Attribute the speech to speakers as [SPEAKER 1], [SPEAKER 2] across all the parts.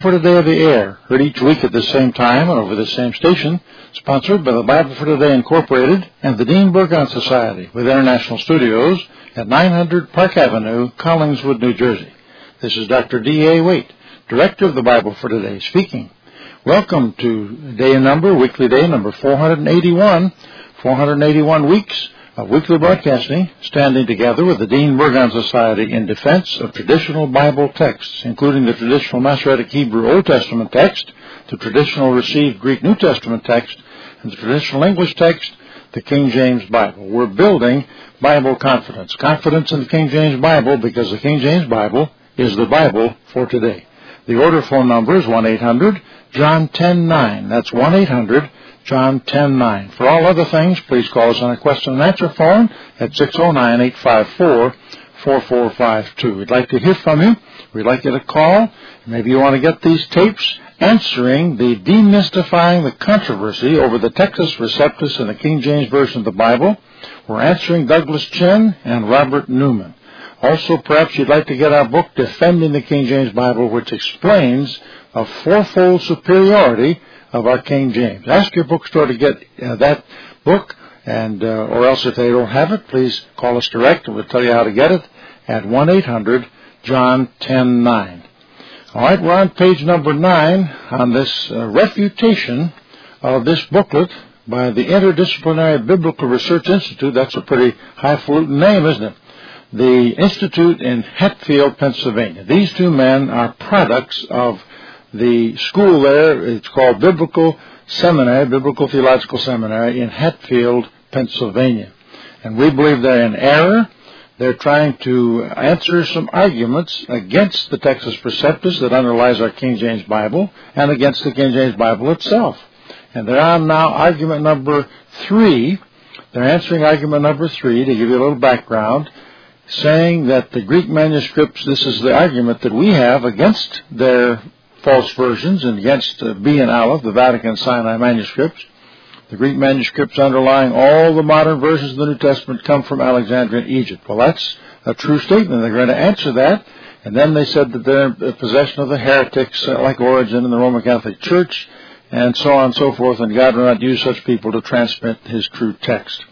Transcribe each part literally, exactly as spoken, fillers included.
[SPEAKER 1] For Today of the Air, heard each week at the same time and over the same station, sponsored by the Bible for Today Incorporated and the Dean Burgon Society with international studios at nine hundred Park Avenue, Collingswood, New Jersey. This is Doctor D A Waite, Director of the Bible for Today, speaking. Welcome to day number, weekly day number four hundred eighty-one, four hundred eighty-one weeks of weekly broadcasting, standing together with the Dean Burgon Society in defense of traditional Bible texts, including the traditional Masoretic Hebrew Old Testament text, the traditional received Greek New Testament text, and the traditional English text, the King James Bible. We're building Bible confidence. Confidence in the King James Bible because the King James Bible is the Bible for today. The order phone number is one eight hundred John ten nine. That's one eight hundred John ten nine. For all other things, please call us on a question and answer phone at six oh nine, eight five four, four four five two. We'd like to hear from you. We'd like you to call. Maybe you want to get these tapes answering the demystifying the controversy over the Textus Receptus and the King James Version of the Bible. We're answering Douglas Chin and Robert Newman. Also, perhaps you'd like to get our book, Defending the King James Bible, which explains a fourfold superiority of our King James. Ask your bookstore to get uh, that book, and uh, or else if they don't have it, please call us direct, and we'll tell you how to get it at one eight hundred John ten nine. All right, we're on page number nine on this uh, refutation of this booklet by the Interdisciplinary Biblical Research Institute. That's a pretty highfalutin name, isn't it? The Institute in Hatfield, Pennsylvania. These two men are products of the school there. It's called Biblical Seminary, Biblical Theological Seminary in Hatfield, Pennsylvania. And we believe they're in error. They're trying to answer some arguments against the Textus Receptus that underlies our King James Bible and against the King James Bible itself. And they're on now argument number three. They're answering argument number three to give you a little background, saying that the Greek manuscripts, this is the argument that we have against their false versions and against uh, B and Aleph, the Vatican Sinai manuscripts. The Greek manuscripts underlying all the modern versions of the New Testament come from Alexandria in Egypt. Well, that's a true statement. They're going to answer that. And then they said that they're in possession of the heretics uh, like Origen in the Roman Catholic Church, and so on and so forth, and God will not use such people to transmit his true text.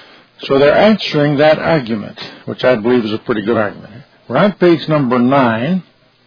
[SPEAKER 1] So they're answering that argument, which I believe is a pretty good argument. We're on page number nine.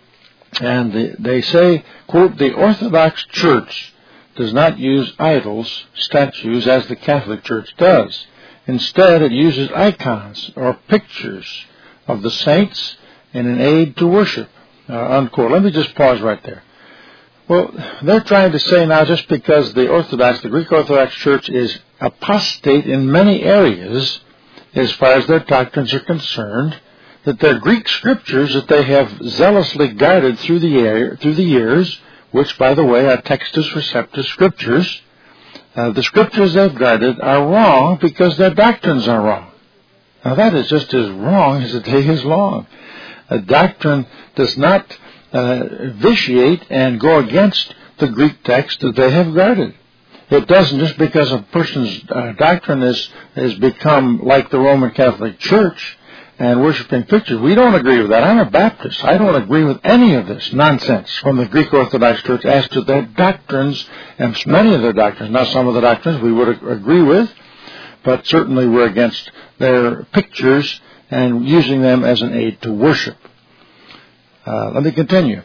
[SPEAKER 1] And the, they say, quote, the Orthodox Church does not use idols, statues, as the Catholic Church does. Instead, it uses icons or pictures of the saints in an aid to worship, uh, unquote. Let me just pause right there. Well, they're trying to say now just because the Orthodox, the Greek Orthodox Church is apostate in many areas as far as their doctrines are concerned, that their Greek scriptures that they have zealously guarded through the air, through the years, which, by the way, are Textus Receptus scriptures, uh, the scriptures they've guarded are wrong because their doctrines are wrong. Now, that is just as wrong as the day is long. A doctrine does not uh, vitiate and go against the Greek text that they have guarded. It doesn't just because a person's uh, doctrine is, has become like the Roman Catholic Church and worshiping pictures. We don't agree with that. I'm a Baptist. I don't agree with any of this nonsense from the Greek Orthodox Church as to their doctrines, and many of their doctrines. Now, some of the doctrines we would agree with, but certainly we're against their pictures and using them as an aid to worship. Uh, let me continue.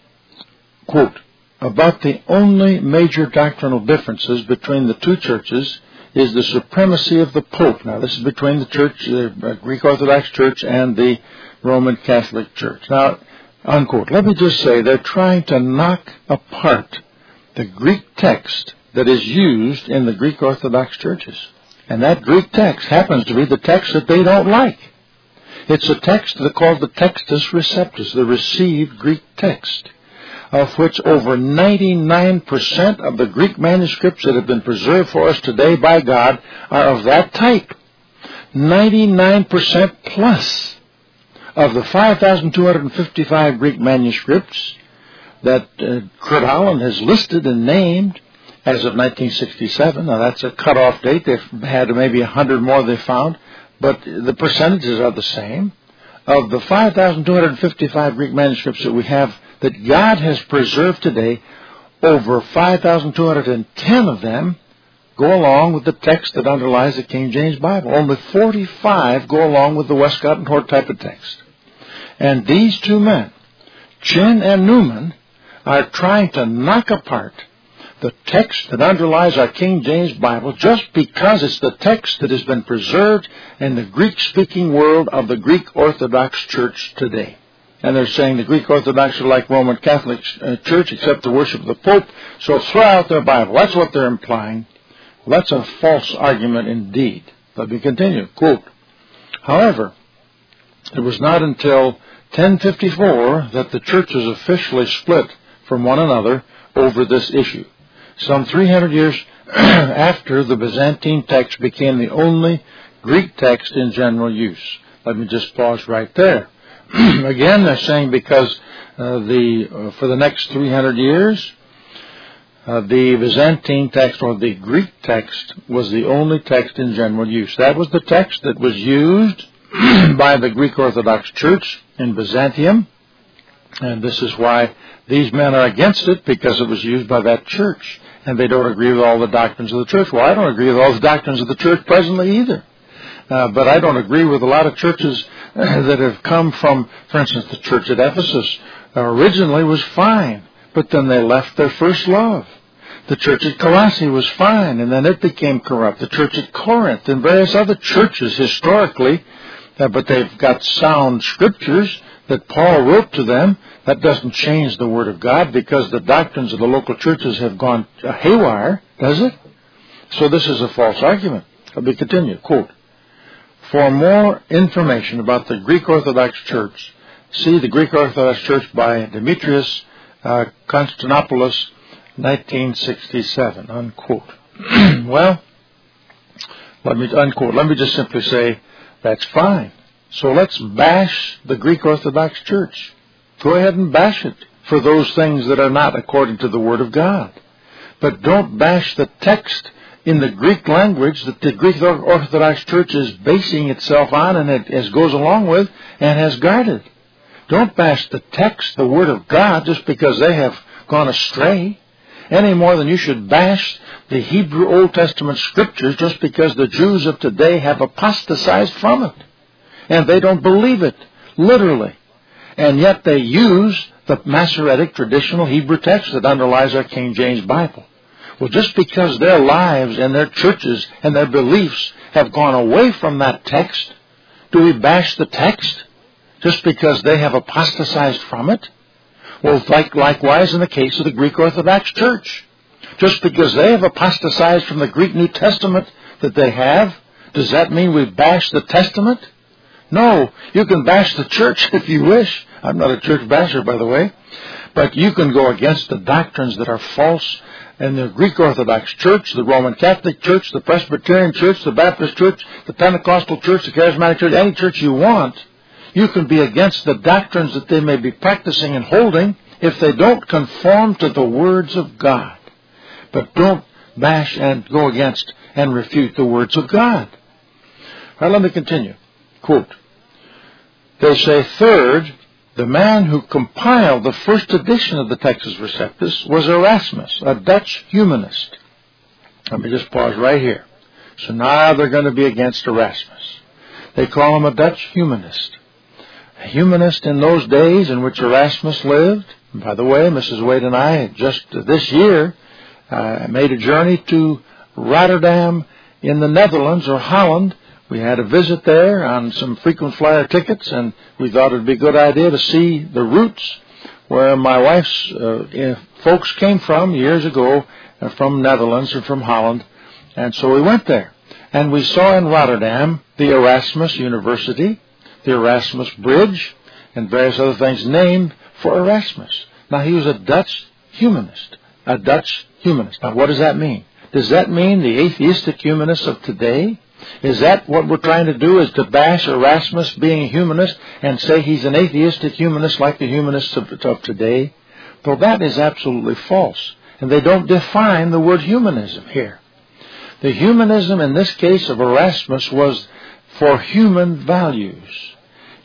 [SPEAKER 1] Quote, about the only major doctrinal differences between the two churches is the supremacy of the Pope. Now, this is between the Church, the Greek Orthodox Church, and the Roman Catholic Church. Now, unquote. Let me just say they're trying to knock apart the Greek text that is used in the Greek Orthodox churches. And that Greek text happens to be the text that they don't like. It's a text that's called the Textus Receptus, the received Greek text, of which over ninety-nine percent of the Greek manuscripts that have been preserved for us today by God are of that type. ninety-nine percent plus of the five thousand two hundred fifty-five Greek manuscripts that uh, Kurt Holland has listed and named as of nineteen sixty-seven. Now, that's a cutoff date. They've had maybe one hundred more they found, but the percentages are the same. Of the five thousand two hundred fifty-five Greek manuscripts that we have that God has preserved today, over five thousand two hundred ten of them go along with the text that underlies the King James Bible. Only forty-five go along with the Westcott and Hort type of text. And these two men, Chin and Newman, are trying to knock apart the text that underlies our King James Bible just because it's the text that has been preserved in the Greek-speaking world of the Greek Orthodox Church today. And they're saying the Greek Orthodox are like Roman Catholic uh, Church except to worship the Pope, so throw out their Bible. That's what they're implying. Well, that's a false argument indeed. Let me continue. Quote, however, it was not until ten fifty-four that the churches officially split from one another over this issue. Some three hundred years after the Byzantine text became the only Greek text in general use. Let me just pause right there. Again, they're saying because uh, the uh, for the next three hundred years, uh, the Byzantine text or the Greek text was the only text in general use. That was the text that was used by the Greek Orthodox Church in Byzantium, and this is why these men are against it, because it was used by that church, and they don't agree with all the doctrines of the church. Well, I don't agree with all the doctrines of the church presently either. Uh, but I don't agree with a lot of churches uh, that have come from, for instance, the church at Ephesus uh, originally was fine, but then they left their first love. The church at Colossae was fine, and then it became corrupt. The church at Corinth and various other churches historically, uh, but they've got sound scriptures that Paul wrote to them. That doesn't change the Word of God because the doctrines of the local churches have gone haywire, does it? So this is a false argument. Let me continue. Quote, for more information about the Greek Orthodox Church, see the Greek Orthodox Church by Demetrius uh, Constantinopoulos, nineteen sixty-seven, unquote. Well, let me, unquote, let me just simply say that's fine. So let's bash the Greek Orthodox Church. Go ahead and bash it for those things that are not according to the Word of God. But don't bash the text in the Greek language that the Greek Orthodox Church is basing itself on and it as goes along with and has guarded. Don't bash the text, the Word of God, just because they have gone astray, any more than you should bash the Hebrew Old Testament Scriptures just because the Jews of today have apostatized from it. And they don't believe it, literally. And yet they use the Masoretic traditional Hebrew text that underlies our King James Bible. Well, just because their lives and their churches and their beliefs have gone away from that text, do we bash the text just because they have apostatized from it? Well, like, likewise in the case of the Greek Orthodox Church. Just because they have apostatized from the Greek New Testament that they have, does that mean we bash the Testament? No, you can bash the church if you wish. I'm not a church basher, by the way. But you can go against the doctrines that are false in the Greek Orthodox Church, the Roman Catholic Church, the Presbyterian Church, the Baptist Church, the Pentecostal Church, the Charismatic Church, any church you want. You can be against the doctrines that they may be practicing and holding if they don't conform to the words of God. But don't bash and go against and refute the words of God. All right, let me continue. Quote, they say, third, the man who compiled the first edition of the Textus Receptus was Erasmus, a Dutch humanist. Let me just pause right here. So now they're going to be against Erasmus. They call him a Dutch humanist. A humanist in those days in which Erasmus lived. And by the way, Missus Wade and I just this year uh, made a journey to Rotterdam in the Netherlands or Holland. We had a visit there on some frequent flyer tickets, and we thought it would be a good idea to see the roots where my wife's uh, folks came from years ago, uh, from Netherlands and from Holland. And so we went there. And we saw in Rotterdam the Erasmus University, the Erasmus Bridge, and various other things named for Erasmus. Now, he was a Dutch humanist, a Dutch humanist. Now, what does that mean? Does that mean the atheistic humanists of today? Is that what we're trying to do, is to bash Erasmus being a humanist and say he's an atheistic humanist like the humanists of, of today? Well, that is absolutely false. And they don't define the word humanism here. The humanism in this case of Erasmus was for human values.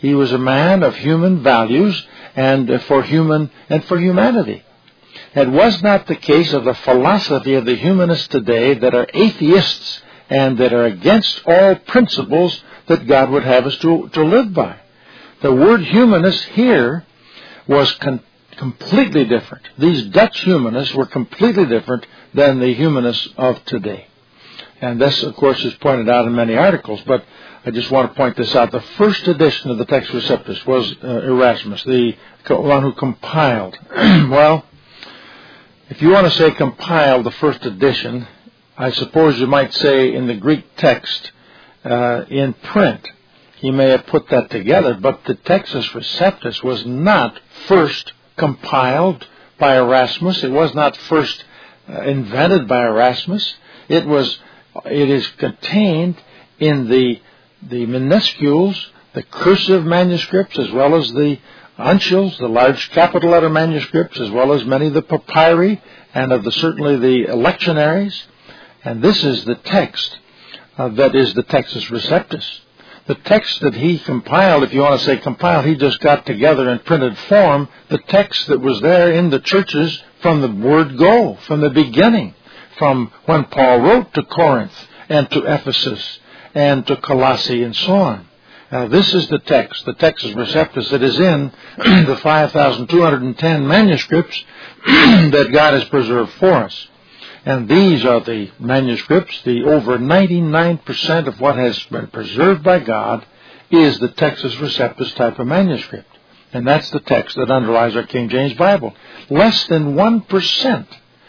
[SPEAKER 1] He was a man of human values and for human and for humanity. It was not the case of the philosophy of the humanists today that are atheists and that are against all principles that God would have us to, to live by. The word humanist here was con- completely different. These Dutch humanists were completely different than the humanists of today. And this, of course, is pointed out in many articles, but I just want to point this out. The first edition of the Textus Receptus was uh, Erasmus, the one who compiled. Well, if you want to say compiled the first edition, I suppose you might say in the Greek text, uh, in print, he may have put that together, but the Textus Receptus was not first compiled by Erasmus. It was not first uh, invented by Erasmus. It was, it is contained in the the minuscules, the cursive manuscripts, as well as the uncials, the large capital letter manuscripts, as well as many of the papyri, and of the certainly the lectionaries. And this is the text uh, that is the Textus Receptus. The text that he compiled, if you want to say compiled, he just got together in printed form the text that was there in the churches from the word go, from the beginning, from when Paul wrote to Corinth and to Ephesus and to Colossae and so on. Now, this is the text, the Textus Receptus, that is in the five thousand two hundred ten manuscripts that God has preserved for us. And these are the manuscripts. The over ninety-nine percent of what has been preserved by God is the Textus Receptus type of manuscript. And that's the text that underlies our King James Bible. Less than one percent,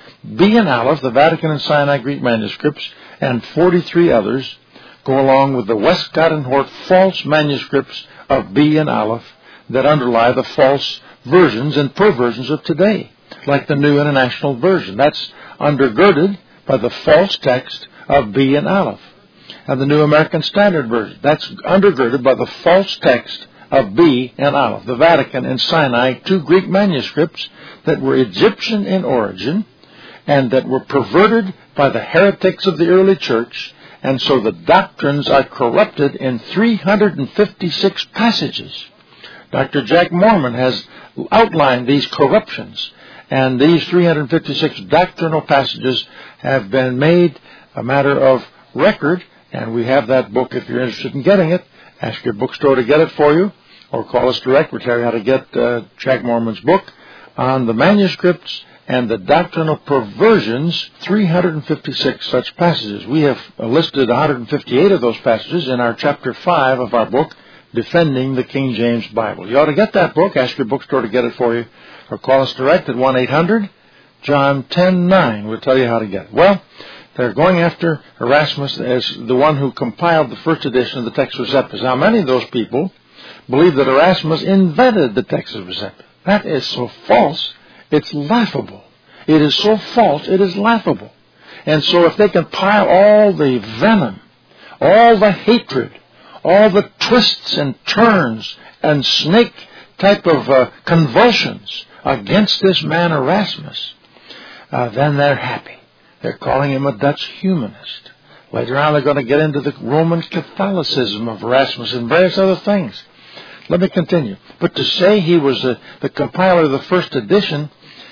[SPEAKER 1] B and Aleph, the Vatican and Sinai Greek manuscripts, and forty-three others, go along with the Westcott and Hort false manuscripts of B and Aleph that underlie the false versions and perversions of today, like the New International Version. That's undergirded by the false text of B and Aleph. And the New American Standard Version, that's undergirded by the false text of B and Aleph. The Vatican and Sinai, two Greek manuscripts that were Egyptian in origin and that were perverted by the heretics of the early church. And so the doctrines are corrupted in three hundred fifty-six passages. Doctor Jack Mormon has outlined these corruptions, and these three hundred fifty-six doctrinal passages have been made a matter of record, and we have that book if you're interested in getting it. Ask your bookstore to get it for you, or call us direct. We'll tell you how to get uh, Jack Mormon's book on the manuscripts and the doctrinal perversions, three hundred fifty-six such passages. We have listed one hundred fifty-eight of those passages in our chapter five of our book, Defending the King James Bible. You ought to get that book. Ask your bookstore to get it for you, or call us direct at one eight hundred John ten nine. We'll tell you how to get it. Well, they're going after Erasmus as the one who compiled the first edition of the Textus Receptus. Now, many of those people believe that Erasmus invented the Textus Receptus. That is so false. It's laughable. It is so false, it is laughable. And so if they can pile all the venom, all the hatred, all the twists and turns and snake type of uh, convulsions against this man Erasmus, uh, then they're happy. They're calling him a Dutch humanist. Later on they're going to get into the Roman Catholicism of Erasmus and various other things. Let me continue. But to say he was uh, the compiler of the first edition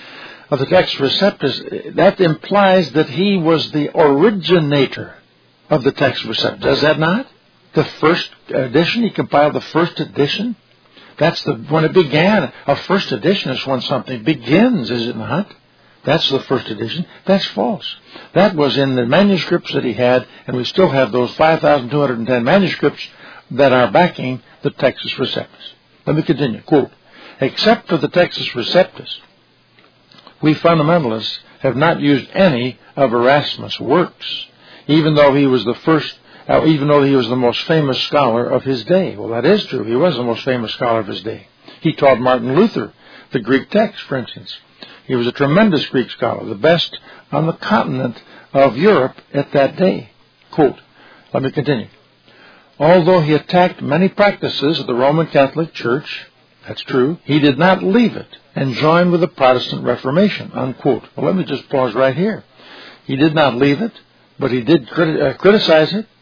[SPEAKER 1] of the Textus Receptus, that implies that he was the originator of the Textus Receptus. Does that not? The first edition, he compiled the first edition. That's the when it began. A first edition is when something begins, is it not? That's the first edition. That's false. That was in the manuscripts that he had, and we still have those five thousand two hundred ten manuscripts that are backing the Textus Receptus. Let me continue. Quote, except for the Textus Receptus, we fundamentalists have not used any of Erasmus' works, even though he was the first, uh, even though he was the most famous scholar of his day. Well, that is true. He was the most famous scholar of his day. He taught Martin Luther the Greek text, for instance. He was a tremendous Greek scholar, the best on the continent of Europe at that day. Quote, let me continue. Although he attacked many practices of the Roman Catholic Church, that's true, he did not leave it and join with the Protestant Reformation, unquote. Well, let me just pause right here. He did not leave it, but he did criti- uh, criticize it.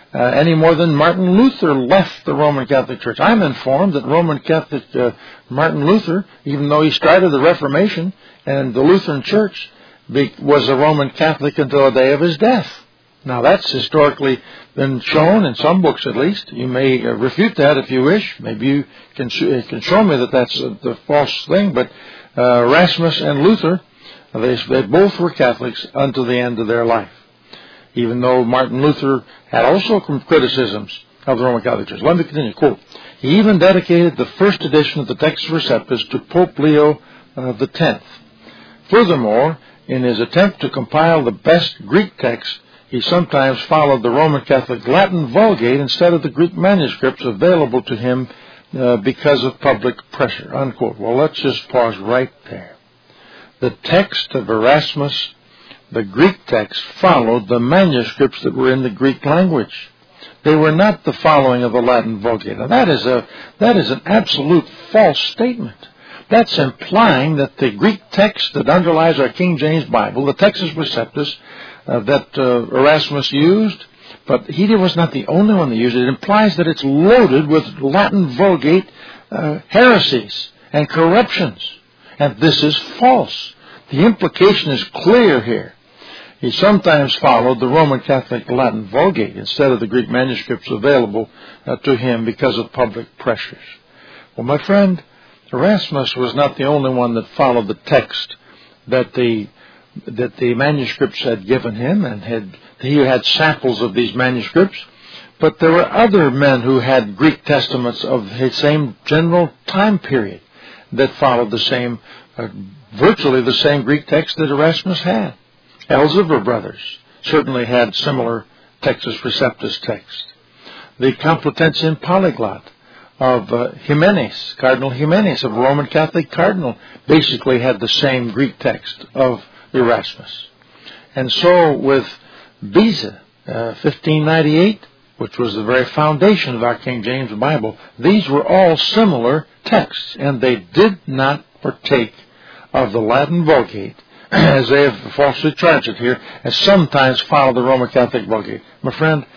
[SPEAKER 1] uh, any more than Martin Luther left the Roman Catholic Church. I'm informed that Roman Catholic uh, Martin Luther, even though he started the Reformation and the Lutheran Church, be, was a Roman Catholic until the day of his death. Now, that's historically been shown in some books, at least. You may uh, refute that if you wish. Maybe you can, sh- can show me that that's uh, the false thing. But uh, Erasmus and Luther, they, they both were Catholics until the end of their life, even though Martin Luther had also criticisms of the Roman Catholic Church. Let me continue. Quote, he even dedicated the first edition of the Textus Receptus to Pope Leo uh, the Tenth. Furthermore, in his attempt to compile the best Greek text, he sometimes followed the Roman Catholic Latin Vulgate instead of the Greek manuscripts available to him uh, because of public pressure, unquote. Well, let's just pause right there. The text of Erasmus, the Greek text, followed the manuscripts that were in the Greek language. They were not the following of the Latin Vulgate. Now, that is a, that is an absolute false statement. That's implying that the Greek text that underlies our King James Bible, the Textus Receptus, uh, that uh, Erasmus used, but he was not the only one that used it. It implies that it's loaded with Latin Vulgate uh, heresies and corruptions. And this is false. The implication is clear here. He sometimes followed the Roman Catholic Latin Vulgate instead of the Greek manuscripts available uh, to him because of public pressures. Well, my friend, Erasmus was not the only one that followed the text that the that the manuscripts had given him, and had he had samples of these manuscripts. But there were other men who had Greek testaments of the same general time period that followed the same, uh, virtually the same Greek text that Erasmus had. Elzevir brothers certainly had similar Textus Receptus text. The Complutensian Polyglot of uh, Jimenez, Cardinal Jimenez, of a Roman Catholic cardinal, basically had the same Greek text of Erasmus. And so with Beza, uh, fifteen ninety-eight, which was the very foundation of our King James Bible, these were all similar texts, and they did not partake of the Latin Vulgate, as they have falsely charged it here, as sometimes follow the Roman Catholic Vulgate. My friend,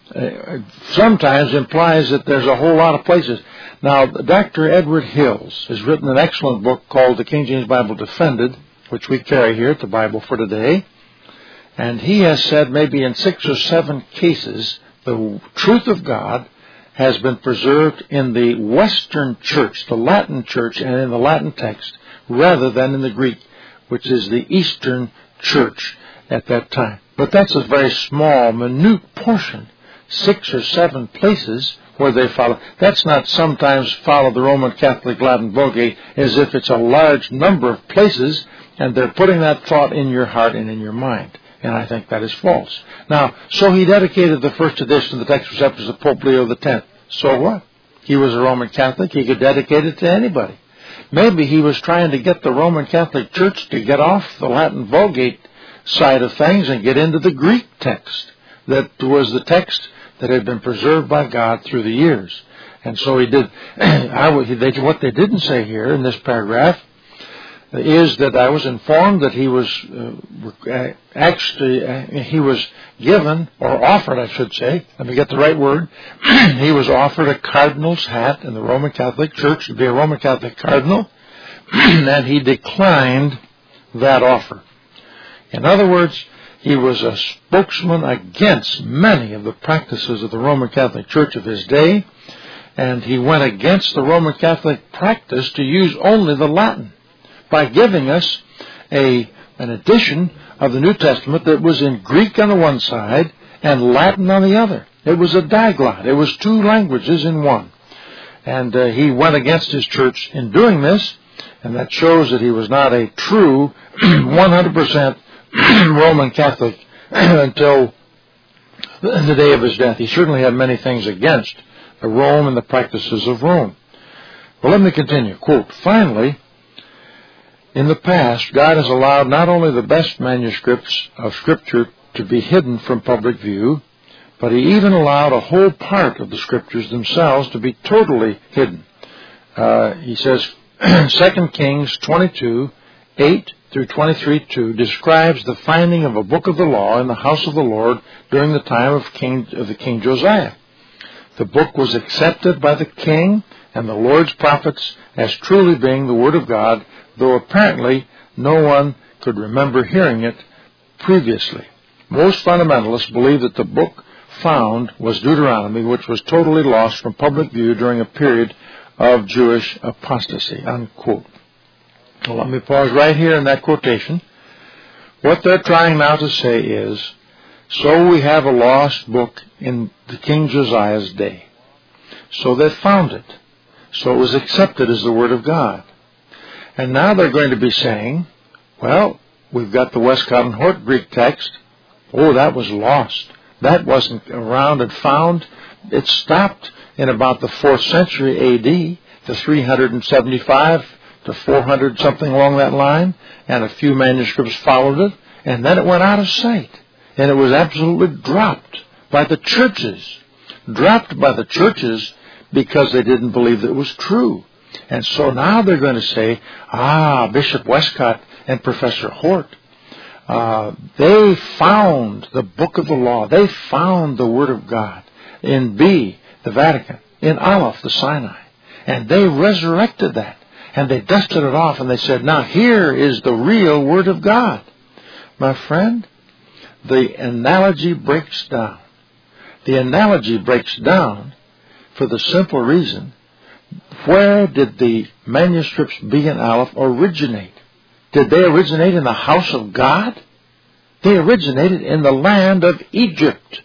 [SPEAKER 1] uh, sometimes implies that there's a whole lot of places. Now, Doctor Edward Hills has written an excellent book called The King James Bible Defended, which we carry here at the Bible for Today. And he has said maybe in six or seven cases, the truth of God has been preserved in the Western Church, the Latin Church, and in the Latin text, rather than in the Greek, which is the Eastern Church at that time. But that's a very small, minute portion, six or seven places where they follow. That's not sometimes follow the Roman Catholic Latin Vulgate as if it's a large number of places, and they're putting that thought in your heart and in your mind. And I think that is false. Now, so he dedicated the first edition of the Textus Receptus to Pope Leo the Tenth. So what? He was a Roman Catholic. He could dedicate it to anybody. Maybe he was trying to get the Roman Catholic Church to get off the Latin Vulgate side of things and get into the Greek text that was the text that had been preserved by God through the years. And so he did. I would, they, what they didn't say here in this paragraph is that I was informed that he was uh, actually, uh, he was given, or offered, I should say, let me get the right word, he was offered a cardinal's hat in the Roman Catholic Church to be a Roman Catholic cardinal, and he declined that offer. In other words, he was a spokesman against many of the practices of the Roman Catholic Church of his day, and he went against the Roman Catholic practice to use only the Latin, by giving us a an edition of the New Testament that was in Greek on the one side and Latin on the other. It was a diglot. It was two languages in one. And uh, he went against his church in doing this, and that shows that he was not a true one hundred percent Roman Catholic until the day of his death. He certainly had many things against Rome and the practices of Rome. Well, let me continue. Quote, finally, in the past, God has allowed not only the best manuscripts of Scripture to be hidden from public view, but He even allowed a whole part of the Scriptures themselves to be totally hidden. Uh, he says, Second Kings twenty-two, eight through twenty-three two describes the finding of a book of the law in the house of the Lord during the time of, King, of the King Josiah. The book was accepted by the king and the Lord's prophets as truly being the Word of God, though apparently no one could remember hearing it previously. Most fundamentalists believe that the book found was Deuteronomy, which was totally lost from public view during a period of Jewish apostasy, unquote. Well, let me pause right here in that quotation. What they're trying now to say is, so we have a lost book in the King Josiah's day. So they found it. So it was accepted as the Word of God. And now they're going to be saying, well, we've got the Westcott and Hort Greek text. Oh, that was lost. That wasn't around and found. It stopped in about the fourth century A D, the three seventy-five to four hundred, something along that line, and a few manuscripts followed it, and then it went out of sight. And it was absolutely dropped by the churches. Dropped by the churches because they didn't believe that it was true. And so now they're going to say, ah, Bishop Westcott and Professor Hort, uh, they found the book of the law. They found the Word of God in B, the Vatican, in Aleph, the Sinai. And they resurrected that. And they dusted it off and they said, now here is the real Word of God. My friend, the analogy breaks down. The analogy breaks down for the simple reason, where did the manuscripts B and Aleph originate? Did they originate in the house of God? They originated in the land of Egypt.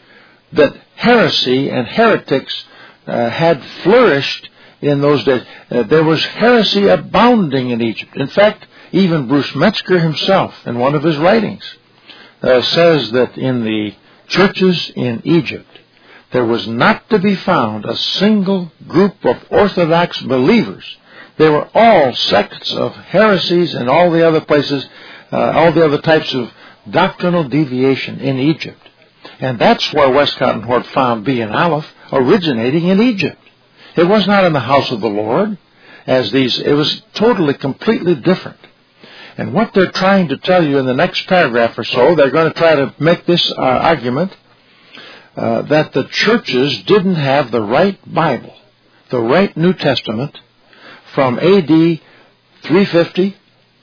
[SPEAKER 1] That heresy and heretics uh, had flourished in those days. Uh, there was heresy abounding in Egypt. In fact, even Bruce Metzger himself, in one of his writings, uh, says that in the churches in Egypt, there was not to be found a single group of Orthodox believers. They were all sects of heresies and all the other places, uh, all the other types of doctrinal deviation in Egypt. And that's where Westcott and Hort found B and Aleph, originating in Egypt. It was not in the house of the Lord, as these, it was totally, completely different. And what they're trying to tell you in the next paragraph or so, they're going to try to make this uh, argument uh, that the churches didn't have the right Bible, the right New Testament, from A D three fifty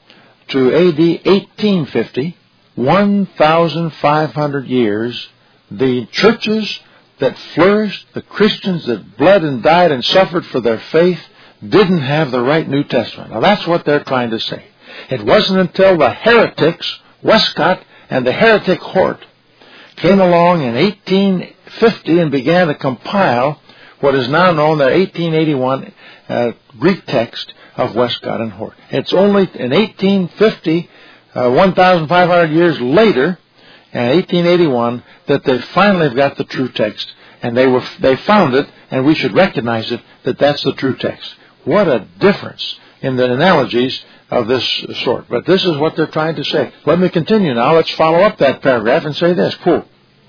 [SPEAKER 1] to A D eighteen fifty, one thousand five hundred years. The churches that flourished, the Christians that bled and died and suffered for their faith, didn't have the right New Testament. Now that's what they're trying to say. It wasn't until the heretics, Westcott and the heretic Hort, came along in eighteen fifty and began to compile what is now known as the eighteen eighty-one uh, Greek text of Westcott and Hort. It's only in eighteen fifty, uh, one thousand five hundred years later, in eighteen eighty-one, that they finally have got the true text, and they were they found it, and we should recognize it, that that's the true text. What a difference in the analogies of this sort. But this is what they're trying to say. Let me continue now. Let's follow up that paragraph and say this, quote,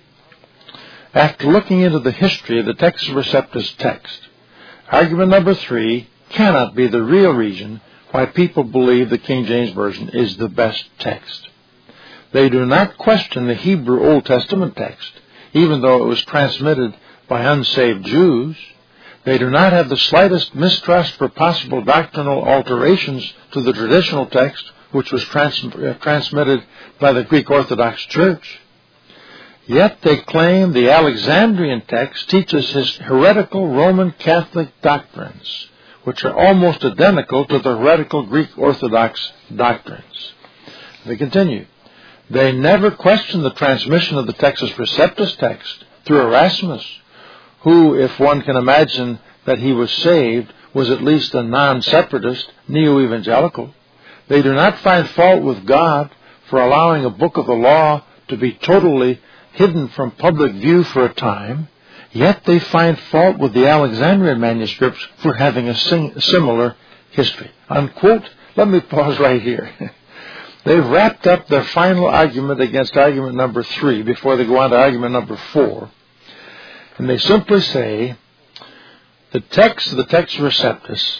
[SPEAKER 1] after looking into the history of the Textus Receptus text, argument number three cannot be the real reason why people believe the King James Version is the best text. They do not question the Hebrew Old Testament text, even though it was transmitted by unsaved Jews. They do not have the slightest mistrust for possible doctrinal alterations to the traditional text, which was trans- uh, transmitted by the Greek Orthodox Church. Yet they claim the Alexandrian text teaches his heretical Roman Catholic doctrines, which are almost identical to the heretical Greek Orthodox doctrines. They continue. They never question the transmission of the Textus Receptus text through Erasmus, who, if one can imagine that he was saved, was at least a non-separatist, neo-evangelical. They do not find fault with God for allowing a book of the law to be totally hidden from public view for a time, yet they find fault with the Alexandrian manuscripts for having a sing- similar history. Unquote. Let me pause right here. They've wrapped up their final argument against argument number three before they go on to argument number four. And they simply say the text of the Textus Receptus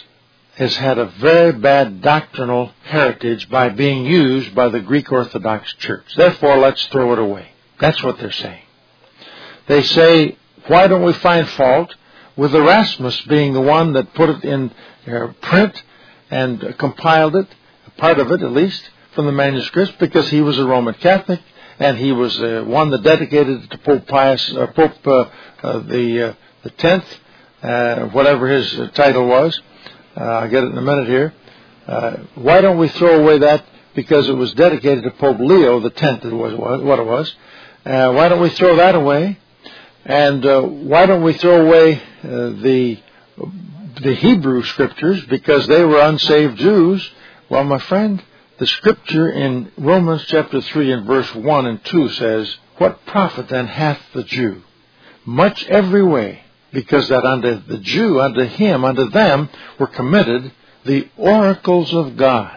[SPEAKER 1] has had a very bad doctrinal heritage by being used by the Greek Orthodox Church. Therefore, let's throw it away. That's what they're saying. They say, why don't we find fault with Erasmus being the one that put it in uh, print and uh, compiled it, part of it at least, from the manuscripts, because he was a Roman Catholic, and he was uh, one that dedicated it to Pope Pius, uh, Pope uh, uh, the uh, the tenth, uh, whatever his uh, title was. Uh, I'll get it in a minute here. Uh, why don't we throw away that? Because it was dedicated to Pope Leo the tenth, it was what it was. Uh, why don't we throw that away? And uh, why don't we throw away uh, the the Hebrew scriptures because they were unsaved Jews? Well, my friend, the scripture in Romans chapter three and verse one and two says, what profit then hath the Jew? Much every way, because that unto the Jew, unto him, unto them were committed the oracles of God.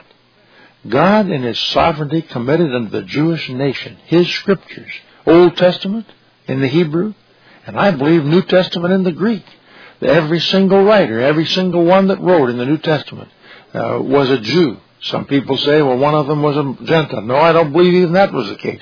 [SPEAKER 1] God in His sovereignty committed unto the Jewish nation His scriptures, Old Testament in the Hebrew, and I believe New Testament in the Greek. Every single writer, every single one that wrote in the New Testament uh, was a Jew. Some people say, well, one of them was a Gentile. No, I don't believe even that was the case.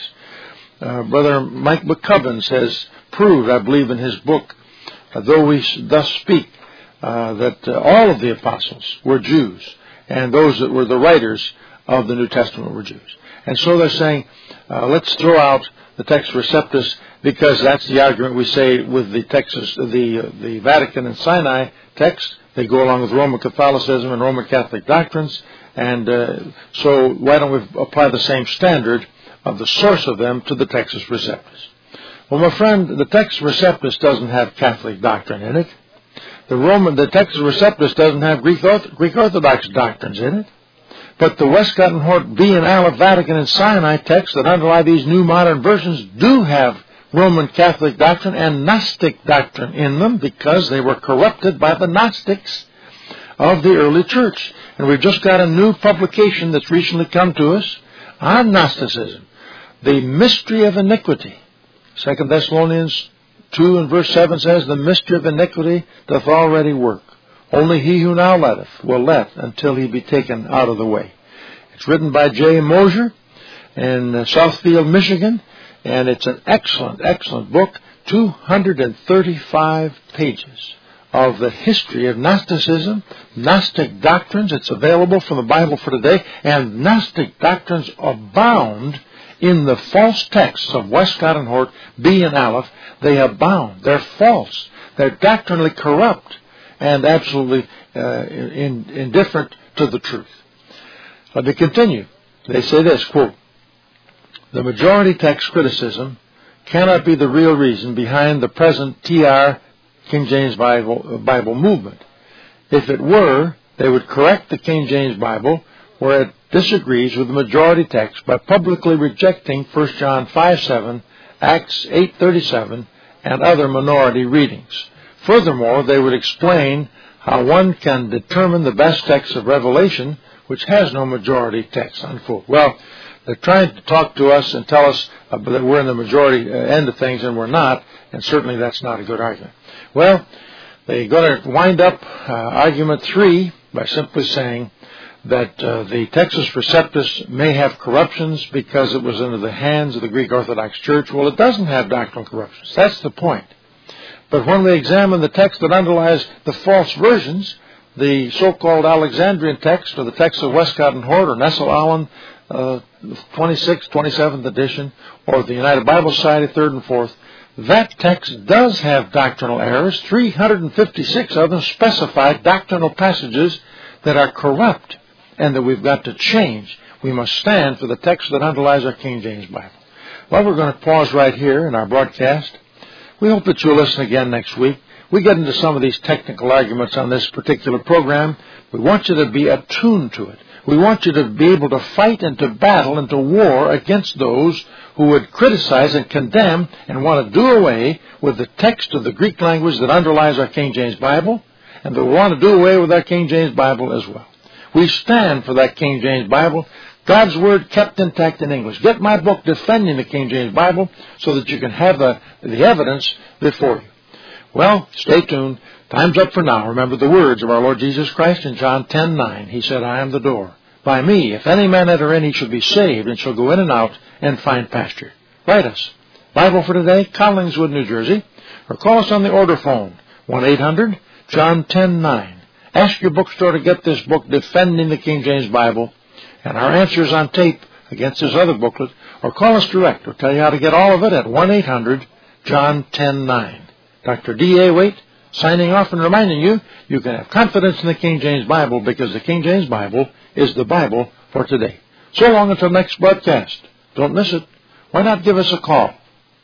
[SPEAKER 1] Uh, Brother Mike McCubbins has proved, I believe in his book, uh, though we thus speak, uh, that uh, all of the apostles were Jews, and those that were the writers of the New Testament were Jews. And so they're saying, uh, let's throw out the Textus Receptus, because that's the argument we say with the Texas, the uh, the Vatican and Sinai text. They go along with Roman Catholicism and Roman Catholic doctrines, and uh, so why don't we apply the same standard of the source of them to the Textus Receptus? Well, my friend, the Textus Receptus doesn't have Catholic doctrine in it. The Roman, the Textus Receptus doesn't have Greek, Greek Orthodox doctrines in it. But the Westcott and Hort B and Aleph Vatican and Sinai texts that underlie these new modern versions do have Roman Catholic doctrine and Gnostic doctrine in them, because they were corrupted by the Gnostics of the early church. And we've just got a new publication that's recently come to us on Gnosticism, The Mystery of Iniquity. Second Thessalonians two and verse seven says, the mystery of iniquity doth already work. Only he who now letteth will let until he be taken out of the way. It's written by J. Mosier in Southfield, Michigan, and it's an excellent, excellent book, two hundred thirty-five pages of the history of Gnosticism, Gnostic doctrines. It's available from the Bible for Today, and Gnostic doctrines abound in the false texts of Westcott and Hort, B and Aleph. They abound. They're false. They're doctrinally corrupt and absolutely uh, in, indifferent to the truth. Let me continue. They say this, quote, the majority text criticism cannot be the real reason behind the present T R King James Bible, Bible movement. If it were, they would correct the King James Bible where it disagrees with the majority text by publicly rejecting First John five seven, Acts eight thirty-seven, and other minority readings. Furthermore, they would explain how one can determine the best text of Revelation, which has no majority text, unquote. Well, they're trying to talk to us and tell us uh, that we're in the majority uh, end of things, and we're not, and certainly that's not a good argument. Well, they're going to wind up uh, argument three by simply saying that uh, the Textus Receptus may have corruptions because it was under the hands of the Greek Orthodox Church. Well, it doesn't have doctrinal corruptions. That's the point. But when we examine the text that underlies the false versions, the so-called Alexandrian text, or the text of Westcott and Hort, or Nestle-Aland, uh, twenty-sixth, twenty-seventh edition, or the United Bible Society, third and fourth, that text does have doctrinal errors. three hundred fifty-six of them specify doctrinal passages that are corrupt and that we've got to change. We must stand for the text that underlies our King James Bible. Well, we're going to pause right here in our broadcast. We hope that you'll listen again next week. We get into some of these technical arguments on this particular program. We want you to be attuned to it. We want you to be able to fight and to battle and to war against those who would criticize and condemn and want to do away with the text of the Greek language that underlies our King James Bible, and that want to do away with our King James Bible as well. We stand for that King James Bible, God's Word kept intact in English. Get my book, Defending the King James Bible, so that you can have the, the evidence before you. Well, stay tuned. Time's up for now. Remember the words of our Lord Jesus Christ in John ten nine. He said, I am the door. By me, if any man enter in, he shall be saved, and shall go in and out and find pasture. Write us. Bible for today, Collingswood, New Jersey. Or call us on the order phone, one eight hundred John ten nine. Ask your bookstore to get this book, Defending the King James Bible, and our answers on tape against this other booklet. Or call us direct. We'll tell you how to get all of it at one eight hundred John ten nine. Doctor D A. Waite, signing off and reminding you, you can have confidence in the King James Bible because the King James Bible is the Bible for today. So long until next broadcast. Don't miss it. Why not give us a call?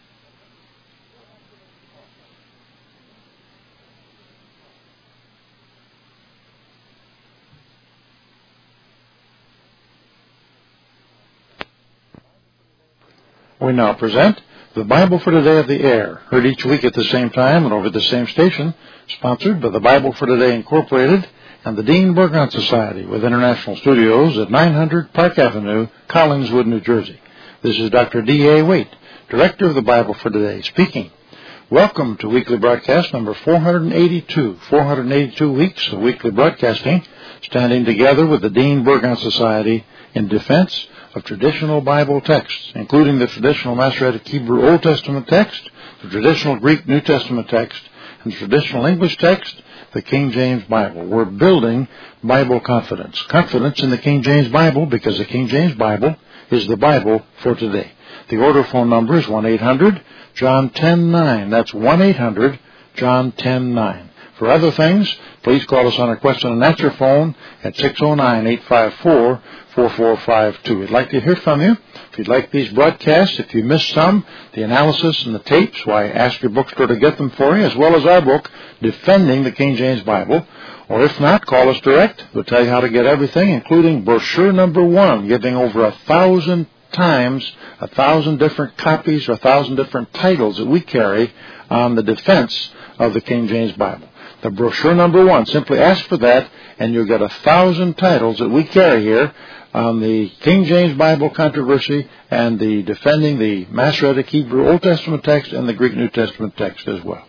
[SPEAKER 1] We now present the Bible for Today of the Air, heard each week at the same time and over the same station, sponsored by the Bible for Today Incorporated and the Dean Burgon Society with international studios at nine hundred Park Avenue, Collingswood, New Jersey. This is Doctor D A. Waite, Director of the Bible for Today, speaking. Welcome to weekly broadcast number four eighty-two. four eighty-two weeks of weekly broadcasting, standing together with the Dean Burgon Society in defense of traditional Bible texts, including the traditional Masoretic Hebrew Old Testament text, the traditional Greek New Testament text, and the traditional English text, the King James Bible. We're building Bible confidence. Confidence in the King James Bible because the King James Bible is the Bible for today. The order phone number is one eight hundred John ten nine. That's one eight hundred John ten nine. For other things, please call us on our question and answer phone at six oh nine, eight five four, four four five two. We'd like to hear from you. If you'd like these broadcasts, if you missed some, the analysis and the tapes, why, ask your bookstore to get them for you, as well as our book, Defending the King James Bible. Or if not, call us direct. We'll tell you how to get everything, including brochure number one, giving over a thousand times, a thousand different copies or a thousand different titles that we carry on the defense of the King James Bible. The brochure number one, simply ask for that, and you'll get a thousand titles that we carry here on the King James Bible controversy and the defending the Masoretic Hebrew Old Testament text and the Greek New Testament text as well.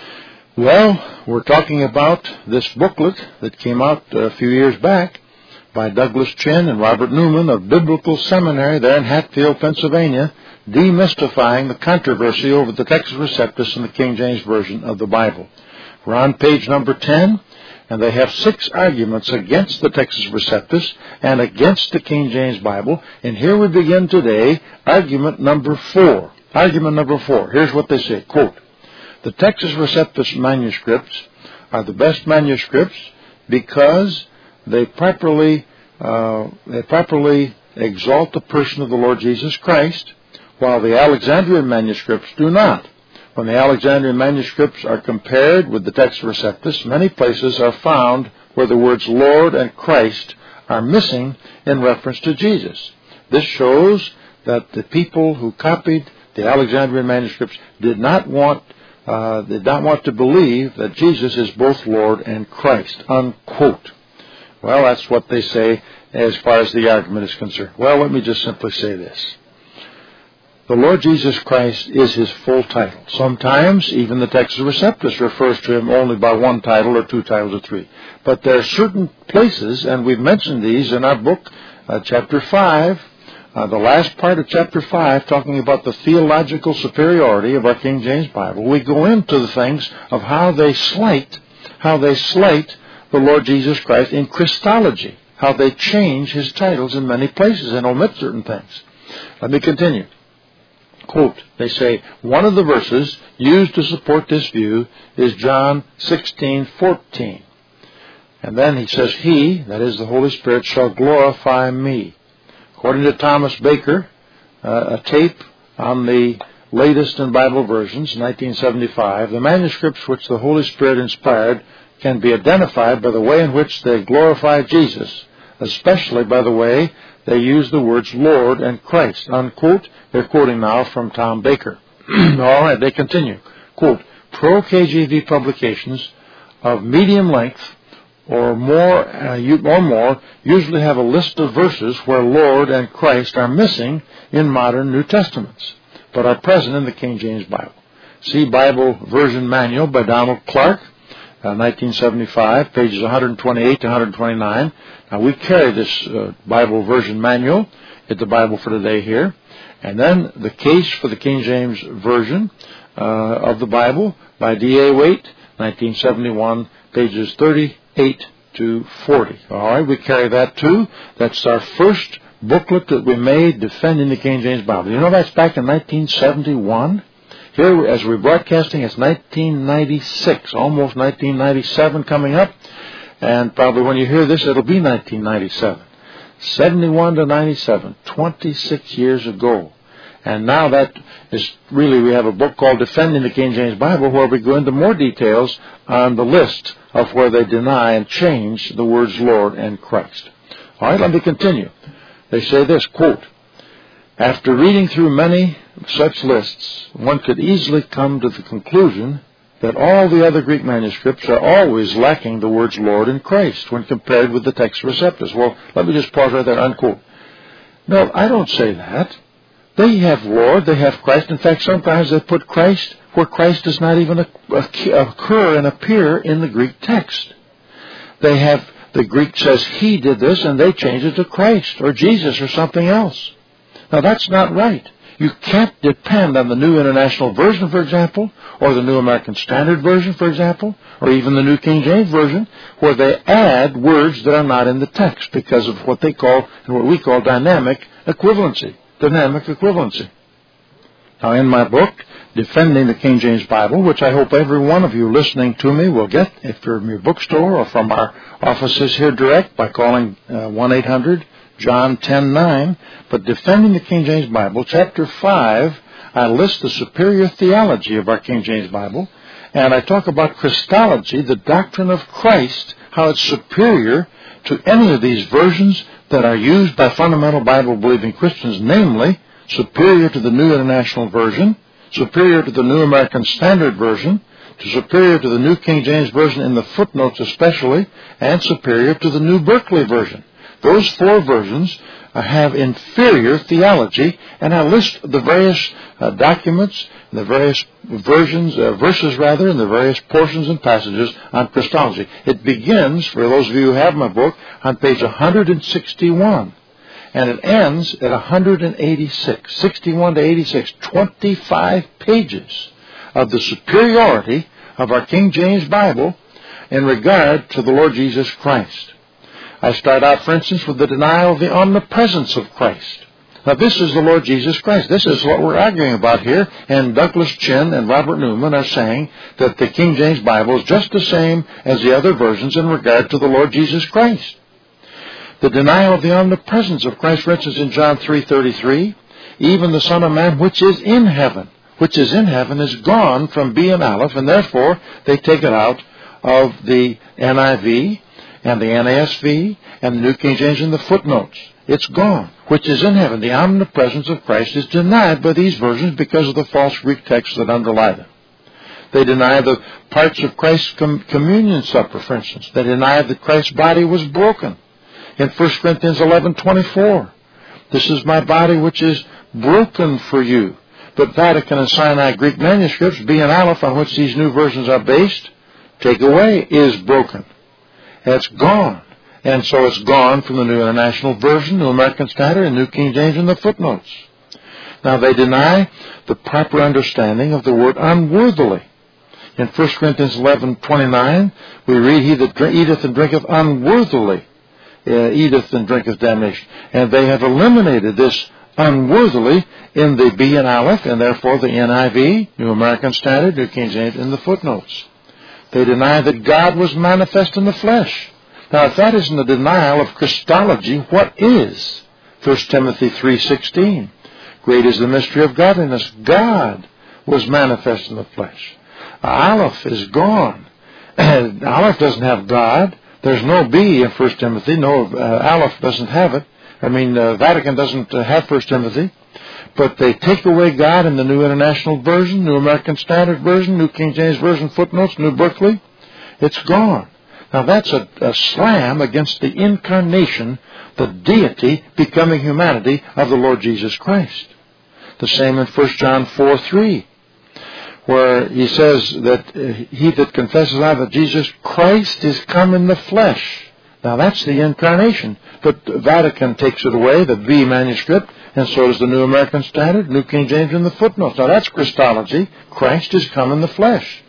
[SPEAKER 1] Well, we're talking about this booklet that came out a few years back by Douglas Chin and Robert Newman of Biblical Seminary there in Hatfield, Pennsylvania, demystifying the controversy over the Textus Receptus and the King James Version of the Bible. We're on page number ten, and they have six arguments against the Textus Receptus and against the King James Bible. And here we begin today, argument number four. Argument number four. Here's what they say, quote, the Textus Receptus manuscripts are the best manuscripts because they properly, uh, they properly exalt the person of the Lord Jesus Christ, while the Alexandrian manuscripts do not. When the Alexandrian manuscripts are compared with the Textus Receptus, many places are found where the words Lord and Christ are missing in reference to Jesus. This shows that the people who copied the Alexandrian manuscripts did not want uh, did not want to believe that Jesus is both Lord and Christ, unquote. Well, that's what they say as far as the argument is concerned. Well, let me just simply say this. The Lord Jesus Christ is his full title. Sometimes even the Textus Receptus refers to him only by one title or two titles or three. But there are certain places, and we've mentioned these in our book, uh, chapter five, uh, the last part of chapter five, talking about the theological superiority of our King James Bible. We go into the things of how they slight, how they slight the Lord Jesus Christ in Christology, how they change his titles in many places and omit certain things. Let me continue. Quote, they say, one of the verses used to support this view is John sixteen fourteen. And then he says, he, that is the Holy Spirit, shall glorify me. According to Thomas Baker, uh, a tape on the latest in Bible versions, nineteen seventy-five, the manuscripts which the Holy Spirit inspired can be identified by the way in which they glorify Jesus, especially by the way they use the words Lord and Christ, unquote. They're quoting now from Tom Baker. All right, they continue. Quote, pro-K J V publications of medium length or more, uh, or more usually have a list of verses where Lord and Christ are missing in modern New Testaments, but are present in the King James Bible. See Bible Version Manual by Donald Clark, uh, nineteen seventy-five, pages one twenty-eight to one twenty-nine. Now, we carry this uh, Bible version manual at the Bible for Today here. And then the case for the King James Version uh, of the Bible by D A Waite, nineteen seventy-one, pages thirty-eight to forty. All right, we carry that too. That's our first booklet that we made defending the King James Bible. You know, that's back in nineteen seventy-one. Here, as we're broadcasting, it's nineteen ninety-six, almost nineteen ninety-seven coming up. And probably when you hear this, it'll be nineteen ninety-seven. seventy-one to ninety-seven, twenty-six years ago. And now that is really, we have a book called Defending the King James Bible, where we go into more details on the list of where they deny and change the words Lord and Christ. All right, let me continue. They say this, quote, after reading through many such lists, one could easily come to the conclusion that all the other Greek manuscripts are always lacking the words Lord and Christ when compared with the Textus Receptus. Well, let me just pause right there, unquote. No, I don't say that. They have Lord, they have Christ. In fact, sometimes they put Christ where Christ does not even occur and appear in the Greek text. They have, the Greek says He did this, and they change it to Christ or Jesus or something else. Now, that's not right. You can't depend on the New International Version, for example, or the New American Standard Version, for example, or even the New King James Version, where they add words that are not in the text because of what they call, and what we call dynamic equivalency. Dynamic equivalency. Now, in my book, Defending the King James Bible, which I hope every one of you listening to me will get if you're in your bookstore or from our offices here direct by calling uh, one eight hundred John ten nine, but Defending the King James Bible, chapter five, I list the superior theology of our King James Bible, and I talk about Christology, the doctrine of Christ, how it's superior to any of these versions that are used by fundamental Bible-believing Christians, namely, superior to the New International Version, superior to the New American Standard Version, to superior to the New King James Version in the footnotes especially, and superior to the New Berkeley Version. Those four versions uh, have inferior theology, and I list the various uh, documents, the various versions, uh, verses rather, and the various portions and passages on Christology. It begins, for those of you who have my book, on page one sixty-one, and it ends at one eighty-six, sixty-one to eighty-six, twenty-five pages of the superiority of our King James Bible in regard to the Lord Jesus Christ. I start out, for instance, with the denial of the omnipresence of Christ. Now, this is the Lord Jesus Christ. This is what we're arguing about here. And Douglas Chin and Robert Newman are saying that the King James Bible is just the same as the other versions in regard to the Lord Jesus Christ. The denial of the omnipresence of Christ, for instance, in John three thirty-three, even the Son of Man which is in heaven, which is in heaven, is gone from B and Aleph, and therefore they take it out of the N I V and the N A S V and the New King James in the footnotes. It's gone, which is in heaven. The omnipresence of Christ is denied by these versions because of the false Greek texts that underlie them. They deny the parts of Christ's com- communion supper, for instance. They deny that Christ's body was broken. In First Corinthians eleven twenty-four, this is my body which is broken for you. But Vatican and Sinai Greek manuscripts, B and Aleph, on which these new versions are based, take away is broken. It's gone. And so it's gone from the New International Version, New American Standard, and New King James in the footnotes. Now, they deny the proper understanding of the word unworthily. In First Corinthians eleven twenty-nine, we read, he that eateth and drinketh unworthily uh, eateth and drinketh damnation. And they have eliminated this unworthily in the B and Aleph, and therefore the N I V, New American Standard, New King James, in the footnotes. They deny that God was manifest in the flesh. Now, if that isn't a denial of Christology, what is? First Timothy three sixteen. Great is the mystery of godliness. God was manifest in the flesh. Aleph is gone. Aleph doesn't have God. There's no B in First Timothy. No, uh, Aleph doesn't have it. I mean, uh, Vatican doesn't uh, have First Timothy. But they take away God in the New International Version, New American Standard Version, New King James Version footnotes, New Berkeley. It's gone. Now, that's a, a slam against the incarnation, the deity becoming humanity of the Lord Jesus Christ. The same in First John four three, where he says that he that confesses I that Jesus Christ is come in the flesh. Now that's the incarnation. But the Vatican takes it away, the V manuscript, and so does the New American Standard, New King James in the footnotes. Now that's Christology. Christ is come in the flesh.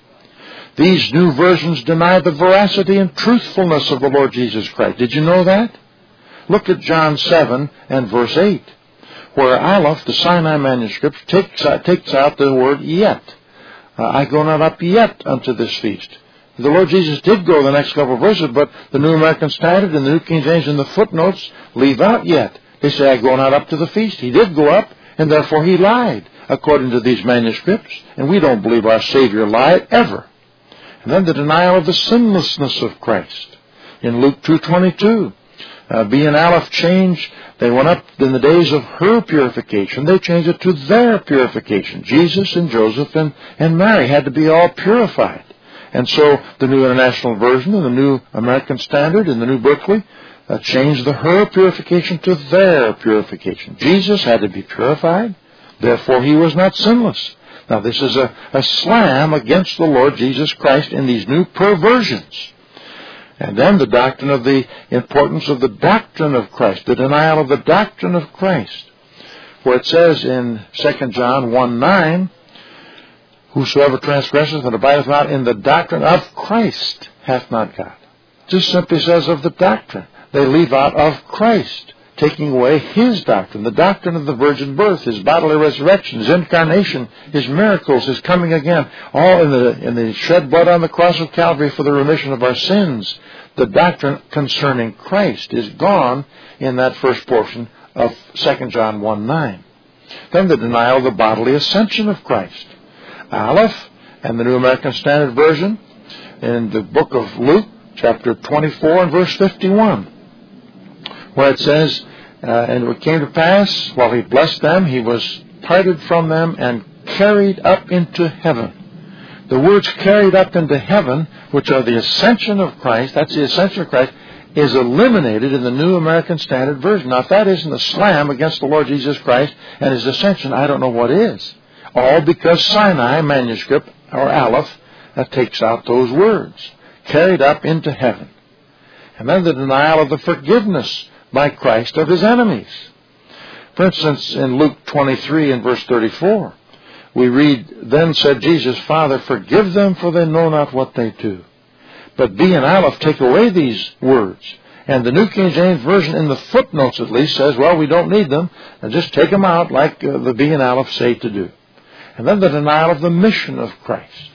[SPEAKER 1] These new versions deny the veracity and truthfulness of the Lord Jesus Christ. Did you know that? Look at John seven and verse eight, where Aleph, the Sinai manuscript, takes out, takes out the word yet. Uh, I go not up yet unto this feast. The Lord Jesus did go the next couple of verses, but the New American Standard and the New King James in the footnotes leave out yet. They say, I go not up to the feast. He did go up, and therefore he lied, according to these manuscripts. And we don't believe our Savior lied ever. And then the denial of the sinlessness of Christ. In Luke two twenty-two, uh, B and Aleph changed. They went up in the days of her purification. They changed it to their purification. Jesus and Joseph and, and Mary had to be all purified. And so the New International Version and the New American Standard and the New Berkeley uh, changed the her purification to their purification. Jesus had to be purified. Therefore, he was not sinless. Now, this is a, a slam against the Lord Jesus Christ in these new perversions. And then the doctrine of the importance of the doctrine of Christ, the denial of the doctrine of Christ, where it says in Second John one nine, whosoever transgresseth and abideth not in the doctrine of Christ hath not God. Just simply says of the doctrine. They leave out of Christ, taking away his doctrine, the doctrine of the virgin birth, his bodily resurrection, his incarnation, his miracles, his coming again, all in the in the shed blood on the cross of Calvary for the remission of our sins. The doctrine concerning Christ is gone in that first portion of Second John one nine. Then the denial of the bodily ascension of Christ. Aleph and the New American Standard Version in the book of Luke, chapter twenty-four and verse fifty-one, where it says, uh, and it came to pass, while he blessed them, he was parted from them and carried up into heaven. The words carried up into heaven, which are the ascension of Christ, that's the ascension of Christ, is eliminated in the New American Standard Version. Now, if that isn't a slam against the Lord Jesus Christ and his ascension, I don't know what is. All because Sinai manuscript, or Aleph, that takes out those words. Carried up into heaven. And then the denial of the forgiveness by Christ of his enemies. For instance, in Luke twenty-three and verse thirty-four, we read, Then said Jesus, Father, forgive them, for they know not what they do. But B and Aleph take away these words. And the New King James Version, in the footnotes at least, says, well, we don't need them, and just take them out like uh, the B and Aleph say to do. And then the denial of the mission of Christ.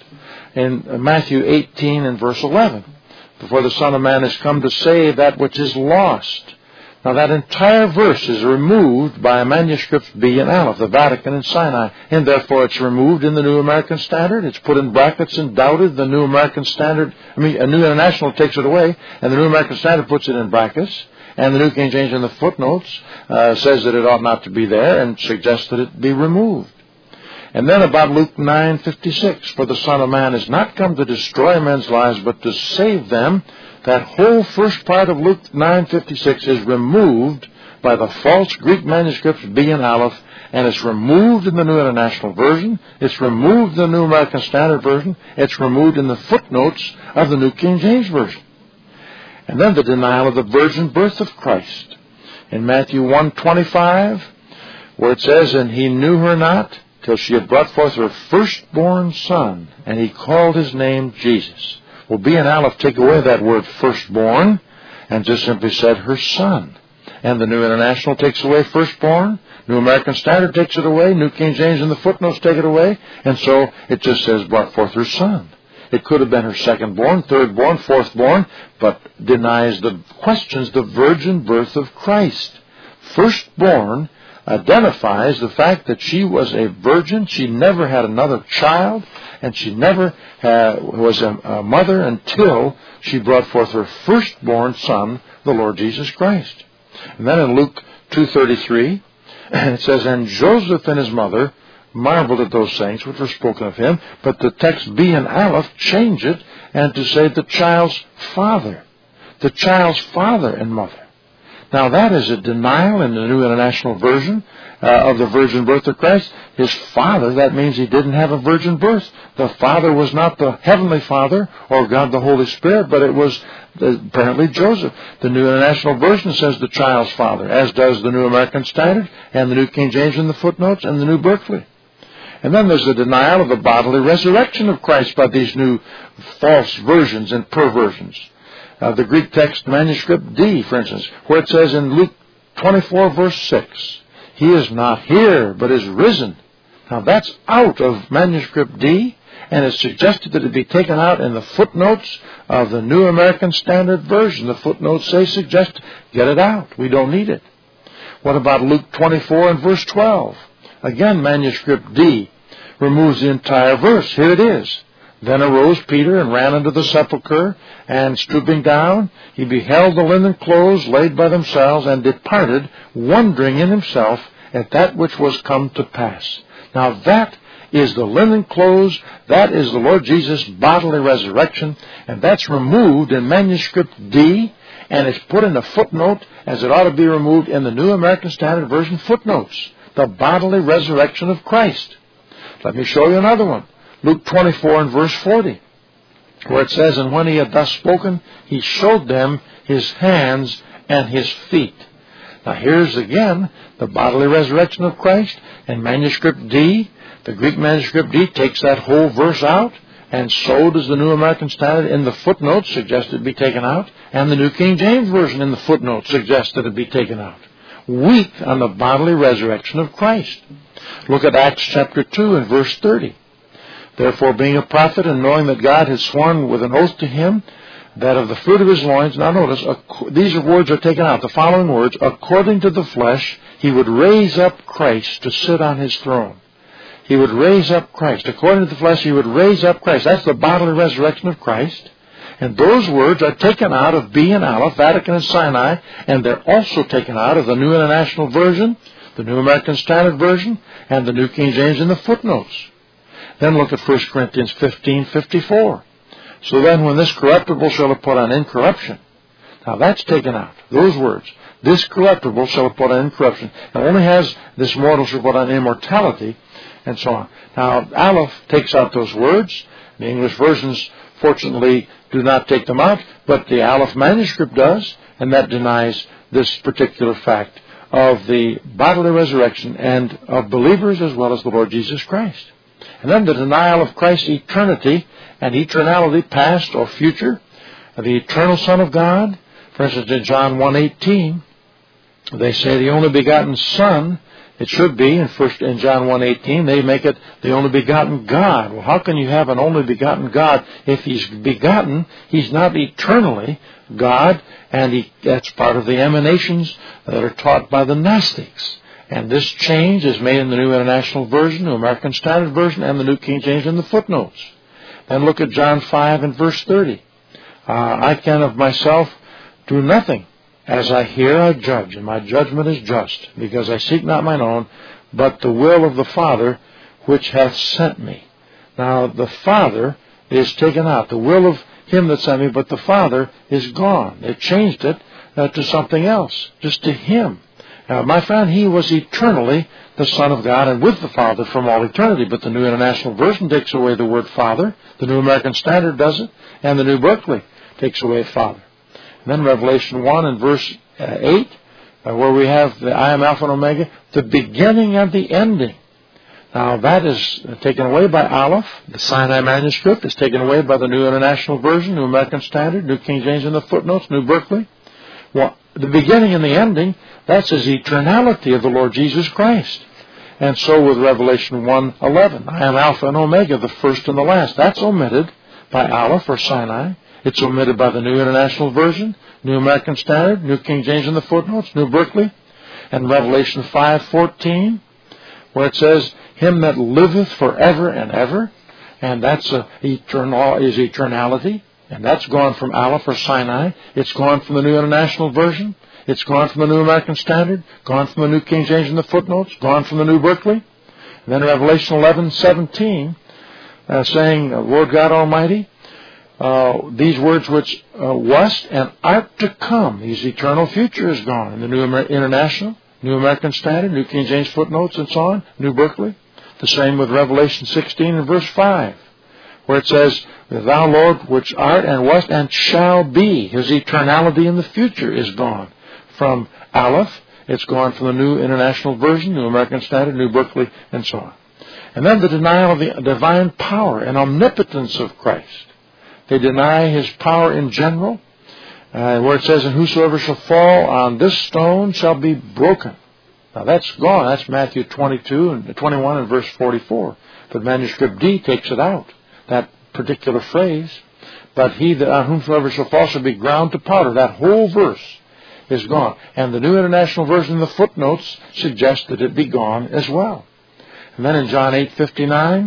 [SPEAKER 1] In Matthew eighteen and verse eleven, before the Son of Man has come to save that which is lost. Now that entire verse is removed by a manuscript B and Aleph, the Vatican and Sinai, and therefore it's removed in the New American Standard. It's put in brackets and doubted. The New American Standard, I mean, a New International takes it away, and the New American Standard puts it in brackets, and the New King James in the footnotes uh, says that it ought not to be there and suggests that it be removed. And then about Luke nine fifty-six, for the Son of Man is not come to destroy men's lives, but to save them. That whole first part of Luke nine fifty-six is removed by the false Greek manuscripts B and Aleph, and it's removed in the New International Version, it's removed in the New American Standard Version, it's removed in the footnotes of the New King James Version. And then the denial of the virgin birth of Christ. In Matthew one twenty-five, where it says, And he knew her not, till she had brought forth her firstborn son, and he called his name Jesus. Well, B and Aleph take away that word firstborn, and just simply said her son. And the New International takes away firstborn, New American Standard takes it away, New King James in the footnotes take it away, and so it just says brought forth her son. It could have been her secondborn, thirdborn, fourthborn, but denies the questions the virgin birth of Christ. Firstborn identifies the fact that she was a virgin, she never had another child, and she never uh, was a, a mother until she brought forth her firstborn son, the Lord Jesus Christ. And then in Luke two thirty-three, it says, And Joseph and his mother marveled at those things which were spoken of him, but the text B and Aleph change it, and to say the child's father, the child's father and mother. Now that is a denial in the New International Version, uh, of the virgin birth of Christ. His father, that means he didn't have a virgin birth. The Father was not the Heavenly Father or God the Holy Spirit, but it was apparently Joseph. The New International Version says the child's father, as does the New American Standard and the New King James in the footnotes and the New Berkeley. And then there's the denial of the bodily resurrection of Christ by these new false versions and perversions. Uh, the Greek text, manuscript D, for instance, where it says in Luke twenty-four, verse six, he is not here, but is risen. Now that's out of manuscript D, and it's suggested that it be taken out in the footnotes of the New American Standard Version. The footnotes say suggest, get it out. We don't need it. What about Luke twenty-four and verse twelve? Again, manuscript D removes the entire verse. Here it is. Then arose Peter and ran into the sepulchre, and stooping down, he beheld the linen clothes laid by themselves, and departed, wondering in himself at that which was come to pass. Now that is the linen clothes, that is the Lord Jesus' bodily resurrection, and that's removed in manuscript D, and it's put in a footnote as it ought to be removed in the New American Standard Version footnotes. The bodily resurrection of Christ. Let me show you another one. Luke twenty-four and verse forty, where it says, and when he had thus spoken, he showed them his hands and his feet. Now here's again the bodily resurrection of Christ, and manuscript D, the Greek manuscript D, takes that whole verse out, and so does the New American Standard in the footnotes, suggested it be taken out, and the New King James Version in the footnotes suggested it be taken out. Weak on the bodily resurrection of Christ. Look at Acts chapter two and verse thirty. Therefore, being a prophet, and knowing that God had sworn with an oath to him, that of the fruit of his loins, now notice, these words are taken out, the following words, according to the flesh, he would raise up Christ to sit on his throne. He would raise up Christ. According to the flesh, he would raise up Christ. That's the bodily resurrection of Christ. And those words are taken out of B and Aleph, Vatican and Sinai, and they're also taken out of the New International Version, the New American Standard Version, and the New King James in the footnotes. Then look at First Corinthians fifteen fifty-four. So then when this corruptible shall have put on incorruption. Now that's taken out. Those words. This corruptible shall have put on incorruption. It only has this mortal shall put on immortality, and so on. Now Aleph takes out those words. The English versions, fortunately, do not take them out, but the Aleph manuscript does, and that denies this particular fact of the bodily resurrection and of believers as well as the Lord Jesus Christ. And then the denial of Christ's eternity and eternality, past or future, the eternal Son of God. For instance, in John one eighteen, they say the only begotten Son, it should be, in first in John one eighteen, they make it the only begotten God. Well, how can you have an only begotten God? If he's begotten, he's not eternally God, and he, that's part of the emanations that are taught by the Gnostics. And this change is made in the New International Version, New American Standard Version, and the New King James in the footnotes. Then look at John five and verse thirty. Uh, I can of myself do nothing. As I hear, I judge, and my judgment is just, because I seek not mine own, but the will of the Father which hath sent me. Now, the Father is taken out. The will of him that sent me, but the Father is gone. They've changed it uh, to something else, just to him. Now, my friend, he was eternally the Son of God and with the Father from all eternity. But the New International Version takes away the word Father. The New American Standard does it. And the New Berkeley takes away Father. And then Revelation one and verse uh, eight, uh, where we have the I am Alpha and Omega, the beginning and the ending. Now, that is taken away by Aleph. The Sinai manuscript is taken away by the New International Version, New American Standard, New King James in the footnotes, New Berkeley. Well, the beginning and the ending, that's his eternality of the Lord Jesus Christ. And so with Revelation one eleven, I am Alpha and Omega, the first and the last. That's omitted by Aleph or Sinai. It's omitted by the New International Version, New American Standard, New King James in the footnotes, New Berkeley. And Revelation five fourteen, where it says, him that liveth forever and ever. And that's a eternal, is eternality. And that's gone from Aleph or Sinai. It's gone from the New International Version. It's gone from the New American Standard. Gone from the New King James in the footnotes. Gone from the New Berkeley. And then Revelation eleven seventeen, uh, saying, Lord God Almighty, uh, these words which uh, wast and art to come. His eternal future is gone in the New International. New American Standard, New King James footnotes, and so on, New Berkeley. The same with Revelation sixteen and verse five, where it says, Thou, Lord, which art and wast and shall be. His eternality in the future is gone. From Aleph, it's gone from the New International Version, New American Standard, New Berkeley, and so on. And then the denial of the divine power and omnipotence of Christ. They deny His power in general, uh, where it says, And whosoever shall fall on this stone shall be broken. Now that's gone. That's Matthew twenty-two and twenty-one and verse forty-four. But manuscript D takes it out, that particular phrase. But he that on whomsoever shall fall shall be ground to powder. That whole verse is gone. And the New International Version, the footnotes, suggest that it be gone as well. And then in John eight fifty-nine,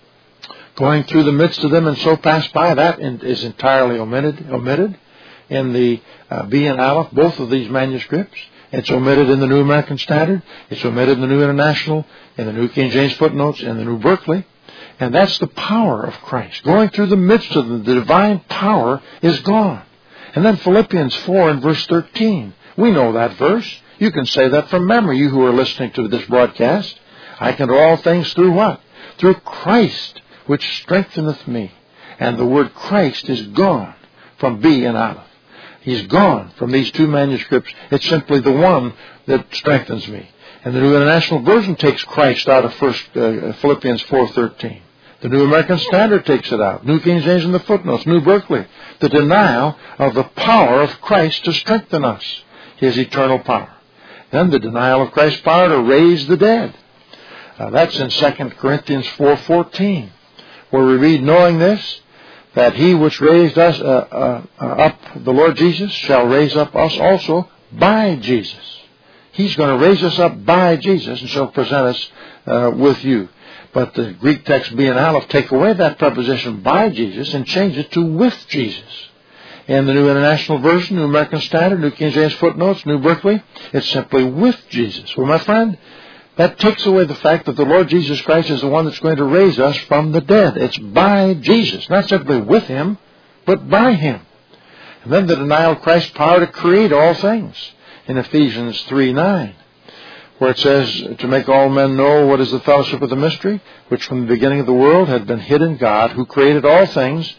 [SPEAKER 1] going through the midst of them and so pass by, that is entirely omitted, omitted in the uh, B and Aleph, both of these manuscripts. It's omitted in the New American Standard. It's omitted in the New International, in the New King James footnotes, in the New Berkeley. And that's the power of Christ. Going through the midst of them, the divine power is gone. And then Philippians four and verse thirteen. We know that verse. You can say that from memory, you who are listening to this broadcast. I can do all things through what? Through Christ, which strengtheneth me. And the word Christ is gone from B and Aleph. He's gone from these two manuscripts. It's simply the one that strengthens me. And the New International Version takes Christ out of First uh, Philippians four thirteen. The New American Standard takes it out. New King James in the footnotes. New Berkeley. The denial of the power of Christ to strengthen us. His eternal power. Then the denial of Christ's power to raise the dead. Uh, that's in Second Corinthians four fourteen, where we read, knowing this, that he which raised us uh, uh, up, the Lord Jesus, shall raise up us also by Jesus. He's going to raise us up by Jesus and shall present us uh, with you. But the Greek text B and Aleph take away that preposition by Jesus and change it to with Jesus. In the New International Version, New American Standard, New King James footnotes, New Berkeley, it's simply with Jesus. Well, my friend, that takes away the fact that the Lord Jesus Christ is the one that's going to raise us from the dead. It's by Jesus, not simply with Him, but by Him. And then the denial of Christ's power to create all things in Ephesians three nine, where it says, to make all men know what is the fellowship of the mystery, which from the beginning of the world had been hid in God, who created all things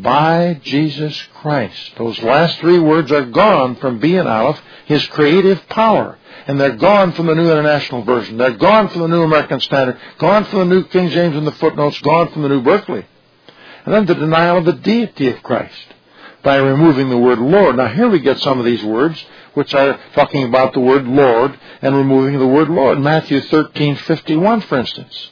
[SPEAKER 1] by Jesus Christ. Those last three words are gone from B and Aleph, His creative power. And they're gone from the New International Version. They're gone from the New American Standard. Gone from the New King James in the footnotes. Gone from the New Berkeley. And then the denial of the deity of Christ by removing the word Lord. Now here we get some of these words which are talking about the word Lord and removing the word Lord. Matthew thirteen fifty-one, for instance.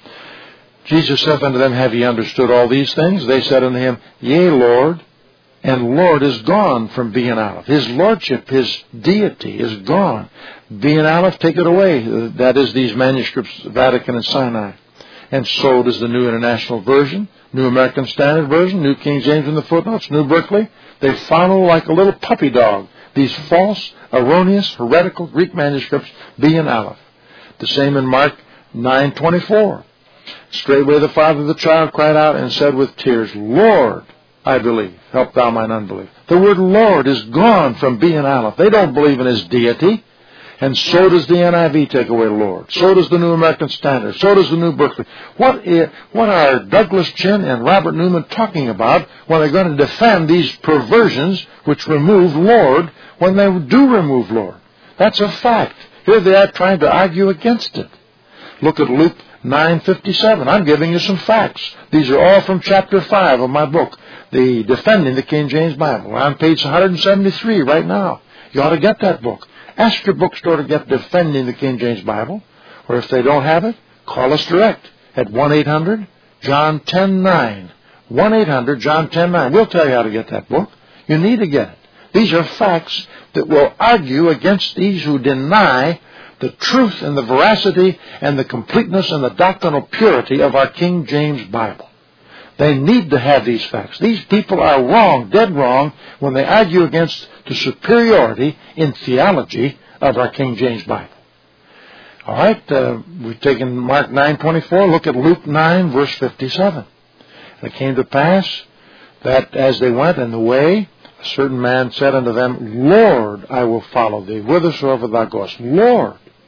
[SPEAKER 1] Jesus saith unto them, have ye understood all these things? They said unto him, Yea, Lord. And Lord is gone from B and Aleph. His lordship, His deity is gone. B and Aleph, take it away. That is these manuscripts, Vatican and Sinai. And so does the New International Version, New American Standard Version, New King James in the footnotes, New Berkeley. They follow like a little puppy dog these false, erroneous, heretical Greek manuscripts, B and Aleph. The same in Mark nine twenty-four. Straightway the father of the child cried out and said with tears, Lord, I believe, help thou mine unbelief. The word Lord is gone from B and Aleph. They don't believe in His deity. And so does the N I V take away Lord. So does the New American Standard. So does the New Berkeley. What, is, what are Douglas Chin and Robert Newman talking about when they're going to defend these perversions which remove Lord when they do remove Lord? That's a fact. Here they are trying to argue against it. Look at Luke nine fifty-seven. I'm giving you some facts. These are all from chapter five of my book, The Defending the King James Bible. We're on page one seventy-three right now. You ought to get that book. Ask your bookstore to get Defending the King James Bible, or if they don't have it, call us direct at one eight hundred John ten nine. one eight hundred John ten nine. We'll tell you how to get that book. You need to get it. These are facts that will argue against these who deny the truth and the veracity and the completeness and the doctrinal purity of our King James Bible. They need to have these facts. These people are wrong, dead wrong, when they argue against the superiority in theology of our King James Bible. All right, uh, we've taken Mark nine twenty-four. Look at Luke nine, verse fifty-seven. And it came to pass that as they went in the way, a certain man said unto them, Lord, I will follow thee, whithersoever thou goest. Lord.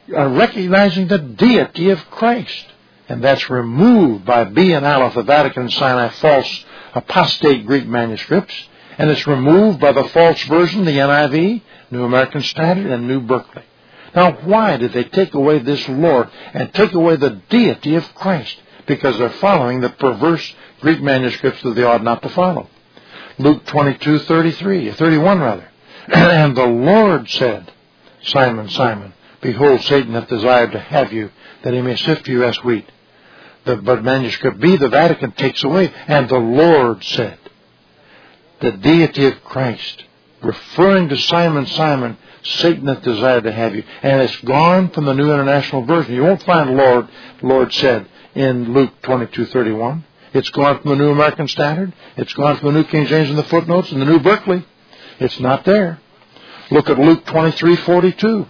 [SPEAKER 1] uh, recognizing the deity of Christ. And that's removed by B and Aleph, the Vatican and Sinai false apostate Greek manuscripts. And it's removed by the false version, the N I V, New American Standard, and New Berkeley. Now, why did they take away this Lord and take away the deity of Christ? Because they're following the perverse Greek manuscripts that they ought not to follow. Luke twenty-two thirty-three, thirty-one rather. And the Lord said, Simon, Simon, behold, Satan hath desired to have you, that he may sift you as wheat. The, but manuscript B, the Vatican takes away, and the Lord said. The deity of Christ, referring to Simon, Simon, Satan hath desired to have you. And it's gone from the New International Version. You won't find Lord, Lord said in Luke twenty-two thirty-one. It's gone from the New American Standard. It's gone from the New King James in the footnotes and the New Berkeley. It's not there. Look at Luke twenty-three forty-two.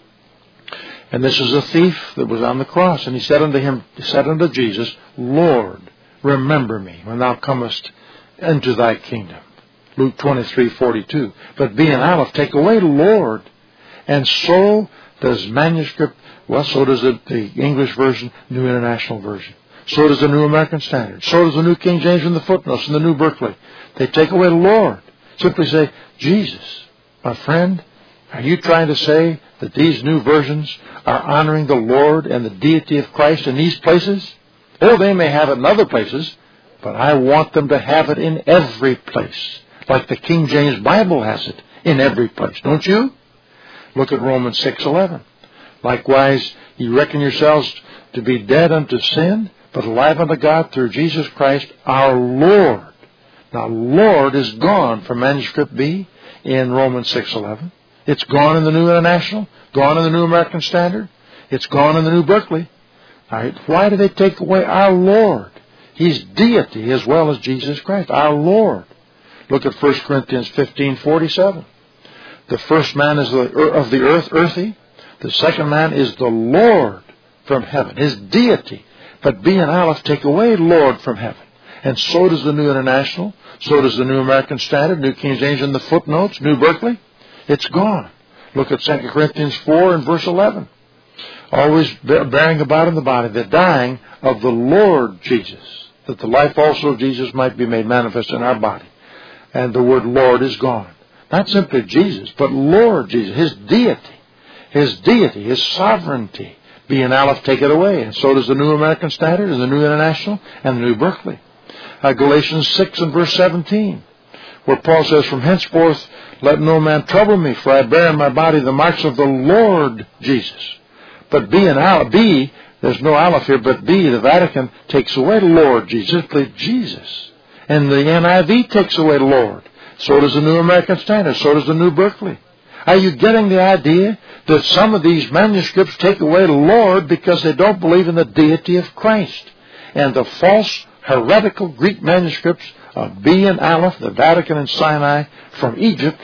[SPEAKER 1] And this is a thief that was on the cross. And he said unto him, he said unto Jesus, Lord, remember me when thou comest into thy kingdom. Luke twenty-three forty-two. But B and Aleph take away Lord. And so does manuscript, well, so does the, the English version, New International Version. So does the New American Standard. So does the New King James in the footnotes and the New Berkeley. They take away Lord. Simply say, Jesus. My friend, are you trying to say that these new versions are honoring the Lord and the deity of Christ in these places? Oh, they may have it in other places, but I want them to have it in every place, like the King James Bible has it in every place. Don't you? Look at Romans six eleven. Likewise, ye reckon yourselves to be dead unto sin, but alive unto God through Jesus Christ our Lord. Now, Lord is gone from manuscript B in Romans six eleven. It's gone in the New International, gone in the New American Standard. It's gone in the New Berkeley. All right. Why do they take away our Lord? He's deity as well as Jesus Christ, our Lord. Look at First Corinthians fifteen forty-seven. The first man is the, of the earth, earthy. The second man is the Lord from heaven, his deity. But B and Aleph take away Lord from heaven. And so does the New International. So does the New American Standard, New King James in the footnotes, New Berkeley. It's gone. Look at Second Corinthians four and verse eleven. Always bearing about in the body the dying of the Lord Jesus, that the life also of Jesus might be made manifest in our body. And the word Lord is gone. Not simply Jesus, but Lord Jesus, his deity. His deity, his sovereignty. B and Aleph take it away. And so does the New American Standard and the New International and the New Berkeley. Uh, Galatians six and verse seventeen, where Paul says, from henceforth let no man trouble me, for I bear in my body the marks of the Lord Jesus. But B and Aleph, B, there's no Aleph here, but B, the Vatican, takes away the Lord Jesus, simply Jesus. And the N I V takes away the Lord. So does the New American Standard. So does the New Berkeley. Are you getting the idea that some of these manuscripts take away the Lord because they don't believe in the deity of Christ? And the false heretical Greek manuscripts of B and Aleph, the Vatican and Sinai from Egypt,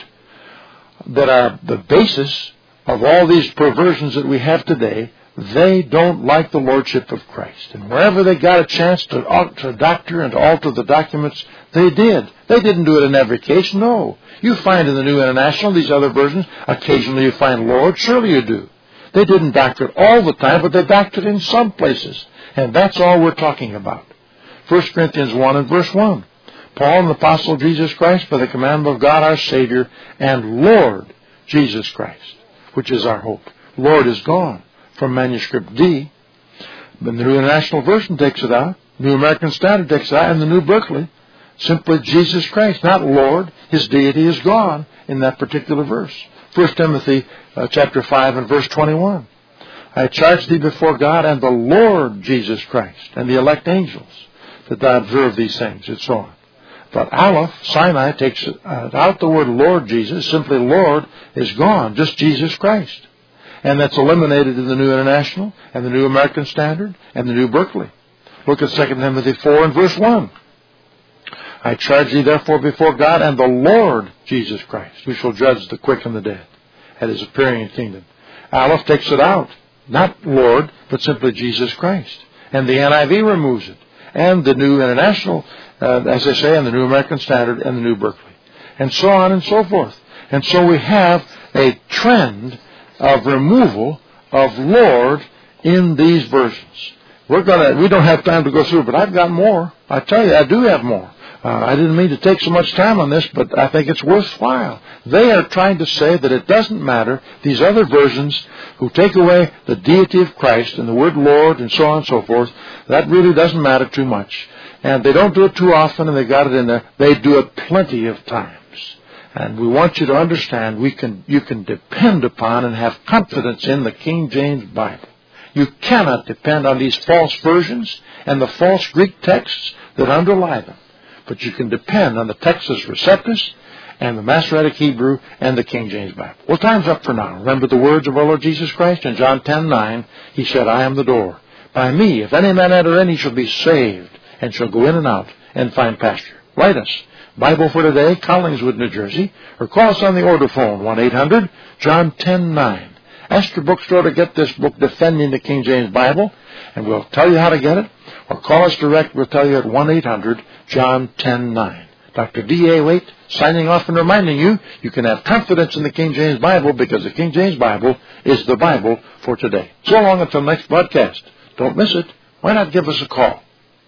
[SPEAKER 1] that are the basis of all these perversions that we have today, they don't like the Lordship of Christ. And wherever they got a chance to, to doctor and to alter the documents, they did. They didn't do it in every case, no. You find in the New International, these other versions, occasionally you find Lord, surely you do. They didn't doctor it all the time, but they doctored it in some places. And that's all we're talking about. First Corinthians one and verse one. Paul, an apostle of Jesus Christ, by the commandment of God our Savior, and Lord Jesus Christ, which is our hope. Lord is gone from manuscript D. But the New International Version takes it out. New American Standard takes it out. And the New Berkeley, simply Jesus Christ, not Lord. His deity is gone in that particular verse. First Timothy uh, chapter five and verse twenty-one. I charge thee before God and the Lord Jesus Christ and the elect angels that thou observe these things, and so on. But Aleph, Sinai, takes out the word Lord Jesus. Simply Lord is gone, just Jesus Christ. And that's eliminated in the New International and the New American Standard and the New Berkeley. Look at Second Timothy four and verse one. I charge thee therefore before God and the Lord Jesus Christ, who shall judge the quick and the dead at his appearing in kingdom. Aleph takes it out. Not Lord, but simply Jesus Christ. And the N I V removes it. And the New International, uh, as I say, and the New American Standard and the New Berkeley. And so on and so forth. And so we have a trend of removal of Lord in these versions. We're gonna, we don't have time to go through, but I've got more. I tell you, I do have more. Uh, I didn't mean to take so much time on this, but I think it's worthwhile. They are trying to say that it doesn't matter. These other versions who take away the deity of Christ and the word Lord and so on and so forth, that really doesn't matter too much. And they don't do it too often, and they got it in there. They do it plenty of times. And we want you to understand we can, you can depend upon and have confidence in the King James Bible. You cannot depend on these false versions and the false Greek texts that underlie them. But you can depend on the Textus Receptus and the Masoretic Hebrew and the King James Bible. Well, time's up for now. Remember the words of our Lord Jesus Christ in John ten nine. He said, I am the door. By me, if any man enter in, he shall be saved and shall go in and out and find pasture. Write us. Bible for Today, Collingswood, New Jersey, or call us on the order phone, one eight hundred John ten nine. Ask your bookstore to get this book, Defending the King James Bible, and we'll tell you how to get it. Or call us direct. We'll tell you at one eight hundred John ten nine. Doctor D A Waite signing off and reminding you you can have confidence in the King James Bible because the King James Bible is the Bible for today. So long until next broadcast. Don't miss it. Why not give us a call?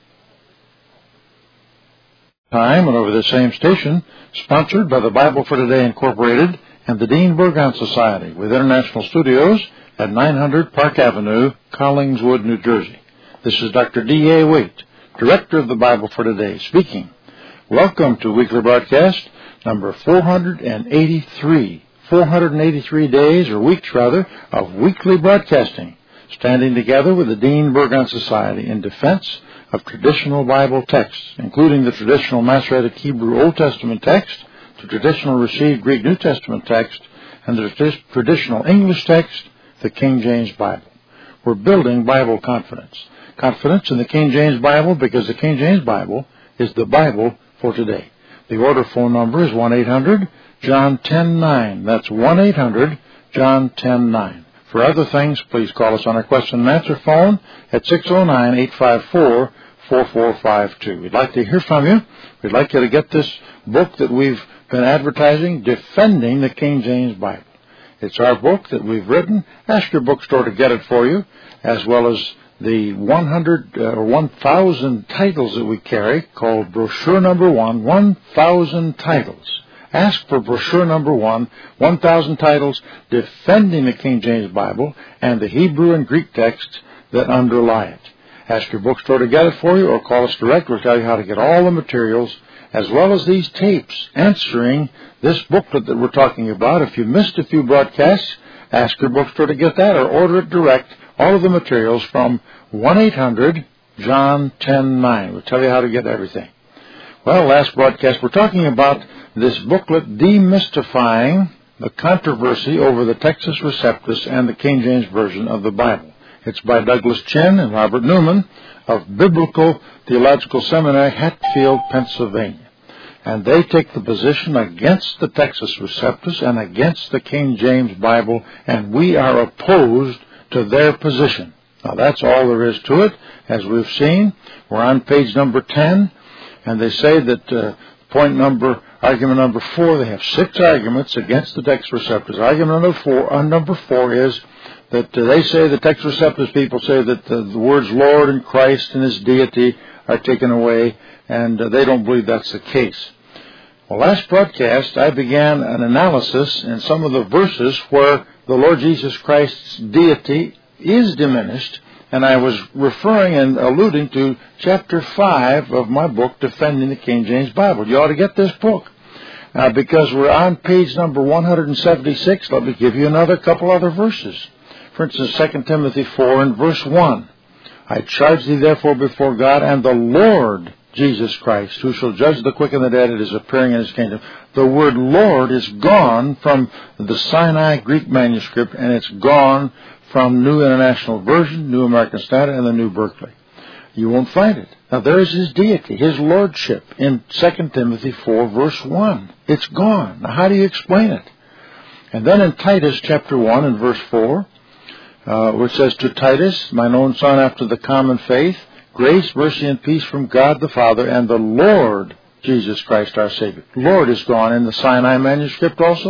[SPEAKER 1] Time and over the same station, sponsored by the Bible for Today Incorporated and the Dean Burgon Society with international studios at nine hundred Park Avenue, Collingswood, New Jersey. This is Doctor D A Waite, Director of the Bible for Today, speaking. Welcome to weekly broadcast number four hundred eighty-three. four hundred eighty-three days, or weeks rather, of weekly broadcasting, standing together with the Dean Burgon Society in defense of traditional Bible texts, including the traditional Masoretic Hebrew Old Testament text, the traditional received Greek New Testament text, and the traditional English text, the King James Bible. We're building Bible confidence. Confidence in the King James Bible because the King James Bible is the Bible for today. The order phone number is one eight hundred John ten nine. That's one eight hundred John ten nine. For other things, please call us on our question and answer phone at six oh nine, eight five four, four four five two. We'd like to hear from you. We'd like you to get this book that we've been advertising, Defending the King James Bible. It's our book that we've written. Ask your bookstore to get it for you, as well as the one hundred uh, or one thousand titles that we carry, called brochure number one, one thousand titles. Ask for brochure number one, one thousand titles defending the King James Bible and the Hebrew and Greek texts that underlie it. Ask your bookstore to get it for you, or call us direct. We'll tell you how to get all the materials, as well as these tapes answering this booklet that we're talking about. If you missed a few broadcasts, ask your bookstore to get that, or order it direct. All of the materials from one eight hundred John ten nine. We'll tell you how to get everything. Well, last broadcast, we're talking about this booklet, Demystifying the Controversy over the Textus Receptus and the King James Version of the Bible. It's by Douglas Chin and Robert Newman of Biblical Theological Seminary, Hatfield, Pennsylvania. And they take the position against the Textus Receptus and against the King James Bible, and we are opposed to their position. Now, that's all there is to it. As we've seen, we're on page number ten, and they say that uh, point number, argument number four, they have six arguments against the Textus Receptus. Argument number four, uh, number four is that uh, they say, the Textus Receptus people say that uh, the words Lord and Christ and His deity are taken away, and uh, they don't believe that's the case. Well, last broadcast, I began an analysis in some of the verses where the Lord Jesus Christ's deity is diminished, and I was referring and alluding to chapter five of my book, Defending the King James Bible. You ought to get this book. Uh, because we're on page number one hundred seventy-six, let me give you another couple other verses. For instance, Second Timothy four and verse one. I charge thee therefore before God and the Lord Jesus Christ, who shall judge the quick and the dead at His appearing in His kingdom. The word Lord is gone from the Sinai Greek manuscript, and it's gone from New International Version, New American Standard, and the New Berkeley. You won't find it. Now, there is His deity, His lordship, in Second Timothy four, verse one. It's gone. Now, how do you explain it? And then in Titus chapter one and verse four, uh, which says, to Titus, mine own son after the common faith, grace, mercy, and peace from God the Father and the Lord Jesus Christ our Savior. Lord is gone in the Sinai manuscript also,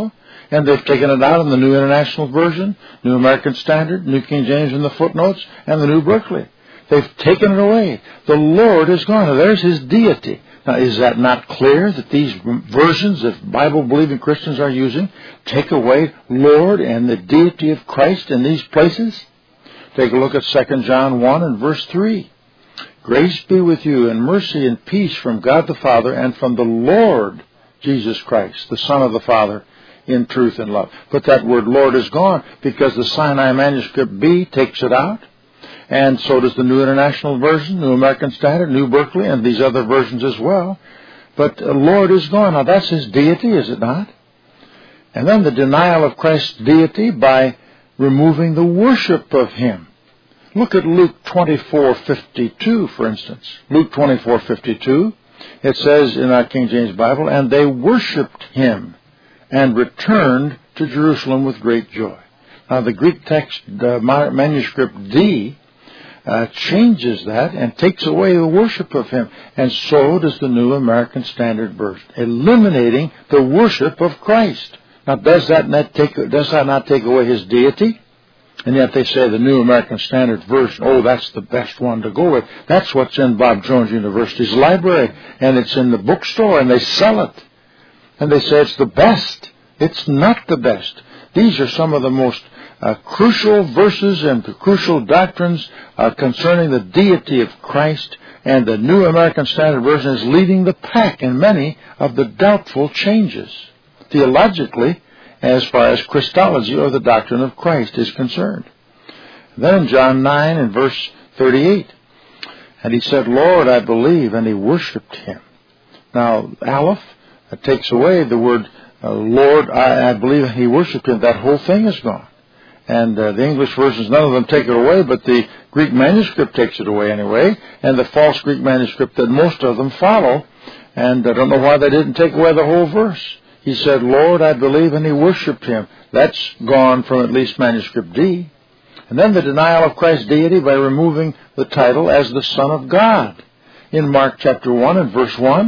[SPEAKER 1] And they've taken it out in the New International Version, New American Standard, New King James in the footnotes, and the New Berkeley. They've taken it away. The Lord is gone. There's His deity. Now, is that not clear that these versions that Bible-believing Christians are using take away Lord and the deity of Christ in these places? Take a look at Second John one and verse three. Grace be with you, and mercy and peace from God the Father and from the Lord Jesus Christ, the Son of the Father, in truth and love. But that word Lord is gone because the Sinai Manuscript B takes it out. And so does the New International Version, New American Standard, New Berkeley, and these other versions as well. But uh, Lord is gone. Now that's His deity, is it not? And then the denial of Christ's deity by removing the worship of Him. Look at Luke twenty-four fifty-two, for instance. Luke twenty-four fifty-two, it says in our King James Bible, and they worshipped Him and returned to Jerusalem with great joy. Now the Greek text, uh, manuscript D, Uh, changes that and takes away the worship of Him. And so does the New American Standard Version, eliminating the worship of Christ. Now, does that not take, does that not take away His deity? And yet they say the New American Standard Version, oh, that's the best one to go with. That's what's in Bob Jones University's library, and it's in the bookstore, and they sell it. And they say it's the best. It's not the best. These are some of the most Uh, crucial verses and the crucial doctrines uh, concerning the deity of Christ, and the New American Standard Version is leading the pack in many of the doubtful changes, theologically, as far as Christology or the doctrine of Christ is concerned. Then in John nine and verse thirty-eight, and he said, Lord, I believe, and he worshipped Him. Now, Aleph uh, takes away the word uh, Lord, I, I believe, and he worshipped Him. That whole thing is gone. And uh, the English versions, none of them take it away, but the Greek manuscript takes it away anyway, and the false Greek manuscript that most of them follow. And I don't know why they didn't take away the whole verse. He said, Lord, I believe, and he worshipped Him. That's gone from at least manuscript D. And then the denial of Christ's deity by removing the title as the Son of God. In Mark chapter one and verse one,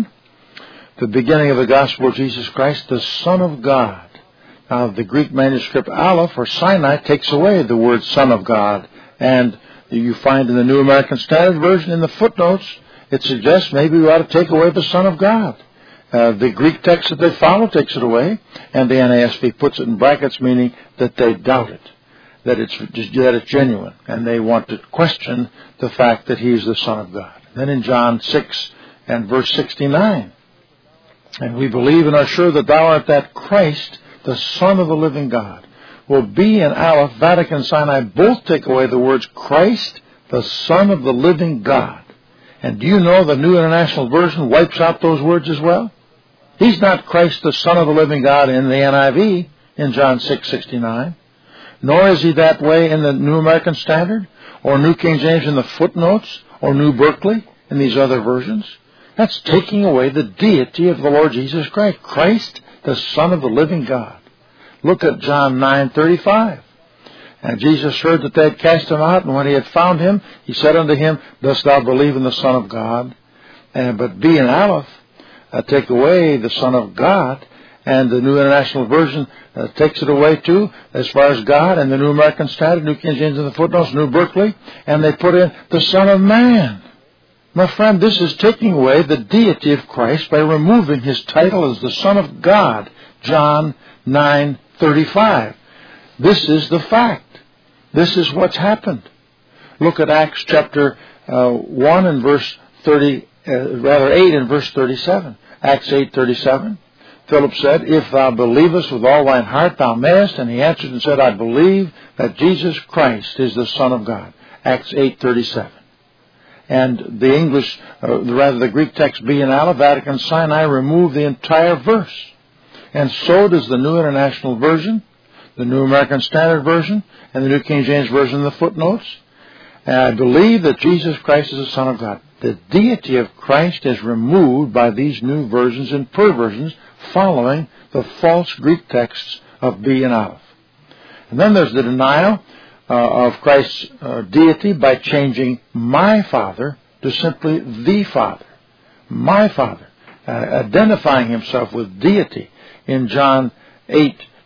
[SPEAKER 1] the beginning of the gospel of Jesus Christ, the Son of God. Now, the Greek manuscript Aleph or Sinai takes away the word Son of God. And you find in the New American Standard Version in the footnotes, it suggests maybe we ought to take away the Son of God. Uh, the Greek text that they follow takes it away, and the N A S B puts it in brackets, meaning that they doubt it, that it's, that it's genuine, and they want to question the fact that He is the Son of God. Then in John six and verse sixty-nine, and we believe and are sure that Thou art that Christ, the Son of the living God. Well, B and Aleph, Vatican Sinai, both take away the words Christ, the Son of the living God. And do you know the New International Version wipes out those words as well? He's not Christ, the Son of the living God in the N I V in John six sixty-nine. Nor is He that way in the New American Standard or New King James in the footnotes or New Berkeley in these other versions. That's taking away the deity of the Lord Jesus Christ. Christ, the Son of the living God. Look at John nine thirty-five. And Jesus heard that they had cast Him out, and when He had found Him, He said unto him, Dost thou believe in the Son of God? And, but B and Aleph uh, take away the Son of God, and the New International Version uh, takes it away too, as far as God, and the New American Standard, New King James in the footnotes, New Berkeley, and they put in the Son of Man. My friend, this is taking away the deity of Christ by removing His title as the Son of God, John nine thirty-five. This is the fact. This is what's happened. Look at Acts chapter uh, one and verse thirty, uh, rather eight and verse thirty-seven. Acts eight thirty-seven. Philip said, If thou believest with all thine heart, thou mayest. And he answered and said, I believe that Jesus Christ is the Son of God. Acts eight thirty-seven. And the English, uh, rather the Greek text B and Aleph, Vatican Sinai, remove the entire verse. And so does the New International Version, the New American Standard Version, and the New King James Version in the footnotes. And I believe that Jesus Christ is the Son of God. The deity of Christ is removed by these new versions and perversions following the false Greek texts of B and Aleph. And then there's the denial Uh, of Christ's uh, deity by changing my Father to simply the Father. My Father. Uh, identifying Himself with deity in John eight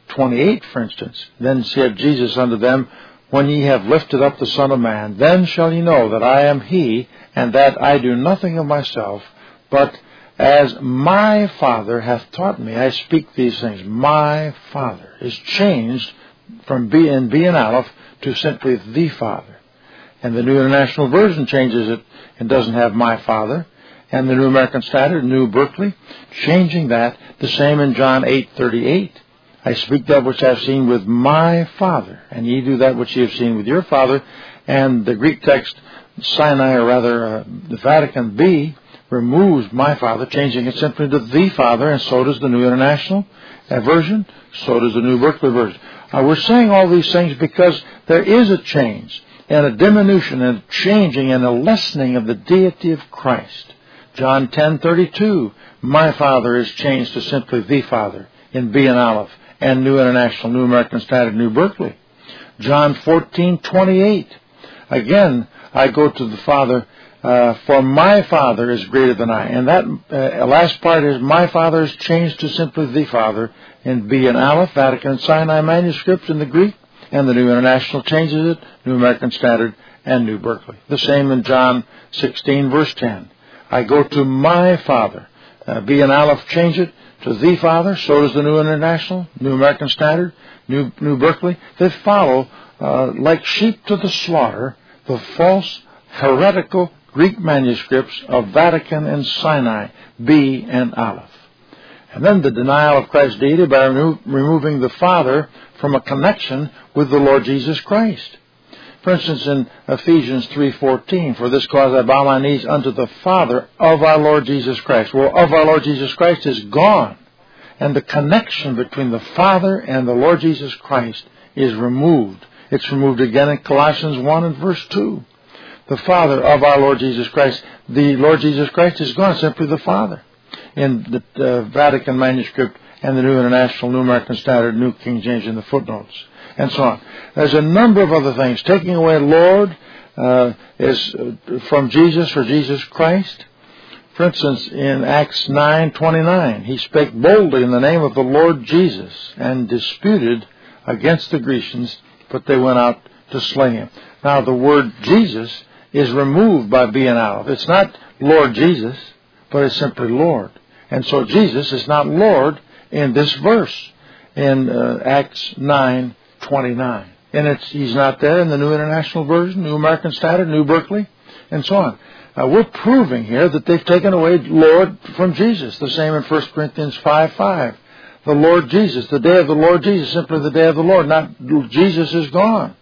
[SPEAKER 1] twenty-eight, for instance. Then said Jesus unto them, When ye have lifted up the Son of Man, then shall ye know that I am he, and that I do nothing of myself, but as my Father hath taught me, I speak these things. My Father is changed from being being Aleph to simply the Father. And the New International Version changes it and doesn't have my Father. And the New American Standard, New Berkeley, changing that, the same in John eight thirty-eight. I speak that which I have seen with my Father, and ye do that which ye have seen with your Father. And the Greek text, Sinai, or rather uh, the Vatican B, removes my Father, changing it simply to the Father, and so does the New International Version, so does the New Berkeley Version. Uh, we're saying all these things because there is a change, and a diminution, and a changing, and a lessening of the deity of Christ. John ten thirty-two, my Father is changed to simply the Father in B and Aleph, and New International, New American Standard, New Berkeley. John fourteen twenty-eight, again, I go to the Father, uh, for my Father is greater than I. And that uh, last part is, my Father is changed to simply the Father in B and Aleph, Vatican and Sinai manuscripts in the Greek, and the New International changes it, New American Standard, and New Berkeley. The same in John sixteen, verse ten. I go to my Father. Uh, B and Aleph change it to the Father. So does the New International, New American Standard, New New Berkeley. They follow, uh, like sheep to the slaughter, the false, heretical Greek manuscripts of Vatican and Sinai, B and Aleph. And then the denial of Christ's deity by remo- removing the Father from a connection with the Lord Jesus Christ. For instance, in Ephesians three fourteen, for this cause I bow my knees unto the Father of our Lord Jesus Christ. Well, of our Lord Jesus Christ is gone. And the connection between the Father and the Lord Jesus Christ is removed. It's removed again in Colossians one and verse two. The Father of our Lord Jesus Christ. The Lord Jesus Christ is gone, simply the Father. In the uh, Vatican manuscript and the New International, New American Standard, New King James in the footnotes, and so on. There's a number of other things. Taking away Lord uh, is uh, from Jesus or Jesus Christ. For instance, in Acts nine twenty-nine, he spake boldly in the name of the Lord Jesus and disputed against the Grecians, but they went out to slay him. Now, the word Jesus is removed by B and Aleph. It's not Lord Jesus, but it's simply Lord. And so Jesus is not Lord in this verse in uh, Acts nine twenty-nine. And it's, he's not there in the New International Version, New American Standard, New Berkeley, and so on. Uh, we're proving here that they've taken away Lord from Jesus. The same in First Corinthians five five. The Lord Jesus, the day of the Lord Jesus, simply the day of the Lord, not Jesus is gone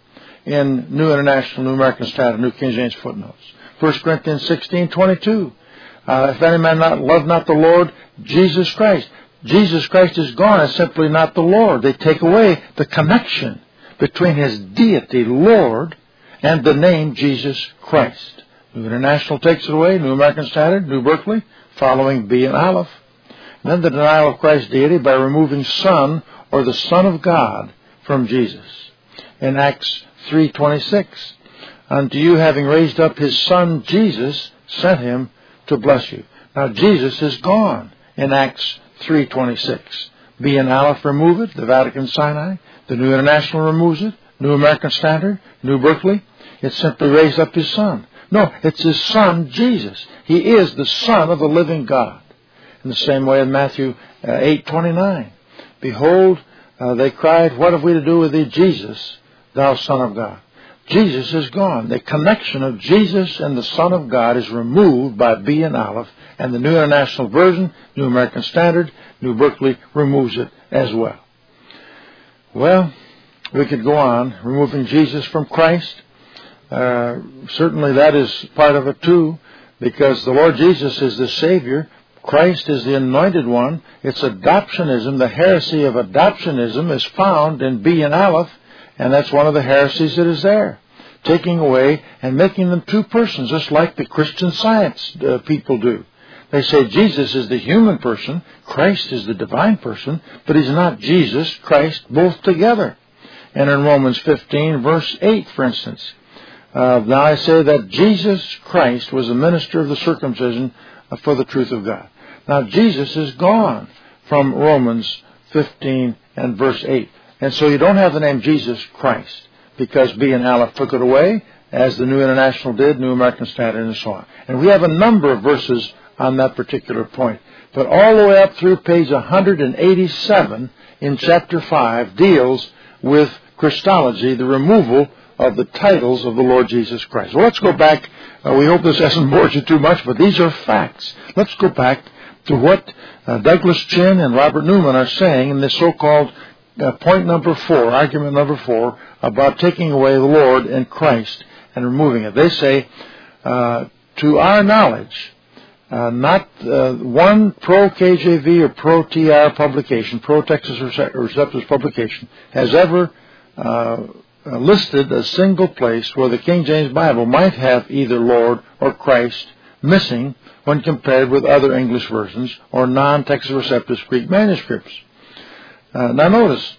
[SPEAKER 1] in New International, New American Standard, New King James footnotes. First Corinthians sixteen twenty-two. Uh, if any man not love not the Lord, Jesus Christ. Jesus Christ is gone. It's simply not the Lord. They take away the connection between his deity, Lord, and the name Jesus Christ. New International takes it away, New American Standard, New Berkeley, following B and Aleph. And then the denial of Christ's deity by removing Son or the Son of God from Jesus. In Acts three twenty-six, unto you having raised up his Son Jesus, sent him to bless you. Now Jesus is gone in Acts three twenty-six. B and Aleph remove it, the Vatican Sinai, the New International removes it, New American Standard, New Berkeley. It simply raised up his Son. No, it's his Son, Jesus. He is the Son of the living God. In the same way in Matthew uh, eight twenty-nine. Behold, uh, they cried, what have we to do with thee, Jesus, thou Son of God? Jesus is gone. The connection of Jesus and the Son of God is removed by B and Aleph, and the New International Version, New American Standard, New Berkeley removes it as well. Well, we could go on, removing Jesus from Christ. Uh, certainly that is part of it too, because the Lord Jesus is the Savior. Christ is the Anointed One. It's adoptionism. The heresy of adoptionism is found in B and Aleph, and that's one of the heresies that is there. Taking away and making them two persons, just like the Christian Science uh, people do. They say Jesus is the human person, Christ is the divine person, but he's not Jesus, Christ, both together. And in Romans fifteen, verse eight, for instance, uh, now I say that Jesus Christ was a minister of the circumcision uh, for the truth of God. Now Jesus is gone from Romans fifteen and verse eight. And so you don't have the name Jesus Christ, because B and Aleph took it away, as the New International did, New American Standard, and so on. And we have a number of verses on that particular point. But all the way up through page one hundred eighty-seven in chapter five deals with Christology, the removal of the titles of the Lord Jesus Christ. Well, let's go back. Uh, we hope this hasn't bored you too much, but these are facts. Let's go back to what uh, Douglas Chin and Robert Newman are saying in this so-called uh, point number four, argument number four, about taking away the Lord and Christ and removing it. They say, uh, to our knowledge, uh, not uh, one pro-K J V or pro-T R publication, pro-Texas Receptors publication, has ever uh, listed a single place where the King James Bible might have either Lord or Christ missing when compared with other English versions or non-Texas Receptus Greek manuscripts. Uh, now notice,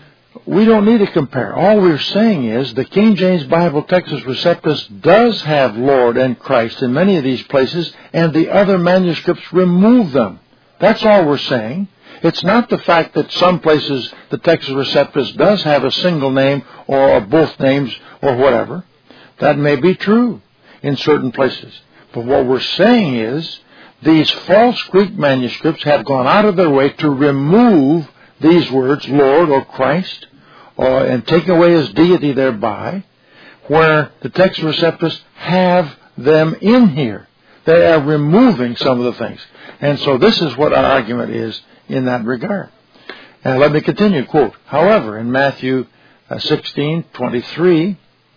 [SPEAKER 1] we don't need to compare. All we're saying is the King James Bible Texas Receptus does have Lord and Christ in many of these places, and the other manuscripts remove them. That's all we're saying. It's not the fact that some places the Texas Receptus does have a single name or both names or whatever. That may be true in certain places. But what we're saying is these false Greek manuscripts have gone out of their way to remove these words, Lord or Christ, or, and take away his deity thereby, where the Texas Receptus have them in here. They are removing some of the things. And so this is what our argument is in that regard. And let me continue, quote, however, in Matthew uh, sixteen twenty-three,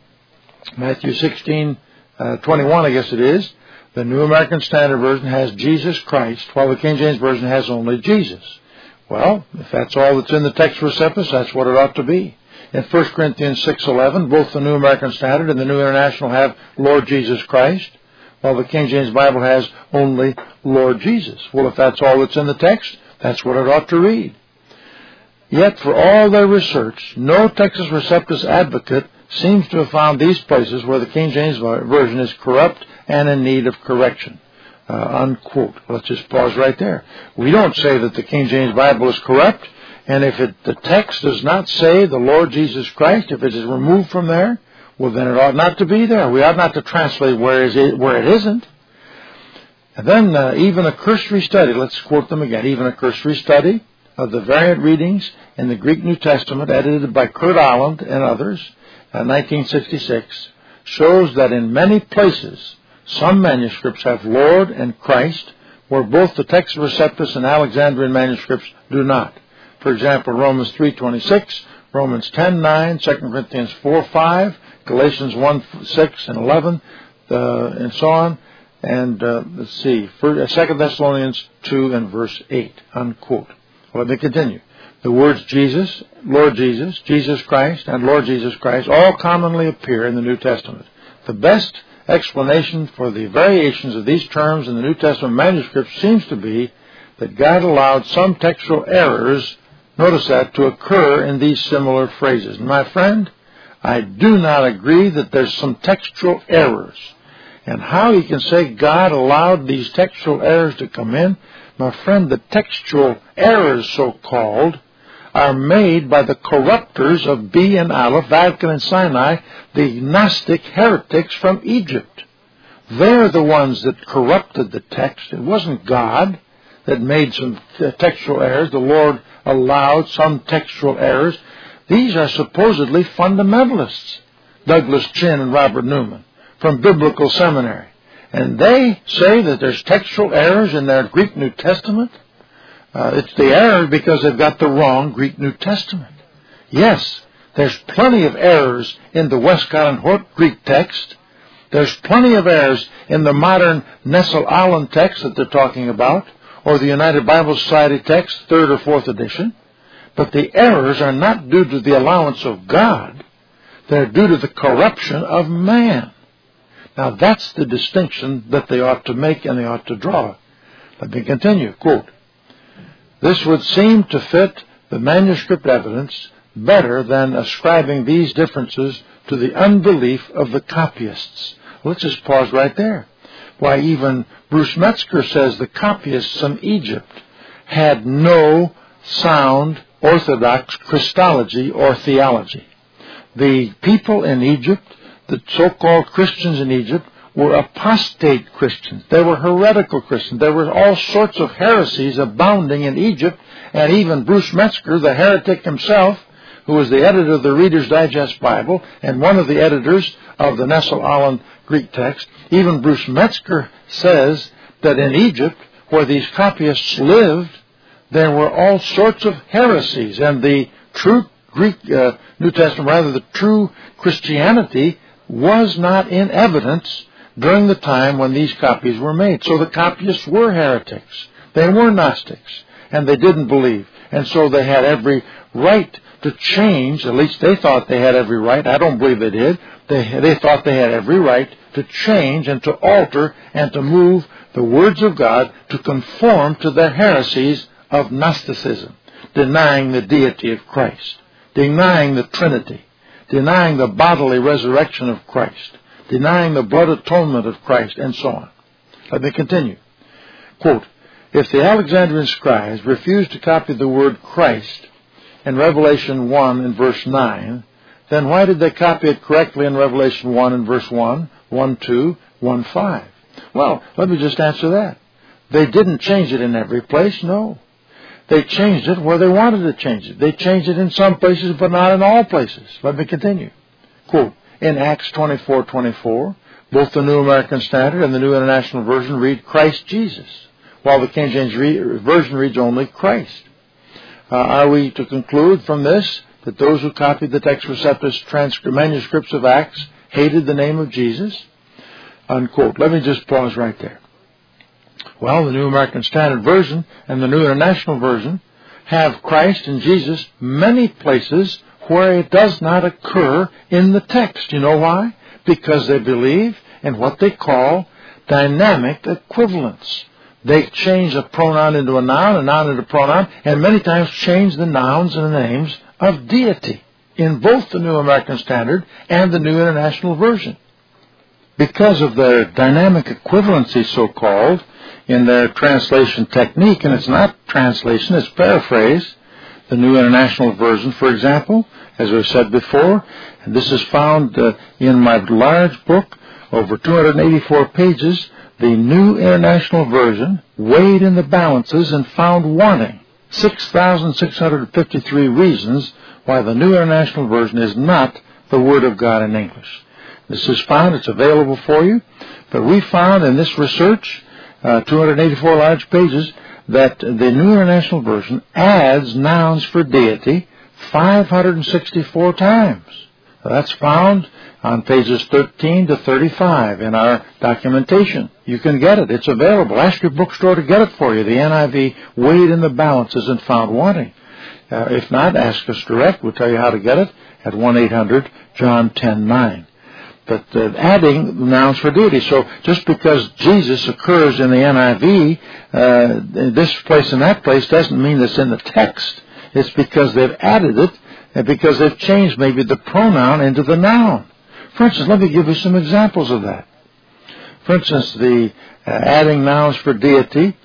[SPEAKER 1] Matthew sixteen twenty-one, I guess it is, the New American Standard Version has Jesus Christ, while the King James Version has only Jesus. Well, if that's all that's in the Texas Receptus, that's what it ought to be. In First Corinthians six eleven, both the New American Standard and the New International have Lord Jesus Christ, while the King James Bible has only Lord Jesus. Well, if that's all that's in the text, that's what it ought to read. Yet, for all their research, no Texas Receptus advocate seems to have found these places where the King James Version is corrupt and in need of correction. Uh, unquote. Let's just pause right there. We don't say that the King James Bible is corrupt, and if it, the text does not say the Lord Jesus Christ, if it is removed from there, well, then it ought not to be there. We ought not to translate where, is it, where it isn't. And then uh, even a cursory study, let's quote them again, even a cursory study of the variant readings in the Greek New Testament, edited by Kurt Aland and others, in nineteen sixty-six, shows that in many places, some manuscripts have Lord and Christ, where both the Texas Receptus and Alexandrian manuscripts do not. For example, Romans three twenty-six, Romans ten nine, Second Corinthians four five, Galatians one six and eleven, uh, and so on. And uh, let's see, Second Thessalonians two and verse eight, unquote. Well, let me continue. The words Jesus, Lord Jesus, Jesus Christ, and Lord Jesus Christ all commonly appear in the New Testament. The best explanation for the variations of these terms in the New Testament manuscripts seems to be that God allowed some textual errors, notice that, to occur in these similar phrases. And my friend, I do not agree that there's some textual errors. And how you can say God allowed these textual errors to come in, my friend, the textual errors, so-called, are made by the corruptors of B and Aleph, Vatican and Sinai, the Gnostic heretics from Egypt. They're the ones that corrupted the text. It wasn't God that made some textual errors. The Lord allowed some textual errors. These are supposedly fundamentalists, Douglas Chin and Robert Newman, from Biblical Seminary. And they say that there's textual errors in their Greek New Testament. Uh, it's the error because they've got the wrong Greek New Testament. Yes, there's plenty of errors in the Westcott and Hort Greek text. There's plenty of errors in the modern Nestle-Aland text that they're talking about, or the United Bible Society text, third or fourth edition. But the errors are not due to the allowance of God. They're due to the corruption of man. Now that's the distinction that they ought to make and they ought to draw. Let me continue. Quote, this would seem to fit the manuscript evidence better than ascribing these differences to the unbelief of the copyists. Let's just pause right there. Why, even Bruce Metzger says the copyists from Egypt had no sound Orthodox Christology or theology. The people in Egypt, the so-called Christians in Egypt, were apostate Christians. They were heretical Christians. There were all sorts of heresies abounding in Egypt, and even Bruce Metzger, the heretic himself, who was the editor of the Reader's Digest Bible and one of the editors of the Nestle-Aland Greek text, even Bruce Metzger says that in Egypt, where these copyists lived, there were all sorts of heresies, and the true Greek uh, New Testament, rather the true Christianity, was not in evidence during the time when these copies were made. So the copyists were heretics. They were Gnostics, and they didn't believe. And so they had every right to change, at least they thought they had every right. I don't believe they did. They, they thought they had every right to change and to alter and to move the words of God to conform to their heresies of Gnosticism, denying the deity of Christ, denying the Trinity, denying the bodily resurrection of Christ, denying the blood atonement of Christ, and so on. Let me continue. Quote, if the Alexandrian scribes refused to copy the word Christ in Revelation one and verse nine, then why did they copy it correctly in Revelation one and verse one, one two, one five? Well, let me just answer that. They didn't change it in every place, no. They changed it where they wanted to change it. They changed it in some places, but not in all places. Let me continue. Quote, in Acts twenty-four twenty-four, both the New American Standard and the New International Version read Christ Jesus, while the King James re- Version reads only Christ. Uh, are we to conclude from this that those who copied the Textus Receptus transcript manuscripts of Acts hated the name of Jesus? Unquote. Let me just pause right there. Well, the New American Standard Version and the New International Version have Christ and Jesus many places where it does not occur in the text. You know why? Because they believe in what they call dynamic equivalence. They change a pronoun into a noun, a noun into a pronoun, and many times change the nouns and the names of deity in both the New American Standard and the New International Version. Because of their dynamic equivalency, so-called, in their translation technique, and it's not translation, it's paraphrase, the New International Version, for example, as we've said before, and this is found uh, in my large book, over two hundred eighty-four pages, the New International Version weighed in the balances and found wanting six thousand six hundred fifty-three reasons why the New International Version is not the Word of God in English. This is found, it's available for you, but we found in this research, uh, two hundred eighty-four large pages, that the New International Version adds nouns for deity five hundred sixty-four times. That's found on pages thirteen to thirty-five in our documentation. You can get it. It's available. Ask your bookstore to get it for you. The N I V weighed in the balances and found wanting. Uh, if not, ask us direct. We'll tell you how to get it at one eight hundred John ten nine. But uh, adding nouns for deity. So just because Jesus occurs in the N I V, uh, this place and that place, doesn't mean it's in the text. It's because they've added it and because they've changed maybe the pronoun into the noun. For instance, let me give you some examples of that. For instance, the uh, adding nouns for deity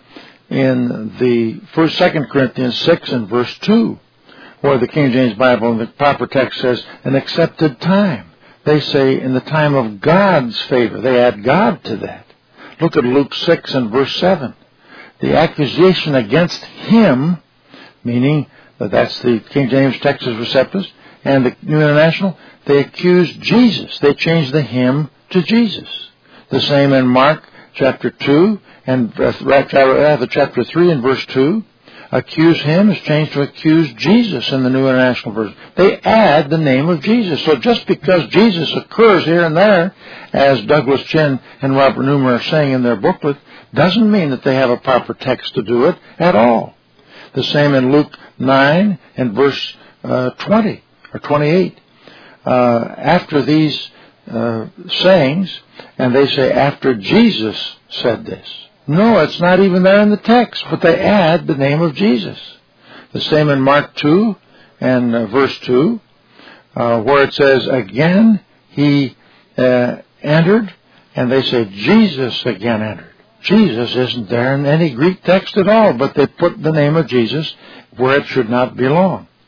[SPEAKER 1] in the first, Second Corinthians six and verse two, where the King James Bible in the proper text says an accepted time. They say in the time of God's favor. They add God to that. Look at Luke six and verse seven. The accusation against him, meaning that that's the King James Textus Receptus and the New International, they accuse Jesus. They change the him to Jesus. The same in Mark chapter two and rather chapter three and verse two. Accuse him is changed to accuse Jesus in the New International Version. They add the name of Jesus. So just because Jesus occurs here and there, as Douglas Chin and Robert Newmer are saying in their booklet, doesn't mean that they have a proper text to do it at all. The same in Luke nine and verse uh, twenty or twenty-eight. Uh, after these uh, sayings, and they say after Jesus said this. No, it's not even there in the text, but they add the name of Jesus. The same in Mark two and uh, verse two, uh, where it says, again he uh, entered, and they say Jesus again entered. Jesus isn't there in any Greek text at all, but they put the name of Jesus where it should not belong.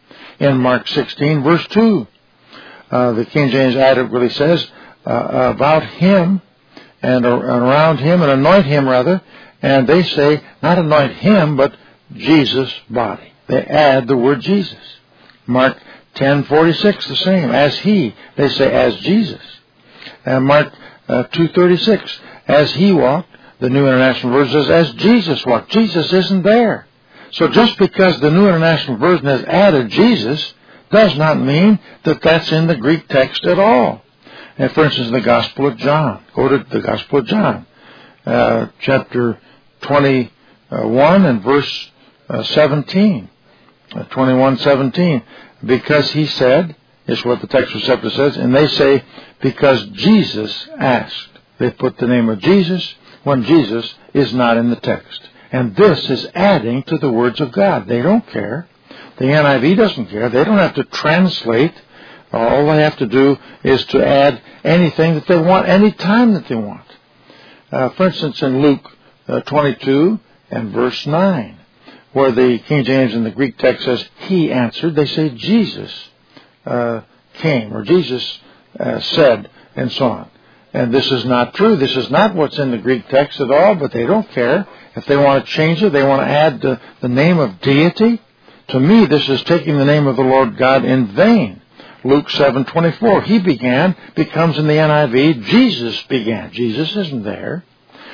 [SPEAKER 1] in Mark sixteen, verse two. Uh, the King James adequately says uh, about him and, uh, and around him, and anoint him rather, and they say not anoint him, but Jesus' body. They add the word Jesus. Mark ten forty-six, the same, as he. They say as Jesus. And Mark uh, two thirty-six, as he walked. The New International Version says as Jesus walked. Jesus isn't there. So just because the New International Version has added Jesus does not mean that that's in the Greek text at all. And for instance, the Gospel of John. Go to the Gospel of John, uh, chapter twenty-one and verse uh, seventeen. Uh, twenty-one seventeen. Because he said, is what the text receptor says, and they say, because Jesus asked. They put the name of Jesus when Jesus is not in the text. And this is adding to the words of God. They don't care. The N I V doesn't care. They don't have to translate. All they have to do is to add anything that they want, any time that they want. Uh, for instance, in Luke uh, twenty-two and verse nine, where the King James in the Greek text says, he answered, they say Jesus uh, came, or Jesus uh, said, and so on. And this is not true. This is not what's in the Greek text at all, but they don't care. If they want to change it, they want to add the, the name of deity. To me, this is taking the name of the Lord God in vain. Luke seven twenty-four, he began, becomes in the N I V, Jesus began. Jesus isn't there.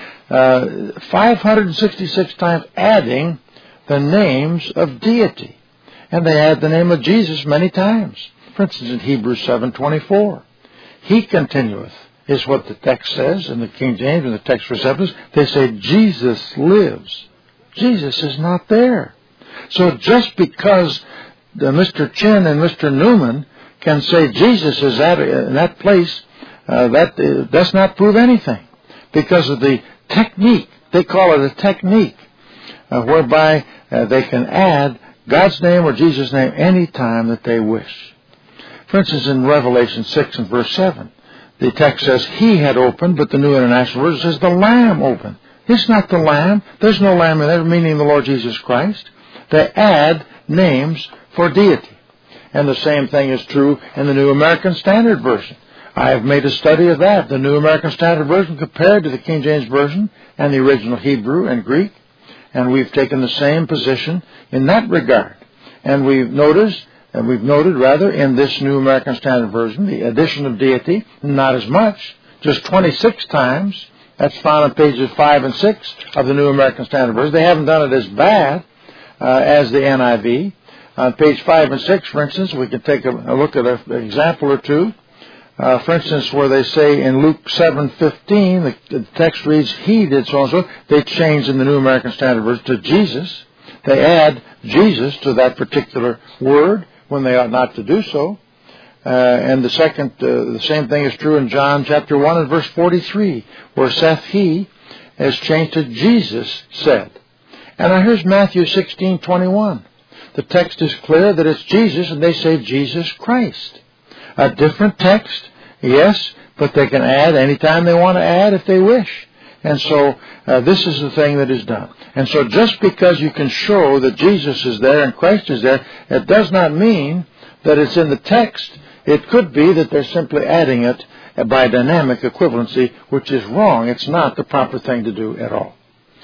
[SPEAKER 1] Uh, five hundred sixty-six times adding the names of deity. And they add the name of Jesus many times. For instance, in Hebrews seven twenty-four, he continueth, is what the text says in the King James and the text receptors. They say Jesus lives. Jesus is not there. So just because the Mister Chin and Mister Newman can say Jesus is at, in that place, uh, that uh, does not prove anything. Because of the technique, they call it a technique, uh, whereby uh, they can add God's name or Jesus' name any time that they wish. For instance, in Revelation six and verse seven, the text says, he had opened, but the New International Version says the Lamb opened. It's not the Lamb. There's no Lamb in there, meaning the Lord Jesus Christ. They add names for deity. And the same thing is true in the New American Standard Version. I have made a study of that, the New American Standard Version compared to the King James Version and the original Hebrew and Greek. And we've taken the same position in that regard. And we've noticed, and we've noted rather, in this New American Standard Version, the addition of deity, not as much, just twenty-six times. That's found on pages five and six of the New American Standard Version. They haven't done it as bad uh, as the N I V. On page five and six, for instance, we can take a, a look at a, an example or two. Uh, for instance, where they say in Luke seven fifteen, the, the text reads, he did so and so. They change in the New American Standard Version to Jesus. They add Jesus to that particular word when they ought not to do so. Uh, and the second, uh, the same thing is true in John chapter one and verse forty-three, where saith he is changed to Jesus said. And now here's Matthew sixteen twenty-one. The text is clear that it's Jesus, and they say Jesus Christ. A different text, yes, but they can add anytime they want to add if they wish. And so uh, this is the thing that is done. And so just because you can show that Jesus is there and Christ is there, it does not mean that it's in the text. It could be that they're simply adding it by dynamic equivalency, which is wrong. It's not the proper thing to do at all.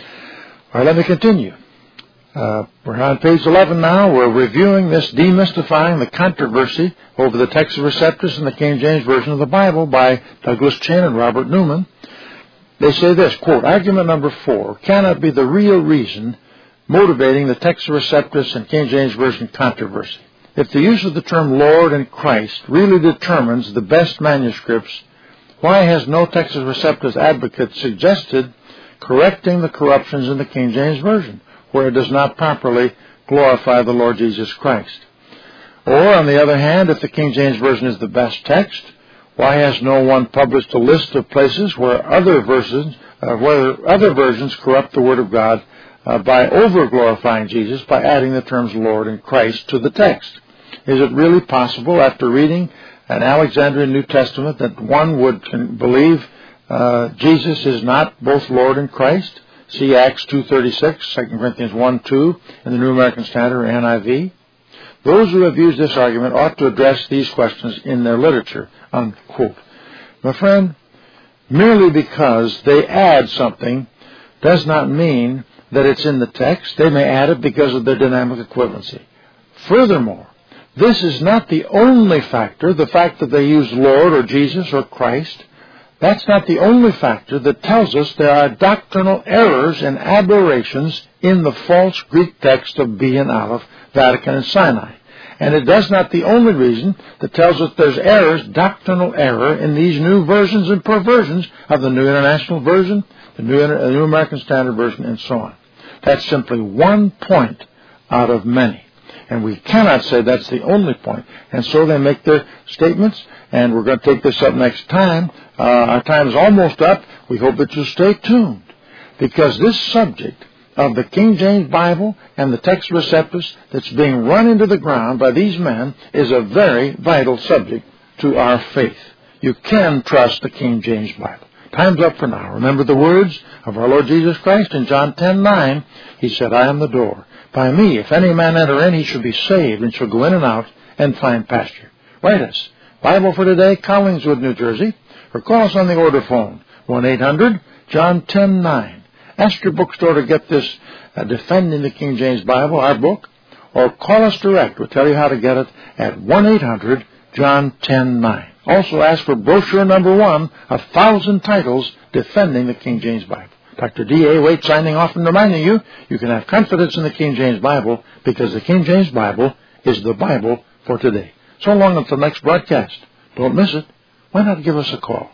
[SPEAKER 1] All right, let me continue. Uh, we're on page eleven now. We're reviewing this, demystifying the controversy over the text of Receptus in the King James Version of the Bible by Douglas Chin and Robert Newman. They say this, quote, argument number four cannot be the real reason motivating the text of Receptus and King James Version controversy. If the use of the term Lord and Christ really determines the best manuscripts, why has no Textus Receptus advocate suggested correcting the corruptions in the King James Version, where it does not properly glorify the Lord Jesus Christ? Or, on the other hand, if the King James Version is the best text, why has no one published a list of places where other versions, uh, where other versions corrupt the Word of God uh, by over-glorifying Jesus, by adding the terms Lord and Christ to the text? Is it really possible, after reading an Alexandrian New Testament, that one would believe uh, Jesus is not both Lord and Christ? See Acts two thirty-six, Second Corinthians one two, in the New American Standard or N I V. Those who have used this argument ought to address these questions in their literature, unquote. My friend, merely because they add something does not mean that it's in the text. They may add it because of their dynamic equivalency. Furthermore, this is not the only factor, the fact that they use Lord or Jesus or Christ. That's not the only factor that tells us there are doctrinal errors and aberrations in the false Greek text of B and Aleph, Vatican and Sinai. And it is not the only reason that tells us there's errors, doctrinal error, in these new versions and perversions of the New International Version, the New, Inter- New American Standard Version, and so on. That's simply one point out of many. And we cannot say that's the only point. And so they make their statements, and we're going to take this up next time. Uh, our time is almost up. We hope that you'll stay tuned, because this subject of the King James Bible and the Textus Receptus that's being run into the ground by these men is a very vital subject to our faith. You can trust the King James Bible. Time's up for now. Remember the words of our Lord Jesus Christ in John ten nine. He said, I am the door. By me, if any man enter in, he shall be saved, and shall go in and out and find pasture. Write us. Bible for Today, Collingswood, New Jersey, or call us on the order phone, one eight hundred John ten nine. Ask your bookstore to get this uh, Defending the King James Bible, our book, or call us direct. We'll tell you how to get it at one eight hundred John ten nine. Also ask for brochure number one, A Thousand Titles Defending the King James Bible. Doctor D A Waite signing off and reminding you, you can have confidence in the King James Bible, because the King James Bible is the Bible for today. So long until next broadcast. Don't miss it. Why not give us a call?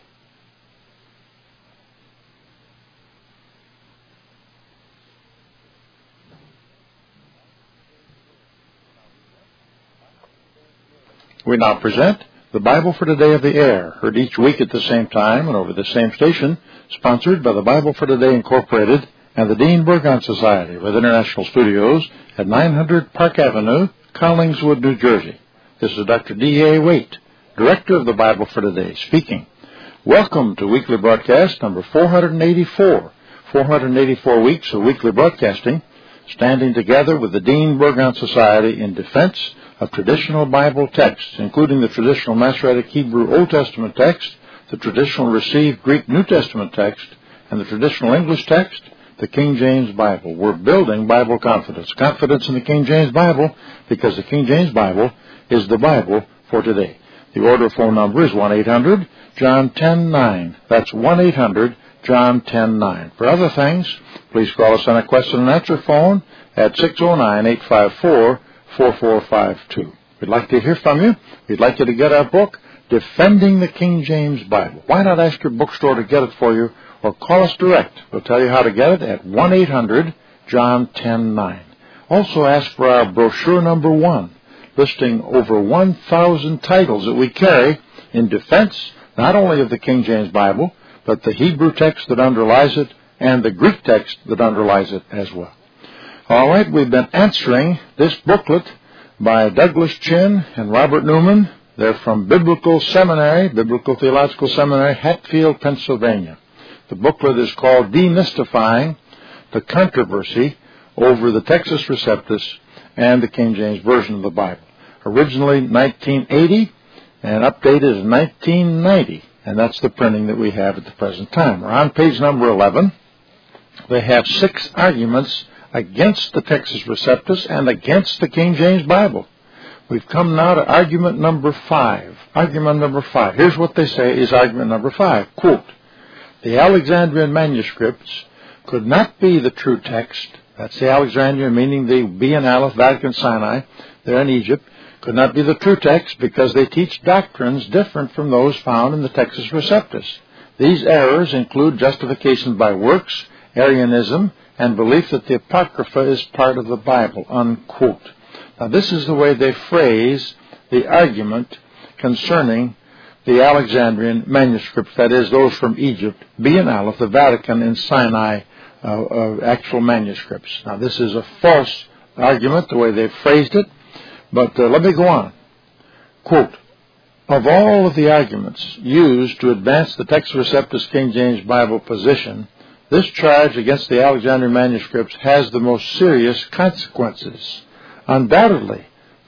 [SPEAKER 1] We now present the Bible for Today of the Air, heard each week at the same time and over the same station, sponsored by the Bible for Today Incorporated and the Dean Burgon Society, with international studios at nine hundred Park Avenue, Collingswood, New Jersey. This is Doctor D A Waite, Director of the Bible for Today, speaking. Welcome to weekly broadcast number four eighty-four. four eighty-four weeks of weekly broadcasting, standing together with the Dean Burgon Society in defense of traditional Bible texts, including the traditional Masoretic Hebrew Old Testament text, the traditional received Greek New Testament text, and the traditional English text, the King James Bible. We're building Bible confidence. Confidence in the King James Bible, because the King James Bible is the Bible for today. The order phone number is one eight hundred John ten nine. That's one eight hundred John ten nine. For other things, please call us on a question and answer phone at six oh nine, eight five four, four four five two. We'd like to hear from you. We'd like you to get our book, Defending the King James Bible. Why not ask your bookstore to get it for you, or call us direct. We'll tell you how to get it at one eight hundred John ten nine. Also ask for our brochure number one, listing over one thousand titles that we carry in defense not only of the King James Bible, but the Hebrew text that underlies it and the Greek text that underlies it as well. All right, we've been answering this booklet by Douglas Chin and Robert Newman. They're from Biblical Seminary, Biblical Theological Seminary, Hatfield, Pennsylvania. The booklet is called Demystifying the Controversy over the Textus Receptus and the King James Version of the Bible. Originally nineteen eighty and updated in nineteen ninety, and that's the printing that we have at the present time. We're on page number eleven. They have six arguments against the Textus Receptus and against the King James Bible. We've come now to argument number five. Argument number five. Here's what they say is argument number five. Quote, the Alexandrian manuscripts could not be the true text. That's the Alexandrian, meaning the B and Aleph, Vatican, Sinai. They're in Egypt. Could not be the true text because they teach doctrines different from those found in the Textus Receptus. These errors include justification by works, Arianism, and belief that the Apocrypha is part of the Bible, unquote. Now, this is the way they phrase the argument concerning the Alexandrian manuscripts, that is, those from Egypt, B and Aleph, the Vatican, and Sinai uh, uh, actual manuscripts. Now, this is a false argument, the way they've phrased it, but uh, let me go on. Quote, of all of the arguments used to advance the Textus Receptus King James Bible position, this charge against the Alexandrian manuscripts has the most serious consequences. Undoubtedly,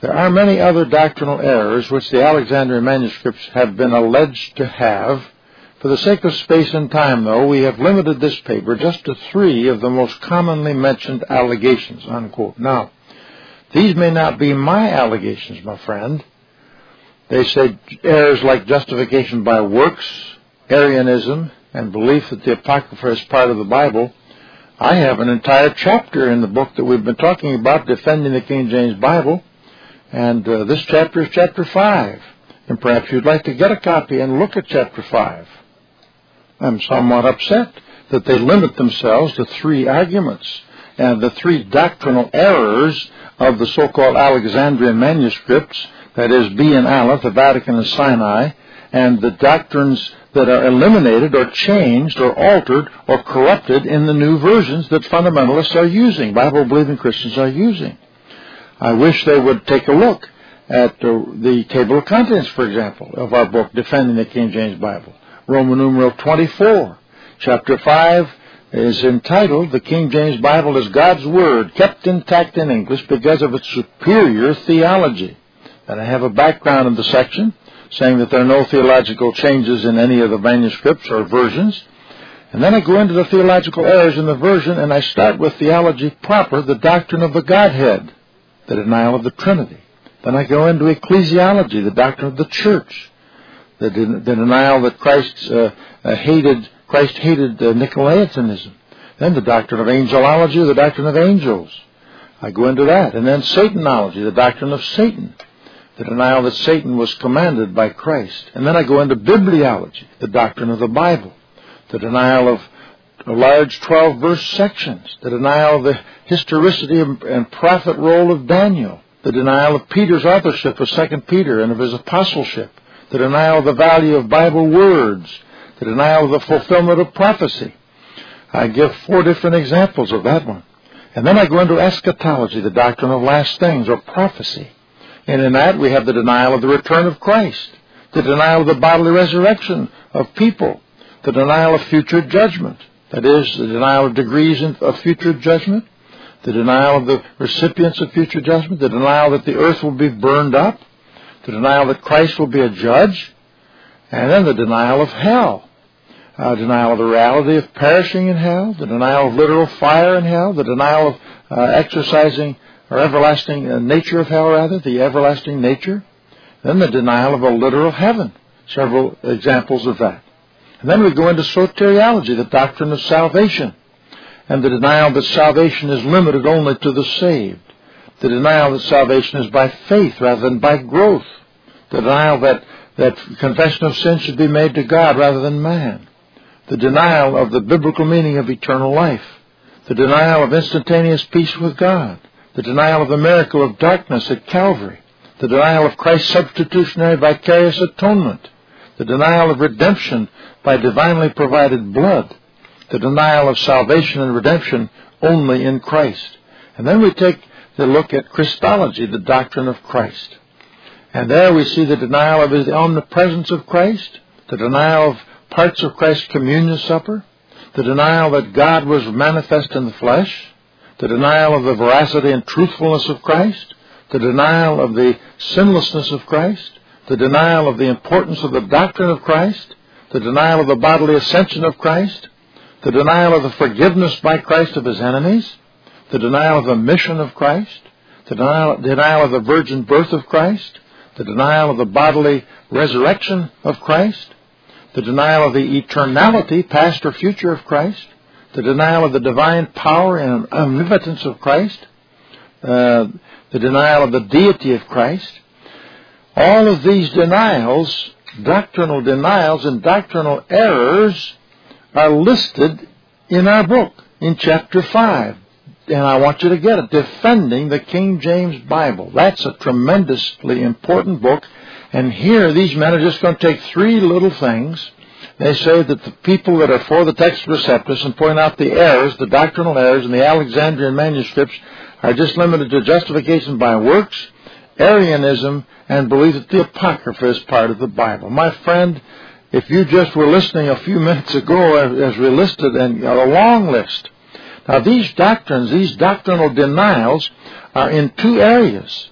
[SPEAKER 1] There are many other doctrinal errors which the Alexandrian manuscripts have been alleged to have. For the sake of space and time, though, we have limited this paper just to three of the most commonly mentioned allegations, unquote. Now, these may not be my allegations, my friend. They say errors like justification by works, Arianism, and belief that the Apocrypha is part of the Bible. I have an entire chapter in the book that we've been talking about, Defending the King James Bible, and uh, this chapter is chapter five. And perhaps you'd like to get a copy and look at chapter five. I'm somewhat upset that they limit themselves to three arguments, and the three doctrinal errors of the so-called Alexandrian manuscripts, that is, B and Aleph, the Vatican and Sinai, and the doctrines that are eliminated or changed or altered or corrupted in the new versions that fundamentalists are using, Bible-believing Christians are using. I wish they would take a look at uh, the table of contents, for example, of our book, Defending the King James Bible. Roman numeral twenty-four, chapter five, is entitled, The King James Bible is God's Word, kept intact in English because of its superior theology. And I have a background in the section saying that there are no theological changes in any of the manuscripts or versions. And then I go into the theological errors in the version, and I start with theology proper, the doctrine of the Godhead, the denial of the Trinity. Then I go into ecclesiology, the doctrine of the church, the, de- the denial that Christ uh, uh, hated, Christ hated uh, Nicolaitanism. Then the doctrine of angelology, the doctrine of angels. I go into that. And then Satanology, the doctrine of Satan, the denial that Satan was commanded by Christ. And then I go into bibliology, the doctrine of the Bible, the denial of large twelve-verse sections, the denial of the historicity and prophet role of Daniel, the denial of Peter's authorship of Second Peter and of his apostleship, the denial of the value of Bible words, the denial of the fulfillment of prophecy. I give four different examples of that one. And then I go into eschatology, the doctrine of last things, or prophecy. And in that we have the denial of the return of Christ, the denial of the bodily resurrection of people, the denial of future judgment, that is, the denial of degrees of future judgment, the denial of the recipients of future judgment, the denial that the earth will be burned up, the denial that Christ will be a judge, and then the denial of hell, uh, denial of the reality of perishing in hell, the denial of literal fire in hell, the denial of uh, exercising or everlasting uh, nature of hell, rather, the everlasting nature, then the denial of a literal heaven, several examples of that. And then we go into soteriology, the doctrine of salvation, and the denial that salvation is limited only to the saved, the denial that salvation is by faith rather than by growth, the denial that, that confession of sin should be made to God rather than man, the denial of the biblical meaning of eternal life, the denial of instantaneous peace with God, the denial of the miracle of darkness at Calvary, the denial of Christ's substitutionary vicarious atonement, the denial of redemption by divinely provided blood, the denial of salvation and redemption only in Christ. And then we take the look at Christology, the doctrine of Christ. And there we see the denial of the omnipresence of Christ, the denial of parts of Christ's communion supper, the denial that God was manifest in the flesh, the denial of the veracity and truthfulness of Christ, the denial of the sinlessness of Christ, the denial of the importance of the doctrine of Christ, the denial of the bodily ascension of Christ, the denial of the forgiveness by Christ of his enemies, the denial of the mission of Christ, the denial, denial of the virgin birth of Christ, the denial of the bodily resurrection of Christ, the denial of the eternality, past or future, of Christ, the denial of the divine power and omnipotence of Christ, uh, the denial of the deity of Christ. All of these denials, doctrinal denials and doctrinal errors, are listed in our book, in chapter five. And I want you to get it, Defending the King James Bible. That's a tremendously important book. And here, these men are just going to take three little things. They say that the people that are for the Textus Receptus and point out the errors, the doctrinal errors in the Alexandrian manuscripts, are just limited to justification by works, Arianism, and believe that the Apocrypha is part of the Bible. My friend, if you just were listening a few minutes ago as we listed, and a long list. Now these doctrines, these doctrinal denials are in two areas.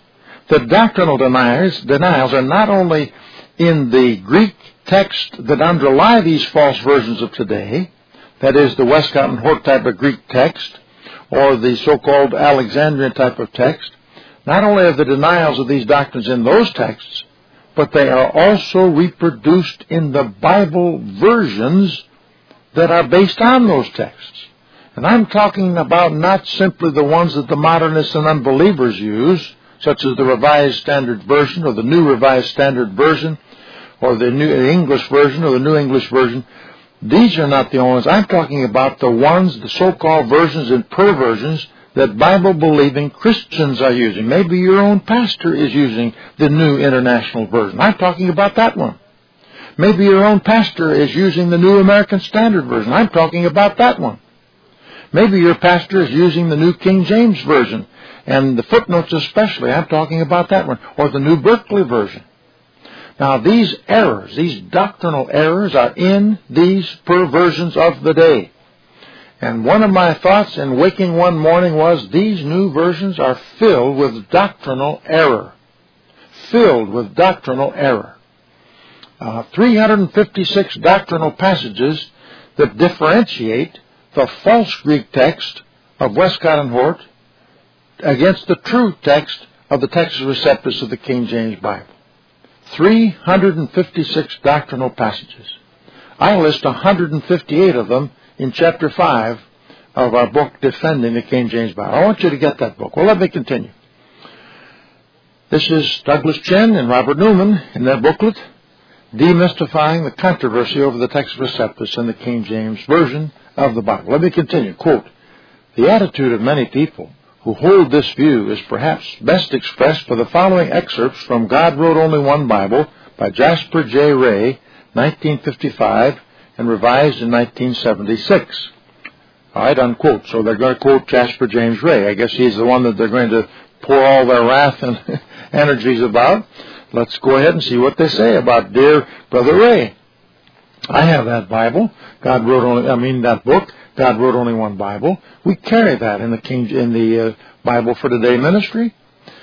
[SPEAKER 1] The doctrinal deniers, denials are not only in the Greek text that underlie these false versions of today, that is, the Westcott and Hort type of Greek text, or the so-called Alexandrian type of text. Not only are the denials of these doctrines in those texts, but they are also reproduced in the Bible versions that are based on those texts. And I'm talking about not simply the ones that the modernists and unbelievers use, such as the Revised Standard Version or the New Revised Standard Version or the New English Version or the New English Version. These are not the only ones. I'm talking about the ones, the so-called versions and perversions that Bible-believing Christians are using. Maybe your own pastor is using the New International Version. I'm talking about that one. Maybe your own pastor is using the New American Standard Version. I'm talking about that one. Maybe your pastor is using the New King James Version, and the footnotes especially. I'm talking about that one. Or the New Berkeley Version. Now, these errors, these doctrinal errors, are in these perversions of the day. And one of my thoughts in waking one morning was, these new versions are filled with doctrinal error. Filled with doctrinal error. Uh, three hundred fifty-six doctrinal passages that differentiate the false Greek text of Westcott and Hort against the true text of the Textus Receptus of the King James Bible. three hundred fifty-six doctrinal passages. I list one hundred fifty-eight of them in chapter five of our book, Defending the King James Bible. I want you to get that book. Well, let me continue. This is Douglas Chin and Robert Newman in their booklet, Demystifying the Controversy over the Textus Receptus in the King James Version of the Bible. Let me continue. Quote, the attitude of many people who hold this view is perhaps best expressed by the following excerpts from God Wrote Only One Bible by Jasper J. Ray, nineteen fifty-five, and revised in nineteen seventy-six. All right, unquote. So they're going to quote Jasper James Ray. I guess he's the one that they're going to pour all their wrath and energies about. Let's go ahead and see what they say about dear Brother Ray. I have that Bible. God wrote only, I mean that book. God Wrote Only One Bible. We carry that in the King, in the uh, Bible for Today ministry.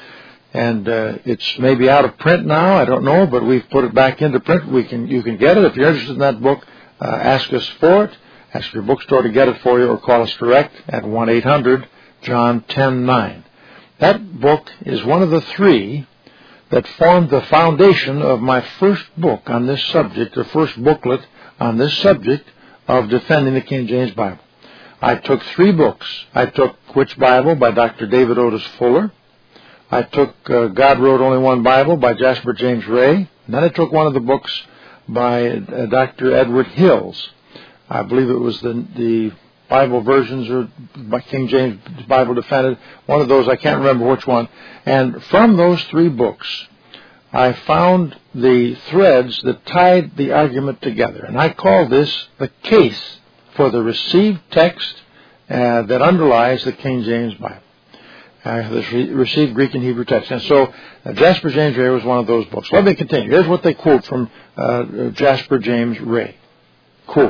[SPEAKER 1] And uh, it's maybe out of print now, I don't know, but we've put it back into print. We can, you can get it. If you're interested in that book, uh, ask us for it. Ask your bookstore to get it for you, or call us direct at one eight hundred John ten nine. That book is one of the three that formed the foundation of my first book on this subject, the first booklet on this subject of Defending the King James Bible. I took three books. I took Which Bible by Doctor David Otis Fuller. I took uh, God Wrote Only One Bible by Jasper James Ray. And then I took one of the books by uh, Doctor Edward Hills. I believe it was the the Bible versions or by King James Bible Defended. One of those, I can't remember which one. And from those three books, I found the threads that tied the argument together. And I call this the case for the received text uh, that underlies the King James Bible. Uh, the re- received Greek and Hebrew text. And so uh, Jasper James Ray was one of those books. Let me continue. Here's what they quote from uh, Jasper James Ray. Quote,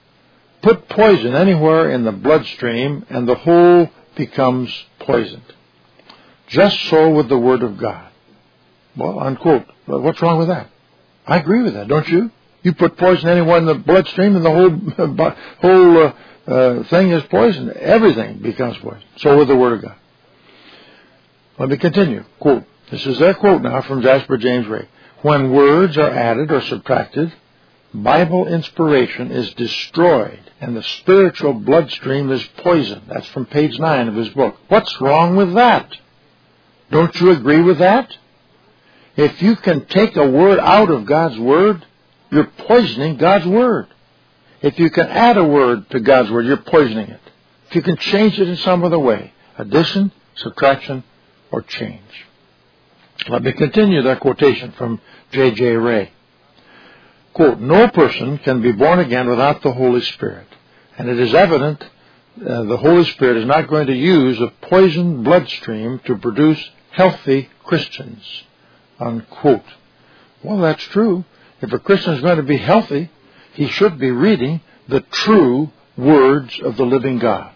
[SPEAKER 1] put poison anywhere in the bloodstream and the whole becomes poisoned. Just so with the Word of God. Well, unquote. What's wrong with that? I agree with that, don't you? You put poison anywhere in the bloodstream and the whole whole uh, uh, thing is poison. Everything becomes poison. So with the Word of God. Let me continue. Quote. This is their quote now from Jasper James Ray. When words are added or subtracted, Bible inspiration is destroyed and the spiritual bloodstream is poisoned. That's from page nine of his book. What's wrong with that? Don't you agree with that? If you can take a word out of God's Word, you're poisoning God's Word. If you can add a word to God's Word, you're poisoning it. If you can change it in some other way, addition, subtraction, or change. Let me continue that quotation from J J Ray. Quote, no person can be born again without the Holy Spirit. And it is evident uh, the Holy Spirit is not going to use a poisoned bloodstream to produce healthy Christians. Unquote. Well, that's true. If a Christian is going to be healthy, he should be reading the true words of the living God.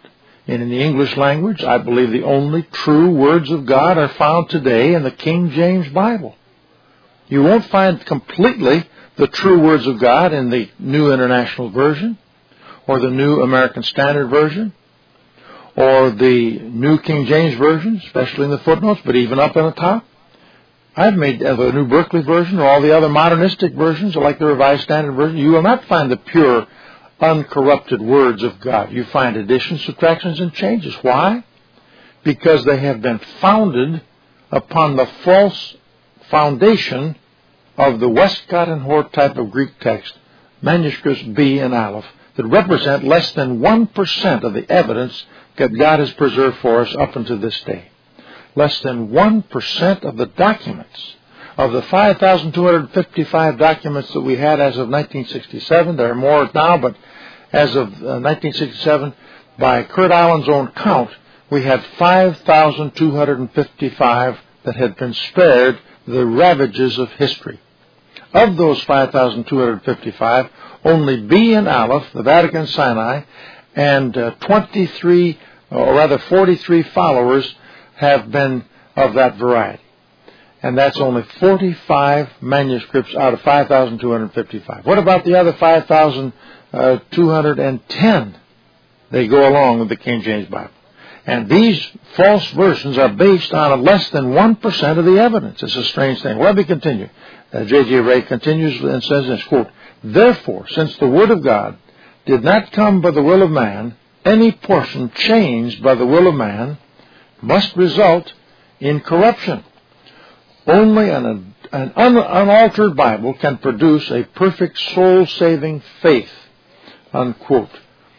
[SPEAKER 1] And in the English language, I believe the only true words of God are found today in the King James Bible. You won't find completely the true words of God in the New International Version, or the New American Standard Version, or the New King James Version, especially in the footnotes, but even up on the top. I've made uh, the New Berkeley Version, or all the other modernistic versions, like the Revised Standard Version. You will not find the pure, uncorrupted words of God. You find additions, subtractions, and changes. Why? Because they have been founded upon the false foundation of the Westcott and Hort type of Greek text, manuscripts B and Aleph, that represent less than one percent of the evidence that God has preserved for us up until this day. Less than one percent of the documents. Of the five thousand two hundred fifty-five documents that we had as of nineteen sixty-seven, there are more now, but as of uh, nineteen sixty-seven, by Kurt Allen's own count, we had five thousand two hundred fifty-five that had been spared the ravages of history. Of those five thousand two hundred fifty-five, only B and Aleph, the Vatican Sinai, and uh, twenty-three, or rather forty-three followers have been of that variety. And that's only forty-five manuscripts out of five thousand two hundred fifty-five. What about the other five thousand two hundred ten? They go along with the King James Bible. And these false versions are based on less than one percent of the evidence. It's a strange thing. Let me continue. Uh, J J Ray continues and says this, quote, "Therefore, since the Word of God did not come by the will of man, any portion changed by the will of man must result in corruption. Only an, an un, unaltered Bible can produce a perfect soul-saving faith," unquote.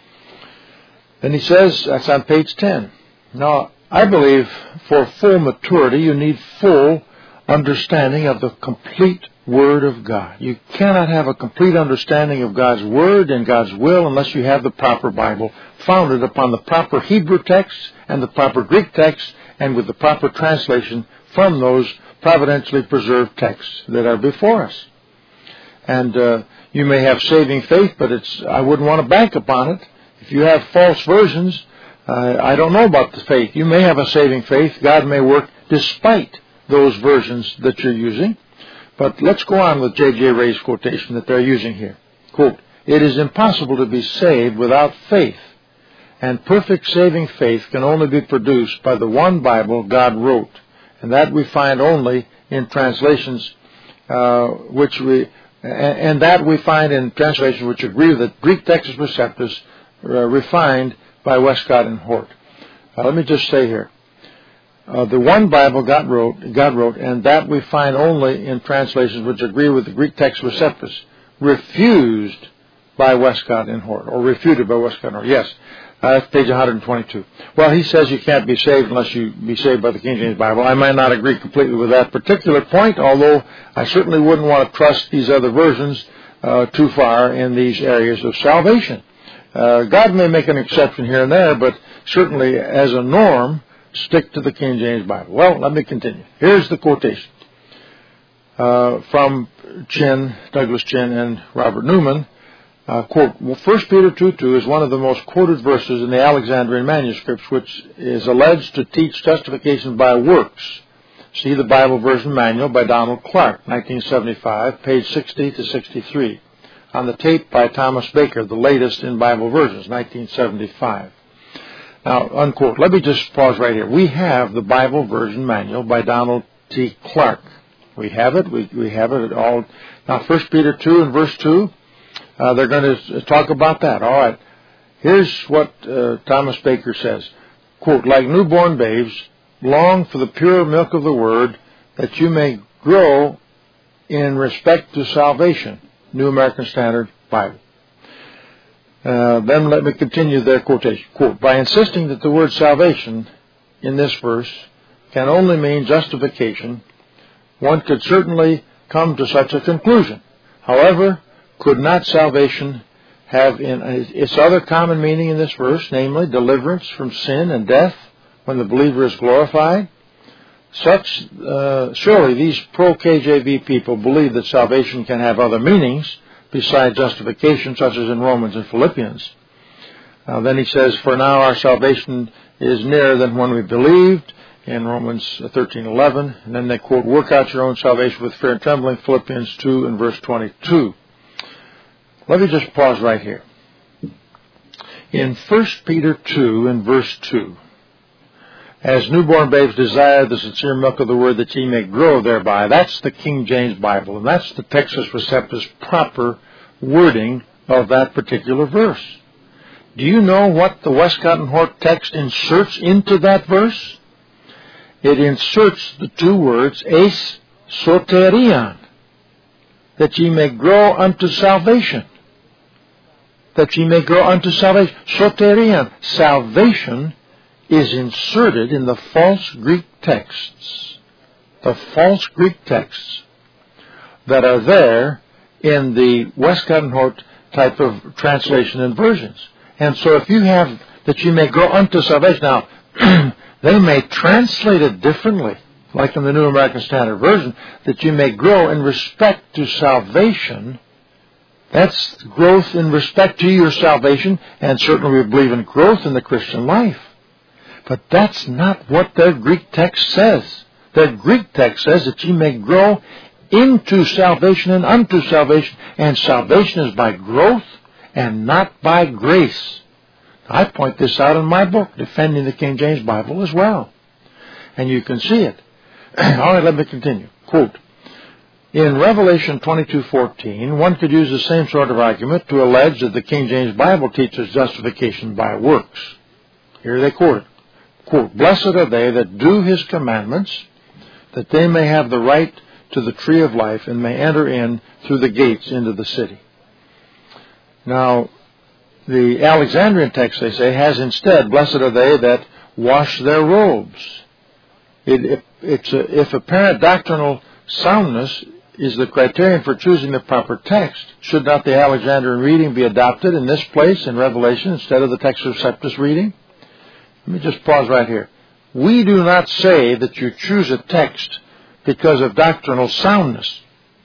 [SPEAKER 1] Then he says, that's on page ten. Now, I believe for full maturity, you need full understanding of the complete Word of God. You cannot have a complete understanding of God's Word and God's will unless you have the proper Bible, founded upon the proper Hebrew text and the proper Greek text, and with the proper translation from those providentially preserved texts that are before us. And uh, you may have saving faith, but it's I wouldn't want to bank upon it. If you have false versions, uh, I don't know about the faith. You may have a saving faith. God may work despite those versions that you're using. But let's go on with J J Ray's quotation that they're using here. Quote, "It is impossible to be saved without faith, and perfect saving faith can only be produced by the one Bible God wrote, and that we find only in translations uh, which we and that we find in translations which agree with the Greek Textus Receptus uh, refined by Westcott and Hort." Uh, let me just say here, uh, the one Bible God wrote, God wrote, and that we find only in translations which agree with the Greek Textus Receptus, refused by Westcott and Hort, or refuted by Westcott and Hort. Yes. Uh, that's page one hundred twenty-two. Well, he says you can't be saved unless you be saved by the King James Bible. I might not agree completely with that particular point, although I certainly wouldn't want to trust these other versions uh, too far in these areas of salvation. Uh, God may make an exception here and there, but certainly as a norm, stick to the King James Bible. Well, let me continue. Here's the quotation uh, from Chin, Douglas Chin, and Robert Newman. Uh, quote, well, First Peter two two is one of the most quoted verses in the Alexandrian manuscripts, which is alleged to teach justification by works. See the Bible Version Manual by Donald Clark, nineteen seventy-five, page sixty to sixty-three. On the tape by Thomas Baker, the latest in Bible versions, nineteen seventy-five. Now, unquote. Let me just pause right here. We have the Bible Version Manual by Donald T. Clark. We have it. We, we have it all. Now, First Peter two and verse two. Uh, they're going to talk about that. All right. Here's what uh, Thomas Baker says. Quote, "Like newborn babes, long for the pure milk of the Word, that you may grow in respect to salvation." New American Standard Bible. Uh, then let me continue their quotation. Quote, "By insisting that the word salvation in this verse can only mean justification, one could certainly come to such a conclusion. However, could not salvation have in its other common meaning in this verse, namely deliverance from sin and death when the believer is glorified? Such, uh, surely these pro-K J V people believe that salvation can have other meanings besides justification, such as in Romans and Philippians. Uh, then he says, for now our salvation is nearer than when we believed, in Romans thirteen eleven. And then they quote, work out your own salvation with fear and trembling, Philippians two and verse twenty-two. Let me just pause right here. In First Peter two and verse two, as newborn babes desire the sincere milk of the word that ye may grow thereby. That's the King James Bible, and that's the Textus Receptus proper wording of that particular verse. Do you know what the Westcott and Hort text inserts into that verse? It inserts the two words, eis soterion, that ye may grow unto salvation. That ye may grow unto salvation. Soterion, salvation, is inserted in the false Greek texts. The false Greek texts that are there in the Westcott and Hort type of translation and versions. And so if you have that you may grow unto salvation, now they may translate it differently, like in the New American Standard Version, that you may grow in respect to salvation. That's growth in respect to your salvation, and certainly we believe in growth in the Christian life. But that's not what their Greek text says. Their Greek text says that you may grow into salvation and unto salvation, and salvation is by growth and not by grace. I point this out in my book, Defending the King James Bible, as well. And you can see it. All right, let me continue. Quote, in Revelation twenty-two fourteen, one could use the same sort of argument to allege that the King James Bible teaches justification by works. Here they quote it. Quote, blessed are they that do his commandments, that they may have the right to the tree of life and may enter in through the gates into the city. Now, the Alexandrian text, they say, has instead, blessed are they that wash their robes. It, it, it's a, if apparent doctrinal soundness is the criterion for choosing the proper text, should not the Alexandrian reading be adopted in this place in Revelation instead of the Textus Receptus reading? Let me just pause right here. We do not say that you choose a text because of doctrinal soundness.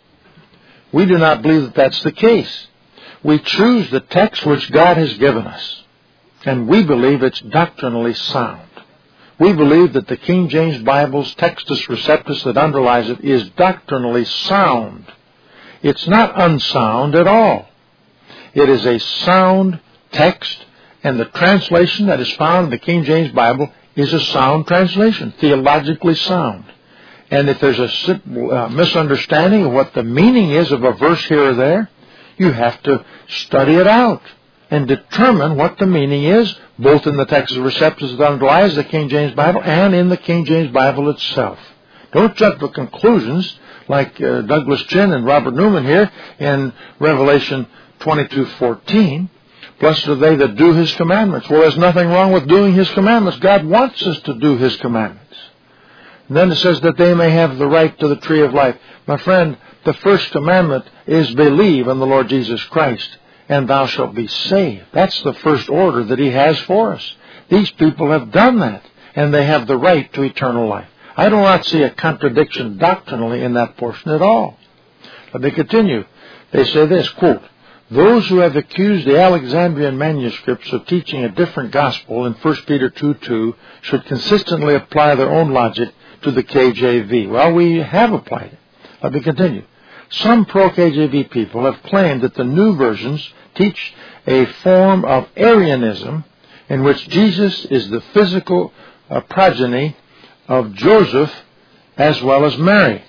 [SPEAKER 1] We do not believe that that's the case. We choose the text which God has given us, and we believe it's doctrinally sound. We believe that the King James Bible's Textus Receptus that underlies it is doctrinally sound. It's not unsound at all. It is a sound text, and the translation that is found in the King James Bible is a sound translation, theologically sound. And if there's a uh, misunderstanding of what the meaning is of a verse here or there, you have to study it out and determine what the meaning is, both in the Textus Receptus that underlies the King James Bible and in the King James Bible itself. Don't jump to conclusions like uh, Douglas Chin and Robert Newman here in Revelation twenty-two fourteen. Blessed are they that do his commandments. Well, there's nothing wrong with doing his commandments. God wants us to do his commandments. And then it says that they may have the right to the tree of life. My friend, the first commandment is believe in the Lord Jesus Christ, and thou shalt be saved. That's the first order that he has for us. These people have done that, and they have the right to eternal life. I do not see a contradiction doctrinally in that portion at all. Let me continue. They say this, quote, those who have accused the Alexandrian manuscripts of teaching a different gospel in First Peter two two should consistently apply their own logic to the K J V. Well, we have applied it. Let me continue. Some pro-K J V people have claimed that the new versions teach a form of Arianism in which Jesus is the physical uh, progeny of Joseph as well as Mary.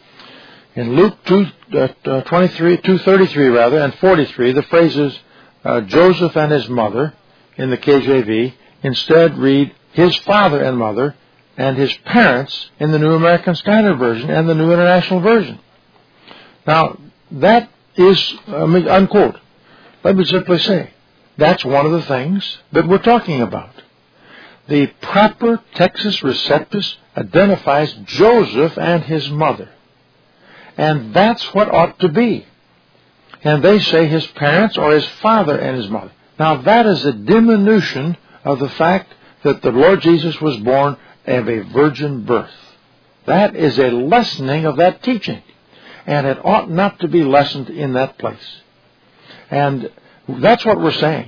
[SPEAKER 1] In Luke two twenty-three, two thirty-three rather, and forty-three, the phrases uh, Joseph and his mother in the K J V instead read his father and mother and his parents in the New American Standard Version and the New International Version. Now, that is, I mean, unquote. Let me simply say, that's one of the things that we're talking about. The proper Textus Receptus identifies Joseph and his mother. And that's what ought to be. And they say his parents or his father and his mother. Now, that is a diminution of the fact that the Lord Jesus was born of a virgin birth. That is a lessening of that teaching. And it ought not to be lessened in that place. And that's what we're saying.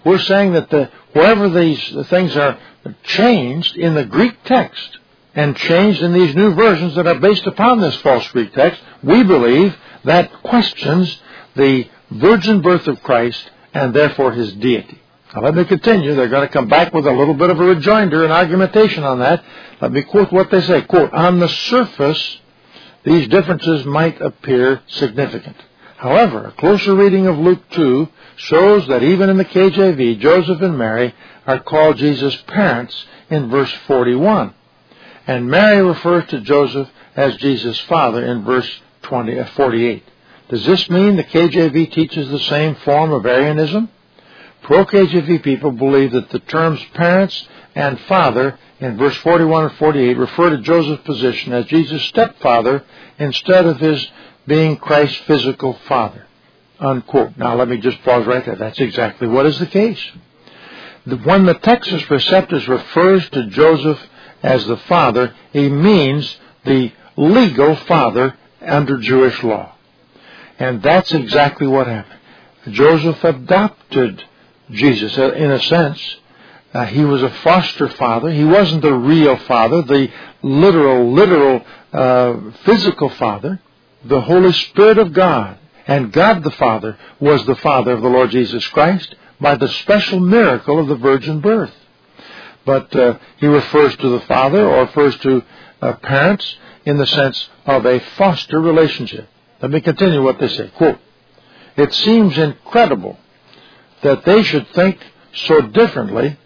[SPEAKER 1] We're saying that the, wherever these things are changed in the Greek text and changed in these new versions that are based upon this false Greek text, we believe that questions the virgin birth of Christ and therefore his deity. Now let me continue. They're going to come back with a little bit of a rejoinder and argumentation on that. Let me quote what they say. Quote, on the surface, these differences might appear significant. However, a closer reading of Luke two shows that even in the K J V, Joseph and Mary are called Jesus' parents in verse forty-one. And Mary refers to Joseph as Jesus' father in verse forty-eight. Does this mean the K J V teaches the same form of Arianism? Pro-K J V people believe that the terms parents and father in verse forty-one and forty-eight refer to Joseph's position as Jesus' stepfather instead of his being Christ's physical father. Unquote. Now let me just pause right there. That's exactly what is the case. When the Textus Receptus refers to Joseph as the father, he means the legal father under Jewish law. And that's exactly what happened. Joseph adopted Jesus in a sense. Uh, he was a foster father. He wasn't the real father, the literal, literal, uh, physical father. The Holy Spirit of God and God the Father was the Father of the Lord Jesus Christ by the special miracle of the virgin birth. But uh, he refers to the Father or refers to uh, parents in the sense of a foster relationship. Let me continue what they say. Quote, it seems incredible that they should think so differently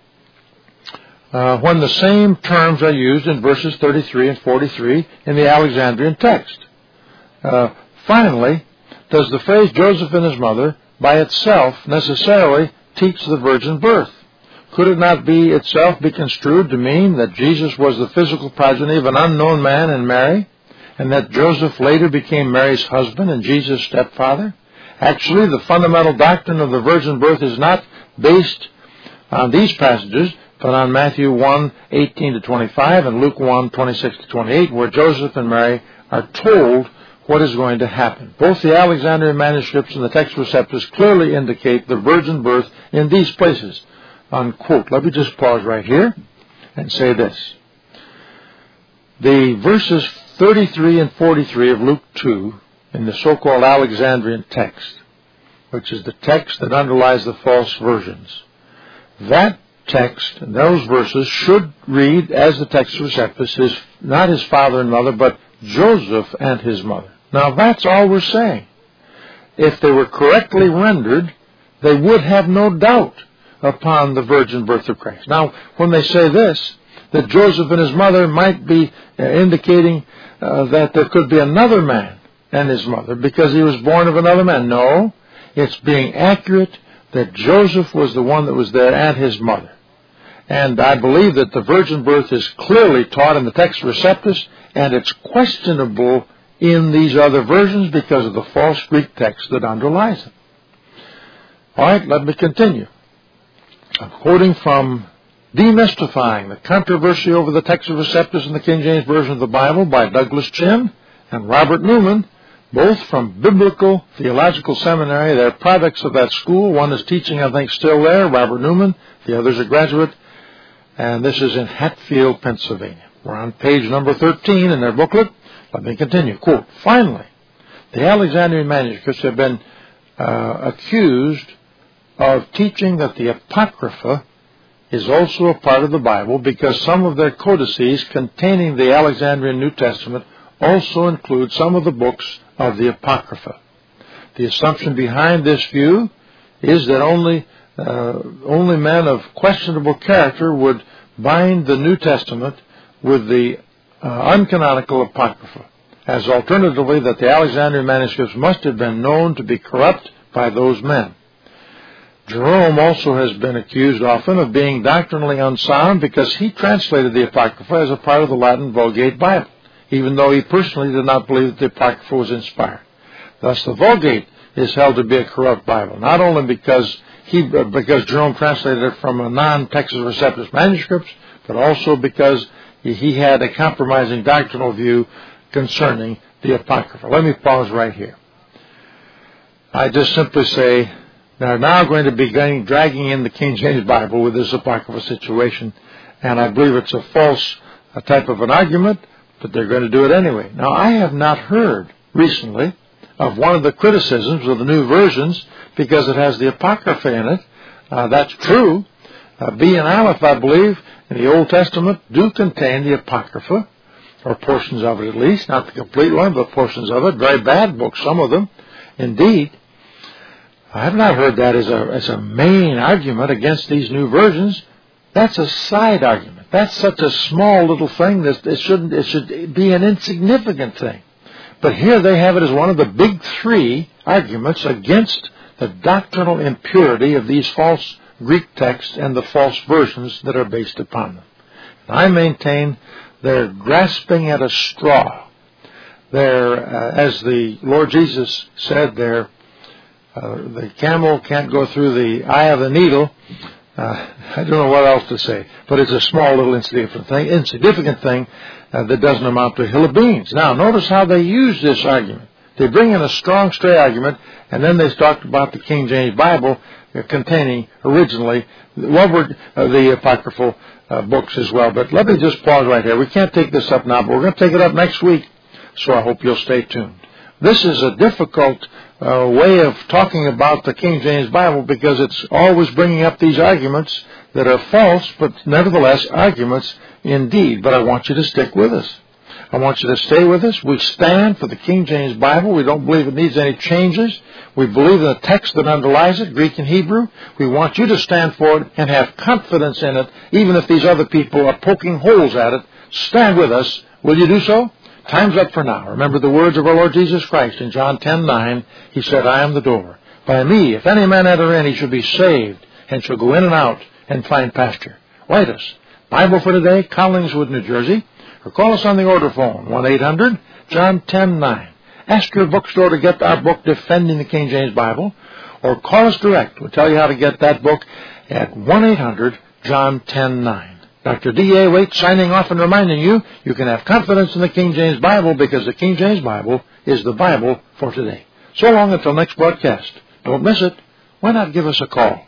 [SPEAKER 1] uh, when the same terms are used in verses thirty-three and forty-three in the Alexandrian text. Uh, finally, does the phrase Joseph and his mother by itself necessarily teach the virgin birth? Could it not be itself be construed to mean that Jesus was the physical progeny of an unknown man and Mary, and that Joseph later became Mary's husband and Jesus' stepfather? Actually, the fundamental doctrine of the virgin birth is not based on these passages, but on Matthew one, eighteen to twenty-five and Luke one, twenty-six to twenty-eight, where Joseph and Mary are told what is going to happen. Both the Alexandrian manuscripts and the Textus Receptus clearly indicate the virgin birth in these places. Unquote. Let me just pause right here and say this. The verses thirty-three and forty-three of Luke two in the so-called Alexandrian text, which is the text that underlies the false versions, that text, those verses should read as the Textus Receptus, is not his father and mother, but Joseph and his mother. Now that's all we're saying. If they were correctly rendered, they would have no doubt upon the virgin birth of Christ. Now, when they say this, that Joseph and his mother might be uh, indicating uh, that there could be another man and his mother because he was born of another man. No, it's being accurate that Joseph was the one that was there and his mother. And I believe that the virgin birth is clearly taught in the Textus Receptus, and it's questionable in these other versions because of the false Greek text that underlies it. All right, let me continue. I'm quoting from Demystifying the Controversy Over the Textus Receptus in the King James Version of the Bible by Douglas Chin and Robert Newman, both from Biblical Theological Seminary. They're products of that school. One is teaching, I think, still there, Robert Newman. The other is a graduate. And this is in Hatfield, Pennsylvania. We're on page number thirteen in their booklet. Let me continue. Quote, finally, the Alexandrian manuscripts have been uh, accused of teaching that the Apocrypha is also a part of the Bible because some of their codices containing the Alexandrian New Testament also include some of the books of the Apocrypha. The assumption behind this view is that only uh, only men of questionable character would bind the New Testament with the uh, uncanonical Apocrypha, as alternatively that the Alexandrian manuscripts must have been known to be corrupt by those men. Jerome also has been accused often of being doctrinally unsound because he translated the Apocrypha as a part of the Latin Vulgate Bible, even though he personally did not believe that the Apocrypha was inspired. Thus, the Vulgate is held to be a corrupt Bible, not only because he, because Jerome translated it from a non-Textus Receptus manuscripts, but also because he had a compromising doctrinal view concerning the Apocrypha. Let me pause right here. I just simply say they're now going to be going, dragging in the King James Bible with this apocryphal situation, and I believe it's a false a type of an argument, but they're going to do it anyway. Now, I have not heard recently of one of the criticisms of the new versions because it has the Apocrypha in it. Uh, that's true. Uh, B and Aleph, I believe, in the Old Testament do contain the Apocrypha, or portions of it at least, not the complete one, but portions of it. Very bad books, some of them. Indeed, I have not heard that as a, as a main argument against these new versions. That's a side argument. That's such a small little thing that it shouldn't, it should be an insignificant thing. But here they have it as one of the big three arguments against the doctrinal impurity of these false Greek texts and the false versions that are based upon them. And I maintain they're grasping at a straw. They're, uh, as the Lord Jesus said, they're, uh, the camel can't go through the eye of the needle. Uh, I don't know what else to say, but it's a small little insignificant thing, insignificant thing uh, that doesn't amount to a hill of beans. Now, notice how they use this argument. They bring in a strong, stray argument, and then they talk about the King James Bible uh, containing originally what were uh, the apocryphal uh, books as well. But let me just pause right here. We can't take this up now, but we're going to take it up next week, so I hope you'll stay tuned. This is a difficult uh, way of talking about the King James Bible because it's always bringing up these arguments that are false, but nevertheless arguments indeed. But I want you to stick with us. I want you to stay with us. We stand for the King James Bible. We don't believe it needs any changes. We believe in the text that underlies it, Greek and Hebrew. We want you to stand for it and have confidence in it, even if these other people are poking holes at it. Stand with us. Will you do so? Time's up for now. Remember the words of our Lord Jesus Christ in John ten nine. He said, I am the door. By me, if any man enter in, he shall be saved and shall go in and out and find pasture. Write us. Bible for Today, Collingswood, New Jersey. Or call us on the order phone, one eight hundred John ten nine. Ask your bookstore to get our book, Defending the King James Bible. Or call us direct. We'll tell you how to get that book at one eight hundred John ten nine. Doctor D A Waite signing off and reminding you, you can have confidence in the King James Bible because the King James Bible is the Bible for today. So long until next broadcast. Don't miss it. Why not give us a call?